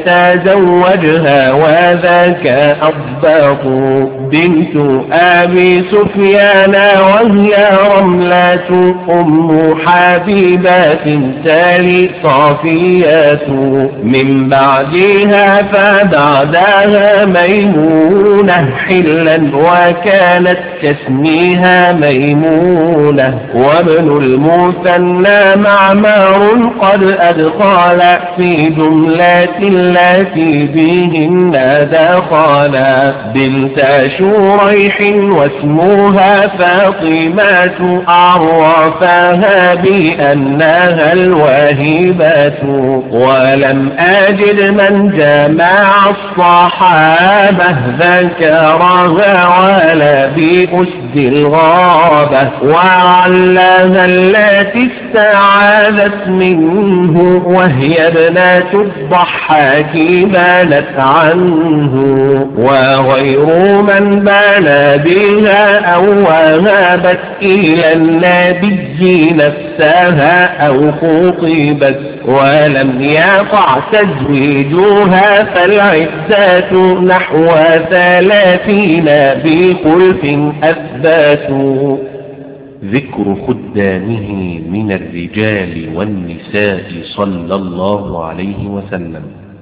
يتزوجها وذاك أضباط. بنت أبي سفيان وهي رملة أم حبيبات تالي صافيات. من بعدها فبعدها ميمونة حلا وكانت كاسمها ميمونة. وابن المثنى معمر قد أدخل في جملة التي بهن دخلا. بنت شريح واسمها فاطمة عرفها بأنها الواهبة. ولم أجد من جمع الصحابة ذكرها ولا بأسد الغابة. وعلها التي استعاذت منه وهي ابنة الضحاك بانت عنه. وغير من بان بها أو وهبت إلى النبي نفسها أو خطبت ولم يقع تزويجها فالعدات نحو ثلاثين بخلف أثباتوا. ذكر خدامه من الرجال والنساء صلى الله عليه وسلم.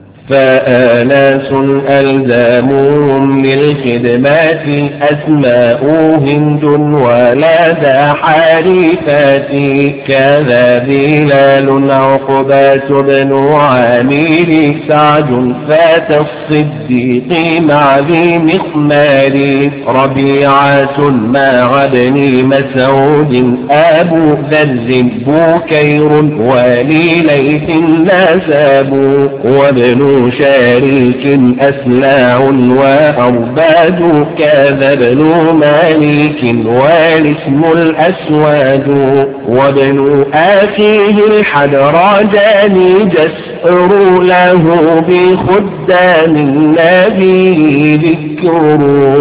فآناس ألزامهم للخدمات أسماء هند ولدى حريفات. كذا بلال عقبة بن عامر سعد فات الصديق مع ذي مخمار. ربيعة مع ابن مسعود أبو ذر بكير ولي ليث نسب. وابن شريك أسلاع وأرباد كذا ابن مالك والاسم الأسود. وابن أخيه الحدرجاني جسر له بخدام النبي ذكر.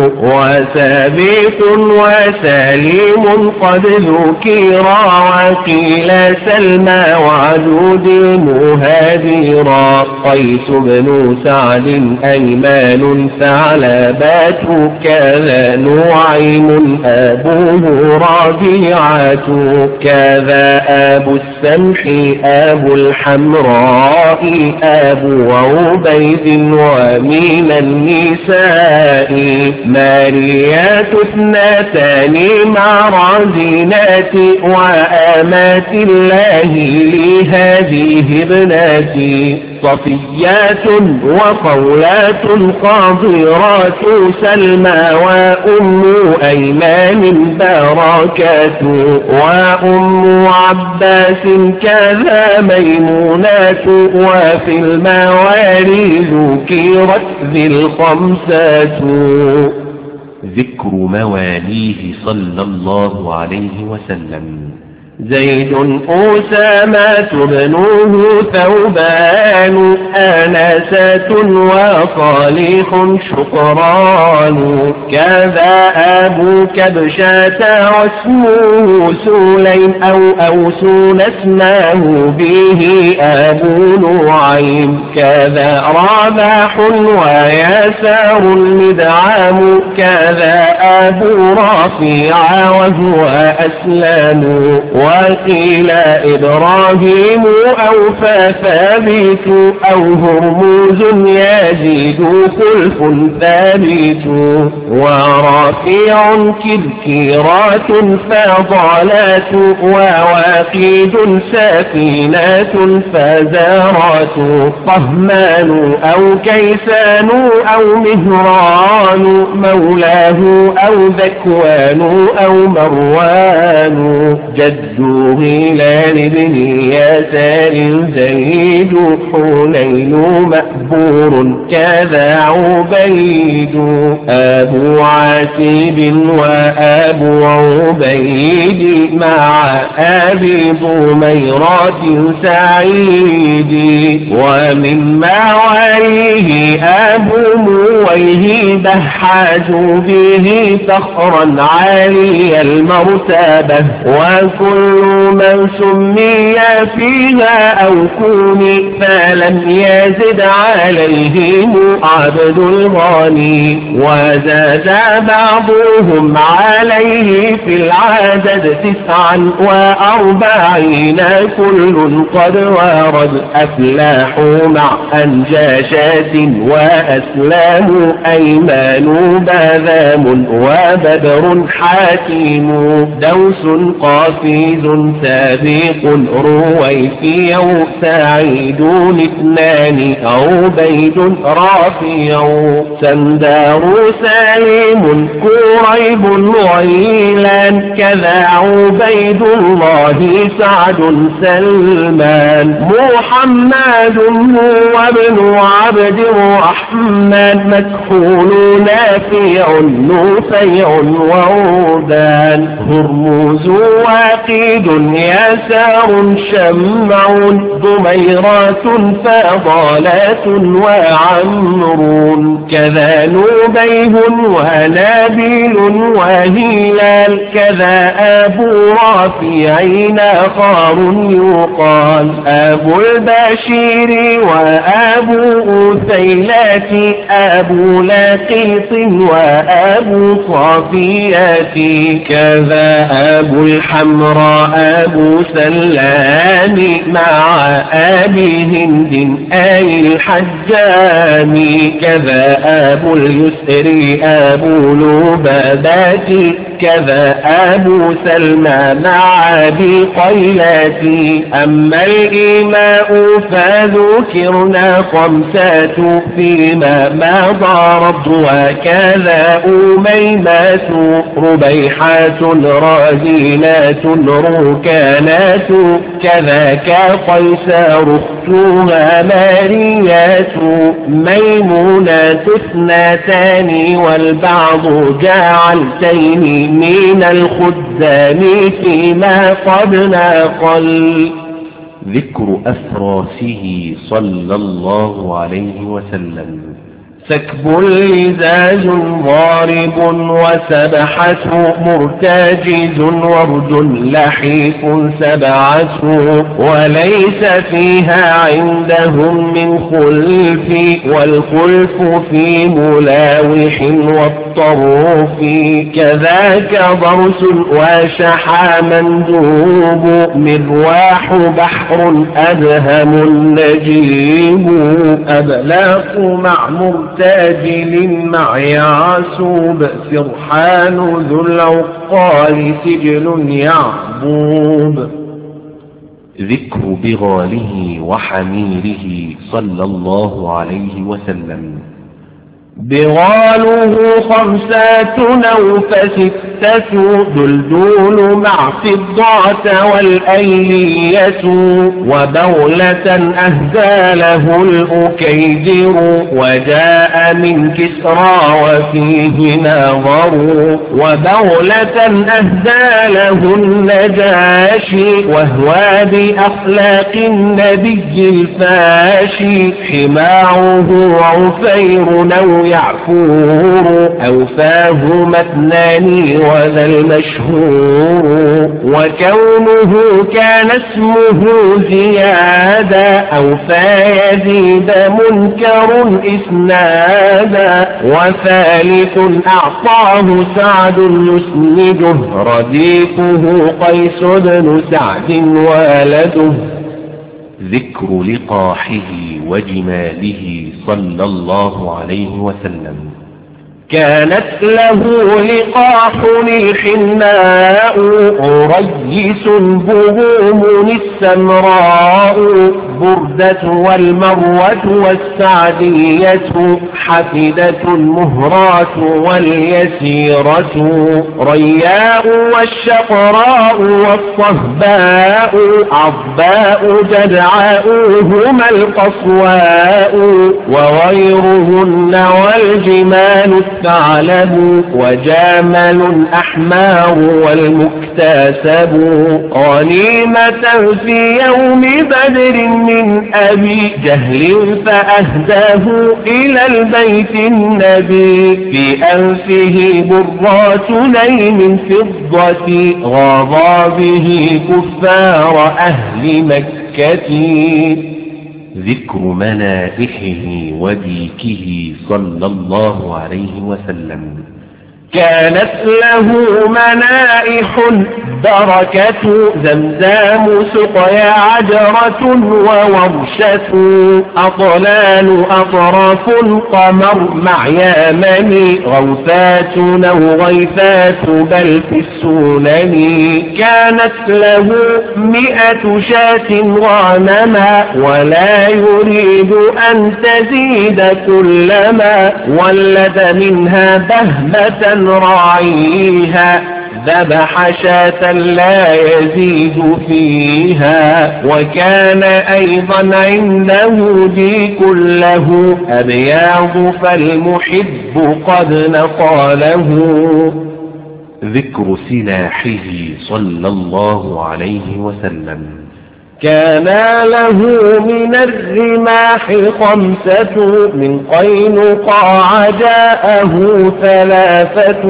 وسابق وسليم قد ذكرا وقيل سلمى وعدود المهاجرا. قيس بن سعد أيمان ثعلبات كذا نعيم أبوه ربيعة. كذا أبو السمح أبو الحمراء أبو عبيد. ومن النساء ماريات اثنتان مع رزينات وآمات الله لهذه ابناتي. صفيات وقولات قاضرات سلمى وأم أيمان بركات. وأم عباس كذا ميمونات. وفي الموالي ذكرت ذي الخمسات. ذكر مواليه صلى الله عليه وسلم. زيد أسامة بنوه ثوبان آنسة وصالح شقران. كذا أبو كبشة واسمه سليم أو أوسون اسمه به أبو نعيم. كذا رباح ويسار المدعام. كذا أبو رافع وهو أسلام. وقيل إبراهيم أو فثابت أو هرموز يزيد خلف ثابت. ورافع كذكيرات فضالات. وواقيد سفينات فزارات. طهمان أو كيسان أو مهران. مولاه أو ذكوان أو مروان. جد غيلان بن يسار زيد حنين مأبور كذا عبيد. أبو عاتب وأبو عبيد مع أبي ضميرات سعيد. ومن مواليه أبو مويهب شيبة حازوا به فخرا عالي المرتبة وكل من سمي فيها أو كوني فلم يزد عليهم عبد الغني وزاد بعضهم عليه في العدد تسعا وأربعين كل قد ورد أفلاح مع أنجاشات وأسلام أيمان بذام وبدر حكيم دوس قافز سابق رويفي سعيد اثنان عبيد رافع سندار سليم كريب غيلان كذا عبيد الله سعد سلمان محمد هو ابن عبد الرحمن مكحول نافع نفيع وعودان هرمز واقيد يسار شمع ضميرات فضالات وعمرون كذا نبيه ونابيل وهلال كذا أبو رافعين خار يقال أبو البشير وأبو أثيلات أبو لقيط وأبو صافيات كذا أبو الحمراء أبو سلام مع أبي هند أي الحجام كذا أبو اليسر أبو لبابات كذا أبو سلمى مع أبي قيلات أما الإماء فذكرنا خمسات فيما مضى رد وكذا أميمات ربيحات رازينات ركانات كذاك قيسار اختها ماريات ميمونات اثنتان والبعض جعلتين من الخدام فيما قد نقل. ذكر أفراسه صلى الله عليه وسلم. سكب لزاز ضارب وسبحة مرتجز ورد لحيف سبعة وليس فيها عندهم من خلف والخلف في ملاوح والطروف كذاك ضرس وشحى مندوب مرواح بحر أدهم نجيب أبلاق مع مرتجل مع يعسوب سرحان ذو العقال سجل يعبوب. ذكر بغاله وحميره صلى الله عليه وسلم. بغاله خمسات أو فستة دلدول مع فضة والأيلية وبولة أهدى له الأكيدر وجاء من كسرى وفيه ناظر وبولة أهدى له النجاشي وهو بأخلاق النبي الفاشي حماعه عفير نو يعفور أوفاه متناني وذا المشهور وكونه كان اسمه زيادة أوفى يزيد منكر إسنادا وثالث أعطاه سعد يسنده رديفه قيس بن سعد ولده. ذكر لقاحه وجماله صلى الله عليه وسلم. كانت له لقاح الحناء ريس بهوم السمراء بردة والمروة والسعدية حفدة المهرات واليسيرة رياء والشقراء والصهباء عضباء جدعاء هما القصواء وغيرهن والجمال الثعلب وجامل أحمار والمكتسب غنيمة في يوم بدر من أبي جهل فأهداه إلى البيت النبي، في أنفه برات نيم فضة غاضى به كفار أهل مكة. ذكر منائحه وديكه صلى الله عليه وسلم. كانت له منائح بركة زمزام سقيا عجرة وورشة، أطلال أطراف القمر مع يامن غوثات أو غيثات بل في السنن. كانت له مئة شاة غانما ولا يريد أن تزيد كلما ولد منها بهمة راعيها ذبح شاة لا يزيد فيها. وكان أيضا عنده ديك له أبياض فالمحب قد نقاله. ذكر سلاحه صلى الله عليه وسلم. كان له من الرماح خمسة من قينقاع جاءه ثلاثة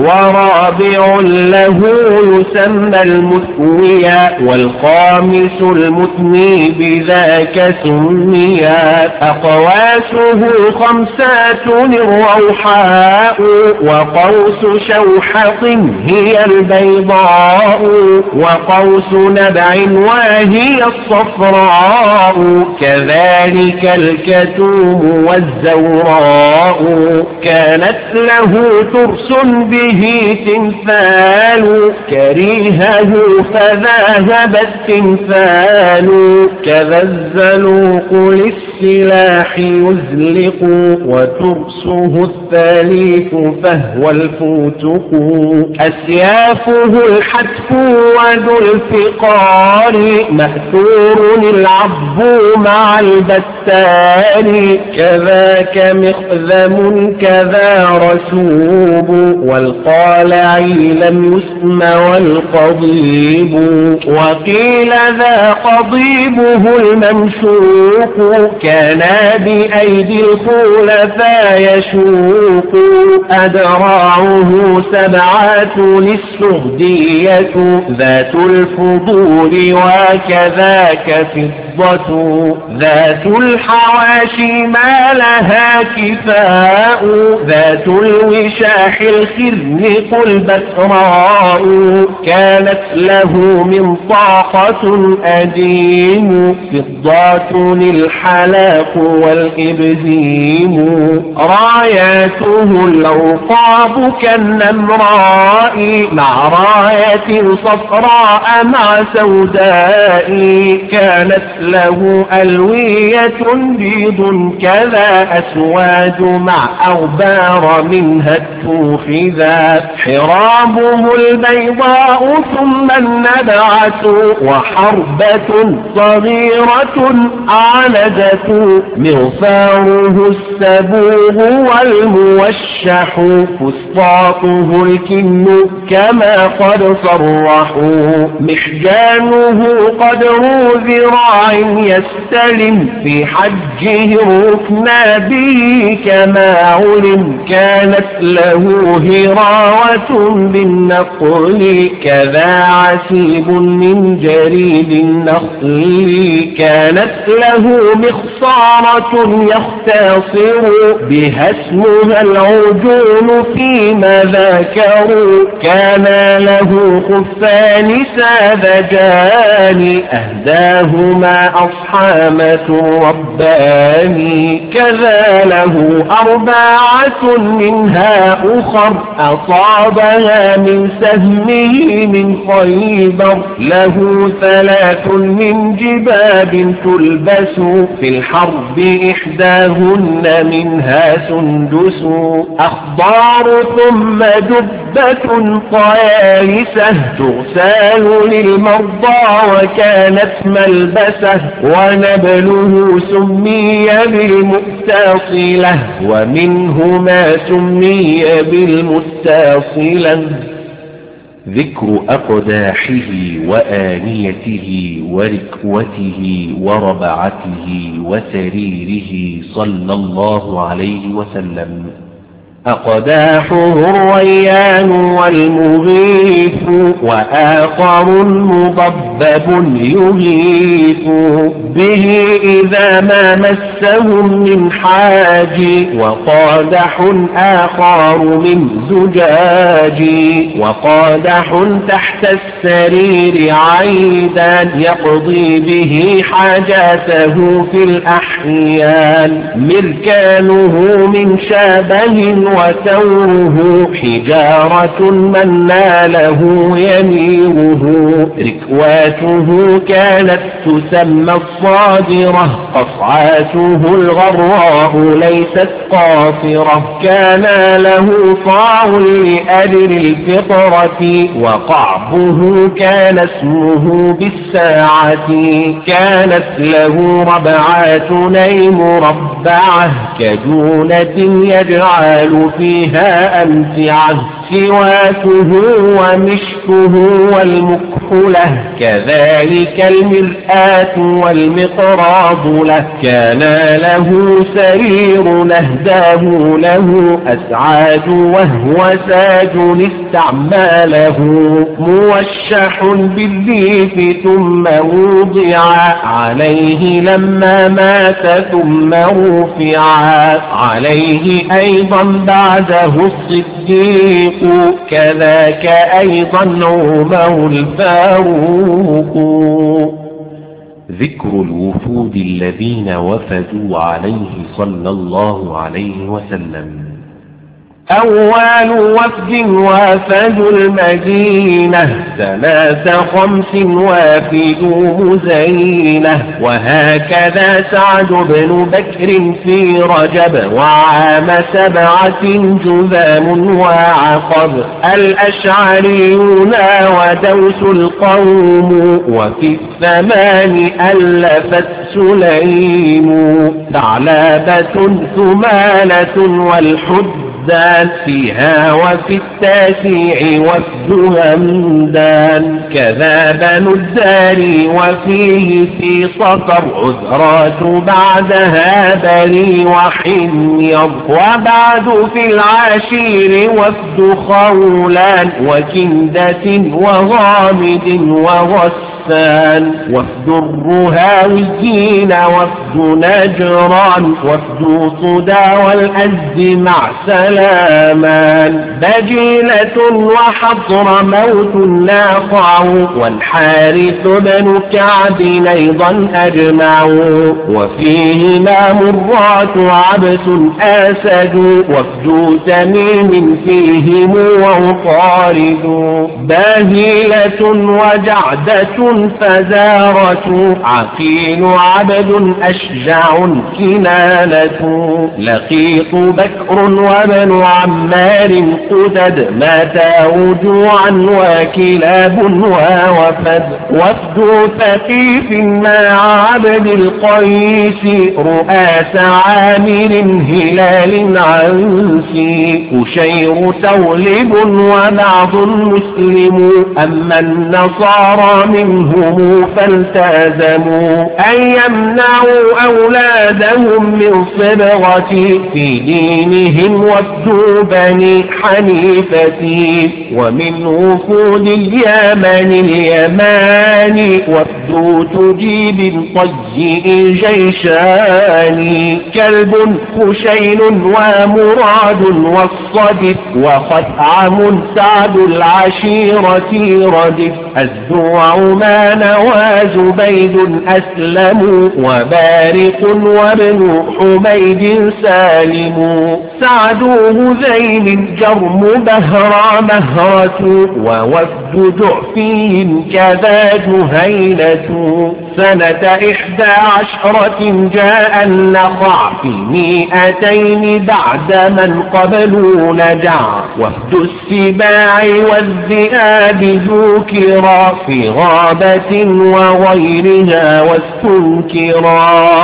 ورابع له يسمى المثويا والخامس المثني بذاك سميا. أقواسه خمسات الروحاء وقوس شوحق هي البيضاء وقوس نبع واهي الصفراء كذلك الكتوم والزوراء. كانت له ترس به تمثال كريهه فذهب التمثال. كذا الزلوق للسلاح يزلق وترسه الثالث فهو الفوتق. أسيافه الحتف وذو الفقار مأثور العب مع البتان. كذاك مخذم كذا رسوب والقالعي لم يسم والقضيب. وقيل ذا قضيبه الممشوق كان بأيدي الخلفاء يشوق. أدراعه سبعة للسهدية ذات الفضول وكذاك فضة. ذات الحواشي ما لها كفاء ذات الوشاح الخرنق البتراء. كانت له من طاقة أديم فضة الحلاق والإبزيم. راياته الأوقاب كالنمراء مع راية صفراء مع سوداء. كانت له ألوية بيض كذا أسواد مع أغبار منها التوخ ذا. حرابه البيضاء ثم النبعة وحربة صغيرة عندة. مغفاره السبوغ والموشح فسطاطه الكن كما قد صرحوا. محجانه قدر ذراع يستلم في حجه الركنا به كما علم. كانت له هراوة بالنقل كذا عسيب من جريد النخل. كانت له مخصارة يختصر بها اسمها العجون فيما ذكروا. كان له خفان ساذجان أهداهما أصحامة رباني. كذا له أربعة منها أخر أصابها من سهمه من خيبر. له ثلاث من جباب تلبس في الحرب إحداهن منها سندس. أخضار ثم دبة طيالسة تغسال للمرضى وكانت ملبسه. ونبله سمي بالمتصلة ومنه ما سمي بالمتصلة. ذكر أقداحه وآنيته وركوته وربعته وسريره صلى الله عليه وسلم. أقداحه الريان والمغيث وآخر مضبب يغيث به إذا ما مسهم من حاج، وقادح آخر من زجاج، وقادح تحت السرير عيدا يقضي به حاجاته في الأحيان. مركانه من شابه وثوره حجارة من ناله يميره. ركواته كانت تسمى الصادرة، قصعاته الغراء ليست قاصرة. كان له صاع لأجل الفطرة، وقعبه كان اسمه بالساعة. كانت له ربعات نيم مربعة كجونة يجعل فيها أمتعة. سواكه ومشكه والمكحلة كذلك المرآة والمقراض له. كان له سرير نهداه له أسعاد وهو ساج استعماله. موشح بالليف ثم وضع عليه لما مات ثم رفع عليه أيضا بعده الصديق. كذاك أيضا عمر الفاروق. ذكر الوفود الذين وفدوا عليه صلى الله عليه وسلم. أول وفد وافدوا المدينة سنة خمس وافدوا مزينة. وهكذا سعد بن بكر في رجب وعام سبعة جذام وعقب. الأشعريون ودوس القوم وفي الثمان ألفت سليم. ثعلبة ثمالة والحد فيها وفي التاسع وفد همدان. كذا بنو الدار وفيه في صفر عذرات بعدها بني وحمير. وبعد في العاشير وفد خولان وكندة وغامد وغسان. وفد الرهاويين وفد نجران وفد صدى والأزد مع سلامان. بجيلة وحضر موت ناقع والحارث بن كعب أيضا أجمعوا. وفيهما مرات عبس أسد وفد تميم فيهم وعطارد. باهلة وجعدة فزارة عقيل عبد أشجع كنانة. لقيط بكر وبن عمار قدد ماتا جوعا وكلاب ووفد. وفد ثقيف مع عبد القيس رؤاس عامر هلال عنسي. أشير تولب وبعض مسلم أما النصارى منهم فالتزموا أن يمنعوا أولادهم من صبغة في دينهم وفد بني حنيفة. ومن وفود اليمن اليمان وفد تجيب طيء جيشان. كلب خشين ومراد والصدف وخثعم سعد العشيرة ردف. الزوع ما نوى زبيد أسلم وبارق وابن حميد سالم. سعد هذيل جرم بهرى مهرة ووفد جعفين كذا جهينة. سنة إحدى عشرة جاء النخع في مئتين بعد من قبلوا نجع. وفد السباع والذئاب ذكرا في غابة وغيرها واستنكرا.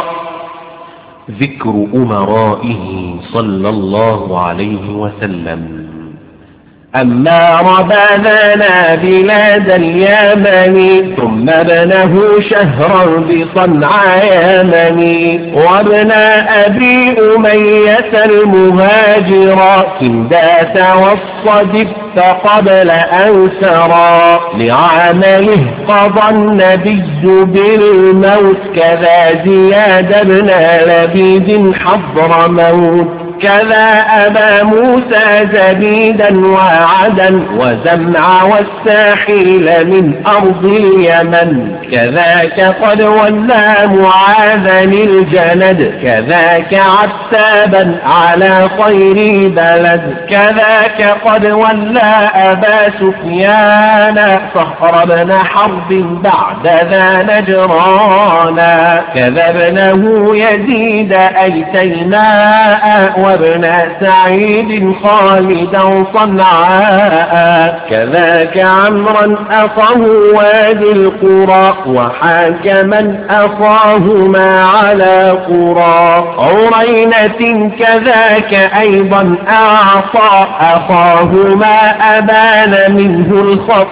ذكر أمرائه صلى الله عليه وسلم. أما ربذنا بلاد اليمن ثم ابنه شهرا بصنعاء يمني وابن أبي أمية المهاجرا كنداس والصدف قبل أن سرى لعمله قضى النبي بالموت كذا زياد بن لبيد حضر موت كذا أبا موسى زبيدا وعدا وزمع والساحيل من أرض اليمن كذاك قد ولى معاذا الجند كذاك عتابا على خير بلد كذاك قد ولى أبا سفيان صخر بن حرب بعد ذا نجرانا كذا ابنه يزيد أي تيماء وابن سعيد خالدا صنعاء كذاك عمرا أخاه وادي القرى وحاكما أخاهما على قرى عرينة كذاك أيضا أعطى أخاهما أبان منه الخط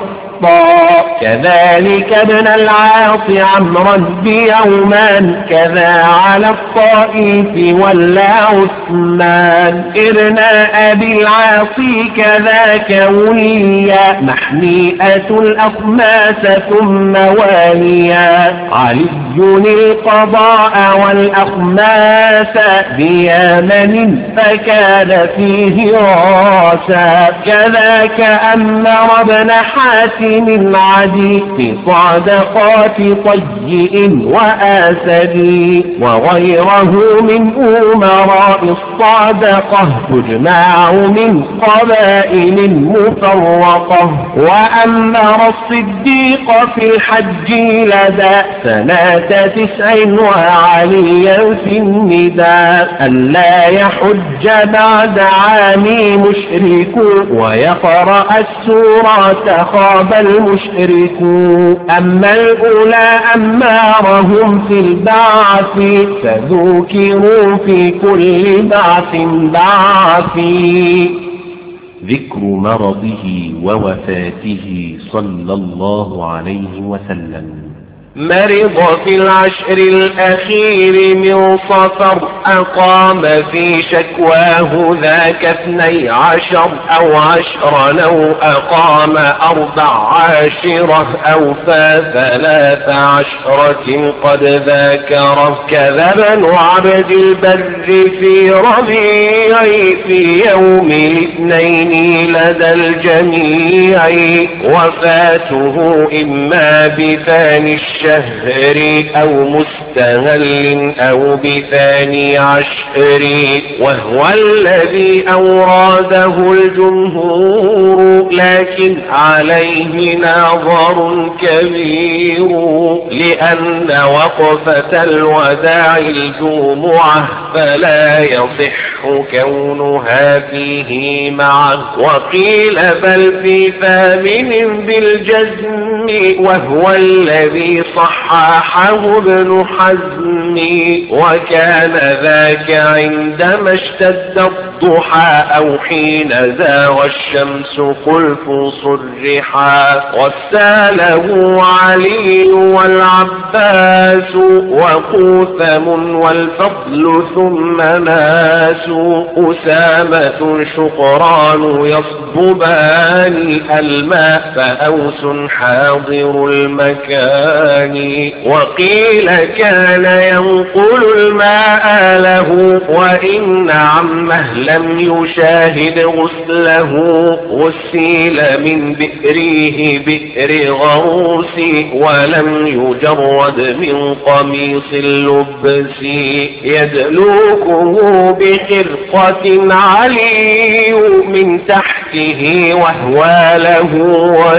كذلك ابن العاص عمرا بيومان كذا على الطائف ولا عثمان ابن أبي العاص كذاك وليا محميئة الأخماس ثم واليا علي القضاء والأخماس بيمن فكان فيه راسا كذاك أمر ابن حاتم العدي في صادقات طيء وآسد وغيره من أمراء الصادقة تجمع من قبائل مفرقة وأمر الصديق في الحج لدى سنة تسع وعليا في النداء ألا يحج بعد عام مشرك ويقرأ السورة خاب المشركون أما الأولى أمارهم في البعث فذكروا في كل بعث بعث. ذكر مرضه ووفاته صلى الله عليه وسلم. مرض في العشر الأخير من صفر أقام في شكواه ذاك اثني عشر أو عشر لو أقام أربع عاشرة أو فثلاث عشرة قد ذاكره كذا ابن عبد البر في ربيع في يوم الاثنين لدى الجميع وفاته إما بثاني الشهر أو مستهل أو بثاني عشر وهو الذي أوراده الجمهور لكن عليه نظر كبير لأن وقفة الوداع الجمعة فلا يصح كونها فيه معه وقيل بل في ثامن بالجزم وهو الذي صححه ابن حزم وكان ذاك عندما اشتد الضحى أو حين زاغ الشمس قلت صرحا وساله علي والعباس وقوثم والفضل ثم ناس أسامة شقران يصببان الماء فأوس حاضر المكان وقيل كان ينقل الماء له وإن عمه لم يشاهد غسله غسيل من بئره بئر غوث ولم يجرد من قميص اللبس يدلوكه بخرقة علي من تحته وهو له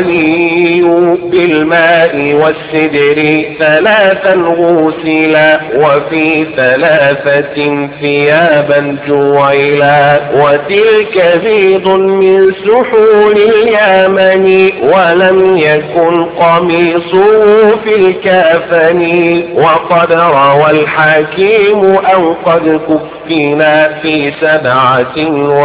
ولي بالماء والسدر ثلاثا غسلا وفي ثلاثة ثيابا جعلا وتلك بيض من سحول اليمن ولم يكن قميصه في الكفن وقد روى الحكيم أو قد كفنا في سبعة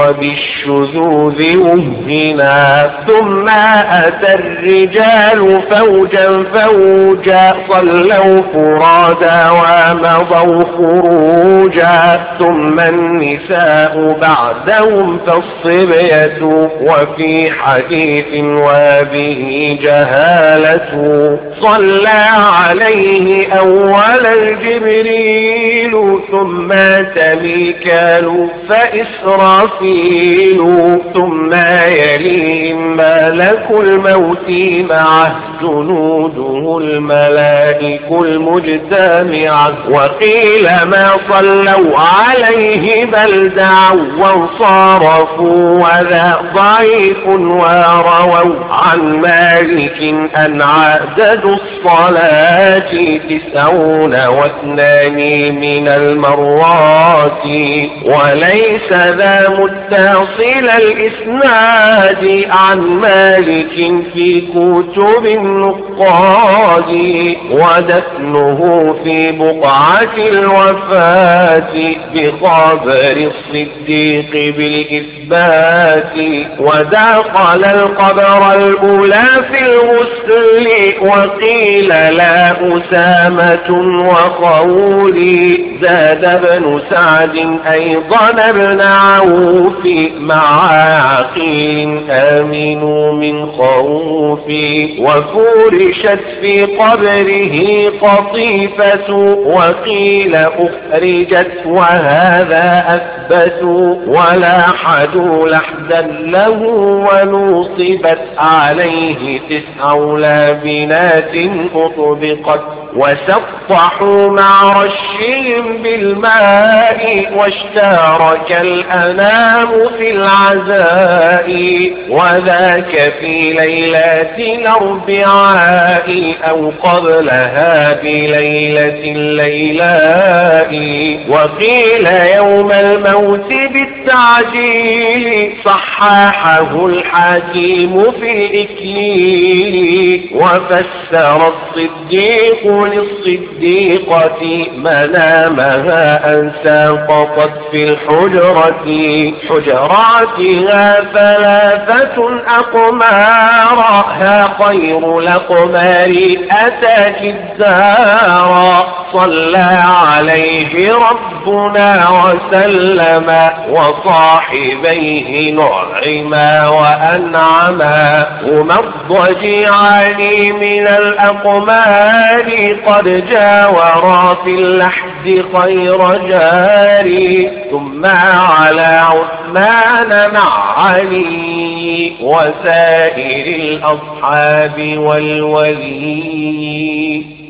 وبالشذوذ وهنا ثم أتى الرجال فوجا فوجا صلوا فرادا ومضوا خروجا ثم النساء بعدهم فالصبية وفي حديث وبه جهالة صلى عليه أولا الجبريل ثم ميكال فإسرافيل ثم يليهم ملك الموت معه جنوده الملائك المجتمعة وقيل ما صلوا عليه بل دعوا وانصرفوا وذا ضعيف ورووا عن مالك أن عدد الصلاة تسعون واثنان من المرات وليس ذا متصل الإسناد عن مالك في كتب النقاد ودفنه في بقعة الوفاة بخبر الصديق بالإثبات ودخل القبر الأولى في الغسل وقيل لا أسامة وقولي زاد ابن سعد أيضا ابن عوف مع عقيل آمنوا من خوف وفرشت في قبره قطيفة وقيل أخرجت وهذا أثبت ولاحدوا لحدا له ونوصبت عليه تسع لابنات أطبقت وسطحوا مع رشهم بالماء واشترك الأنام في العزاء وذاك في ليلة الأربعاء أو قبلها بليلة الليلاء وقيل يوم الموت بالتعجيل صححه الحكيم في الإكليل وفسر الصديق للصديقة منامها أن ساقطت في الحجرة حجراتها ثلاثة أقمارها خير الأقمار أتاك الدار صلى عليه ربنا وسلم وصاحبيه نعما وأنعما هما الضجيعان من الأقمار قد جاورا في اللحد خير جاري ثم على عثمان مع علي وسائر الأصحاب والولي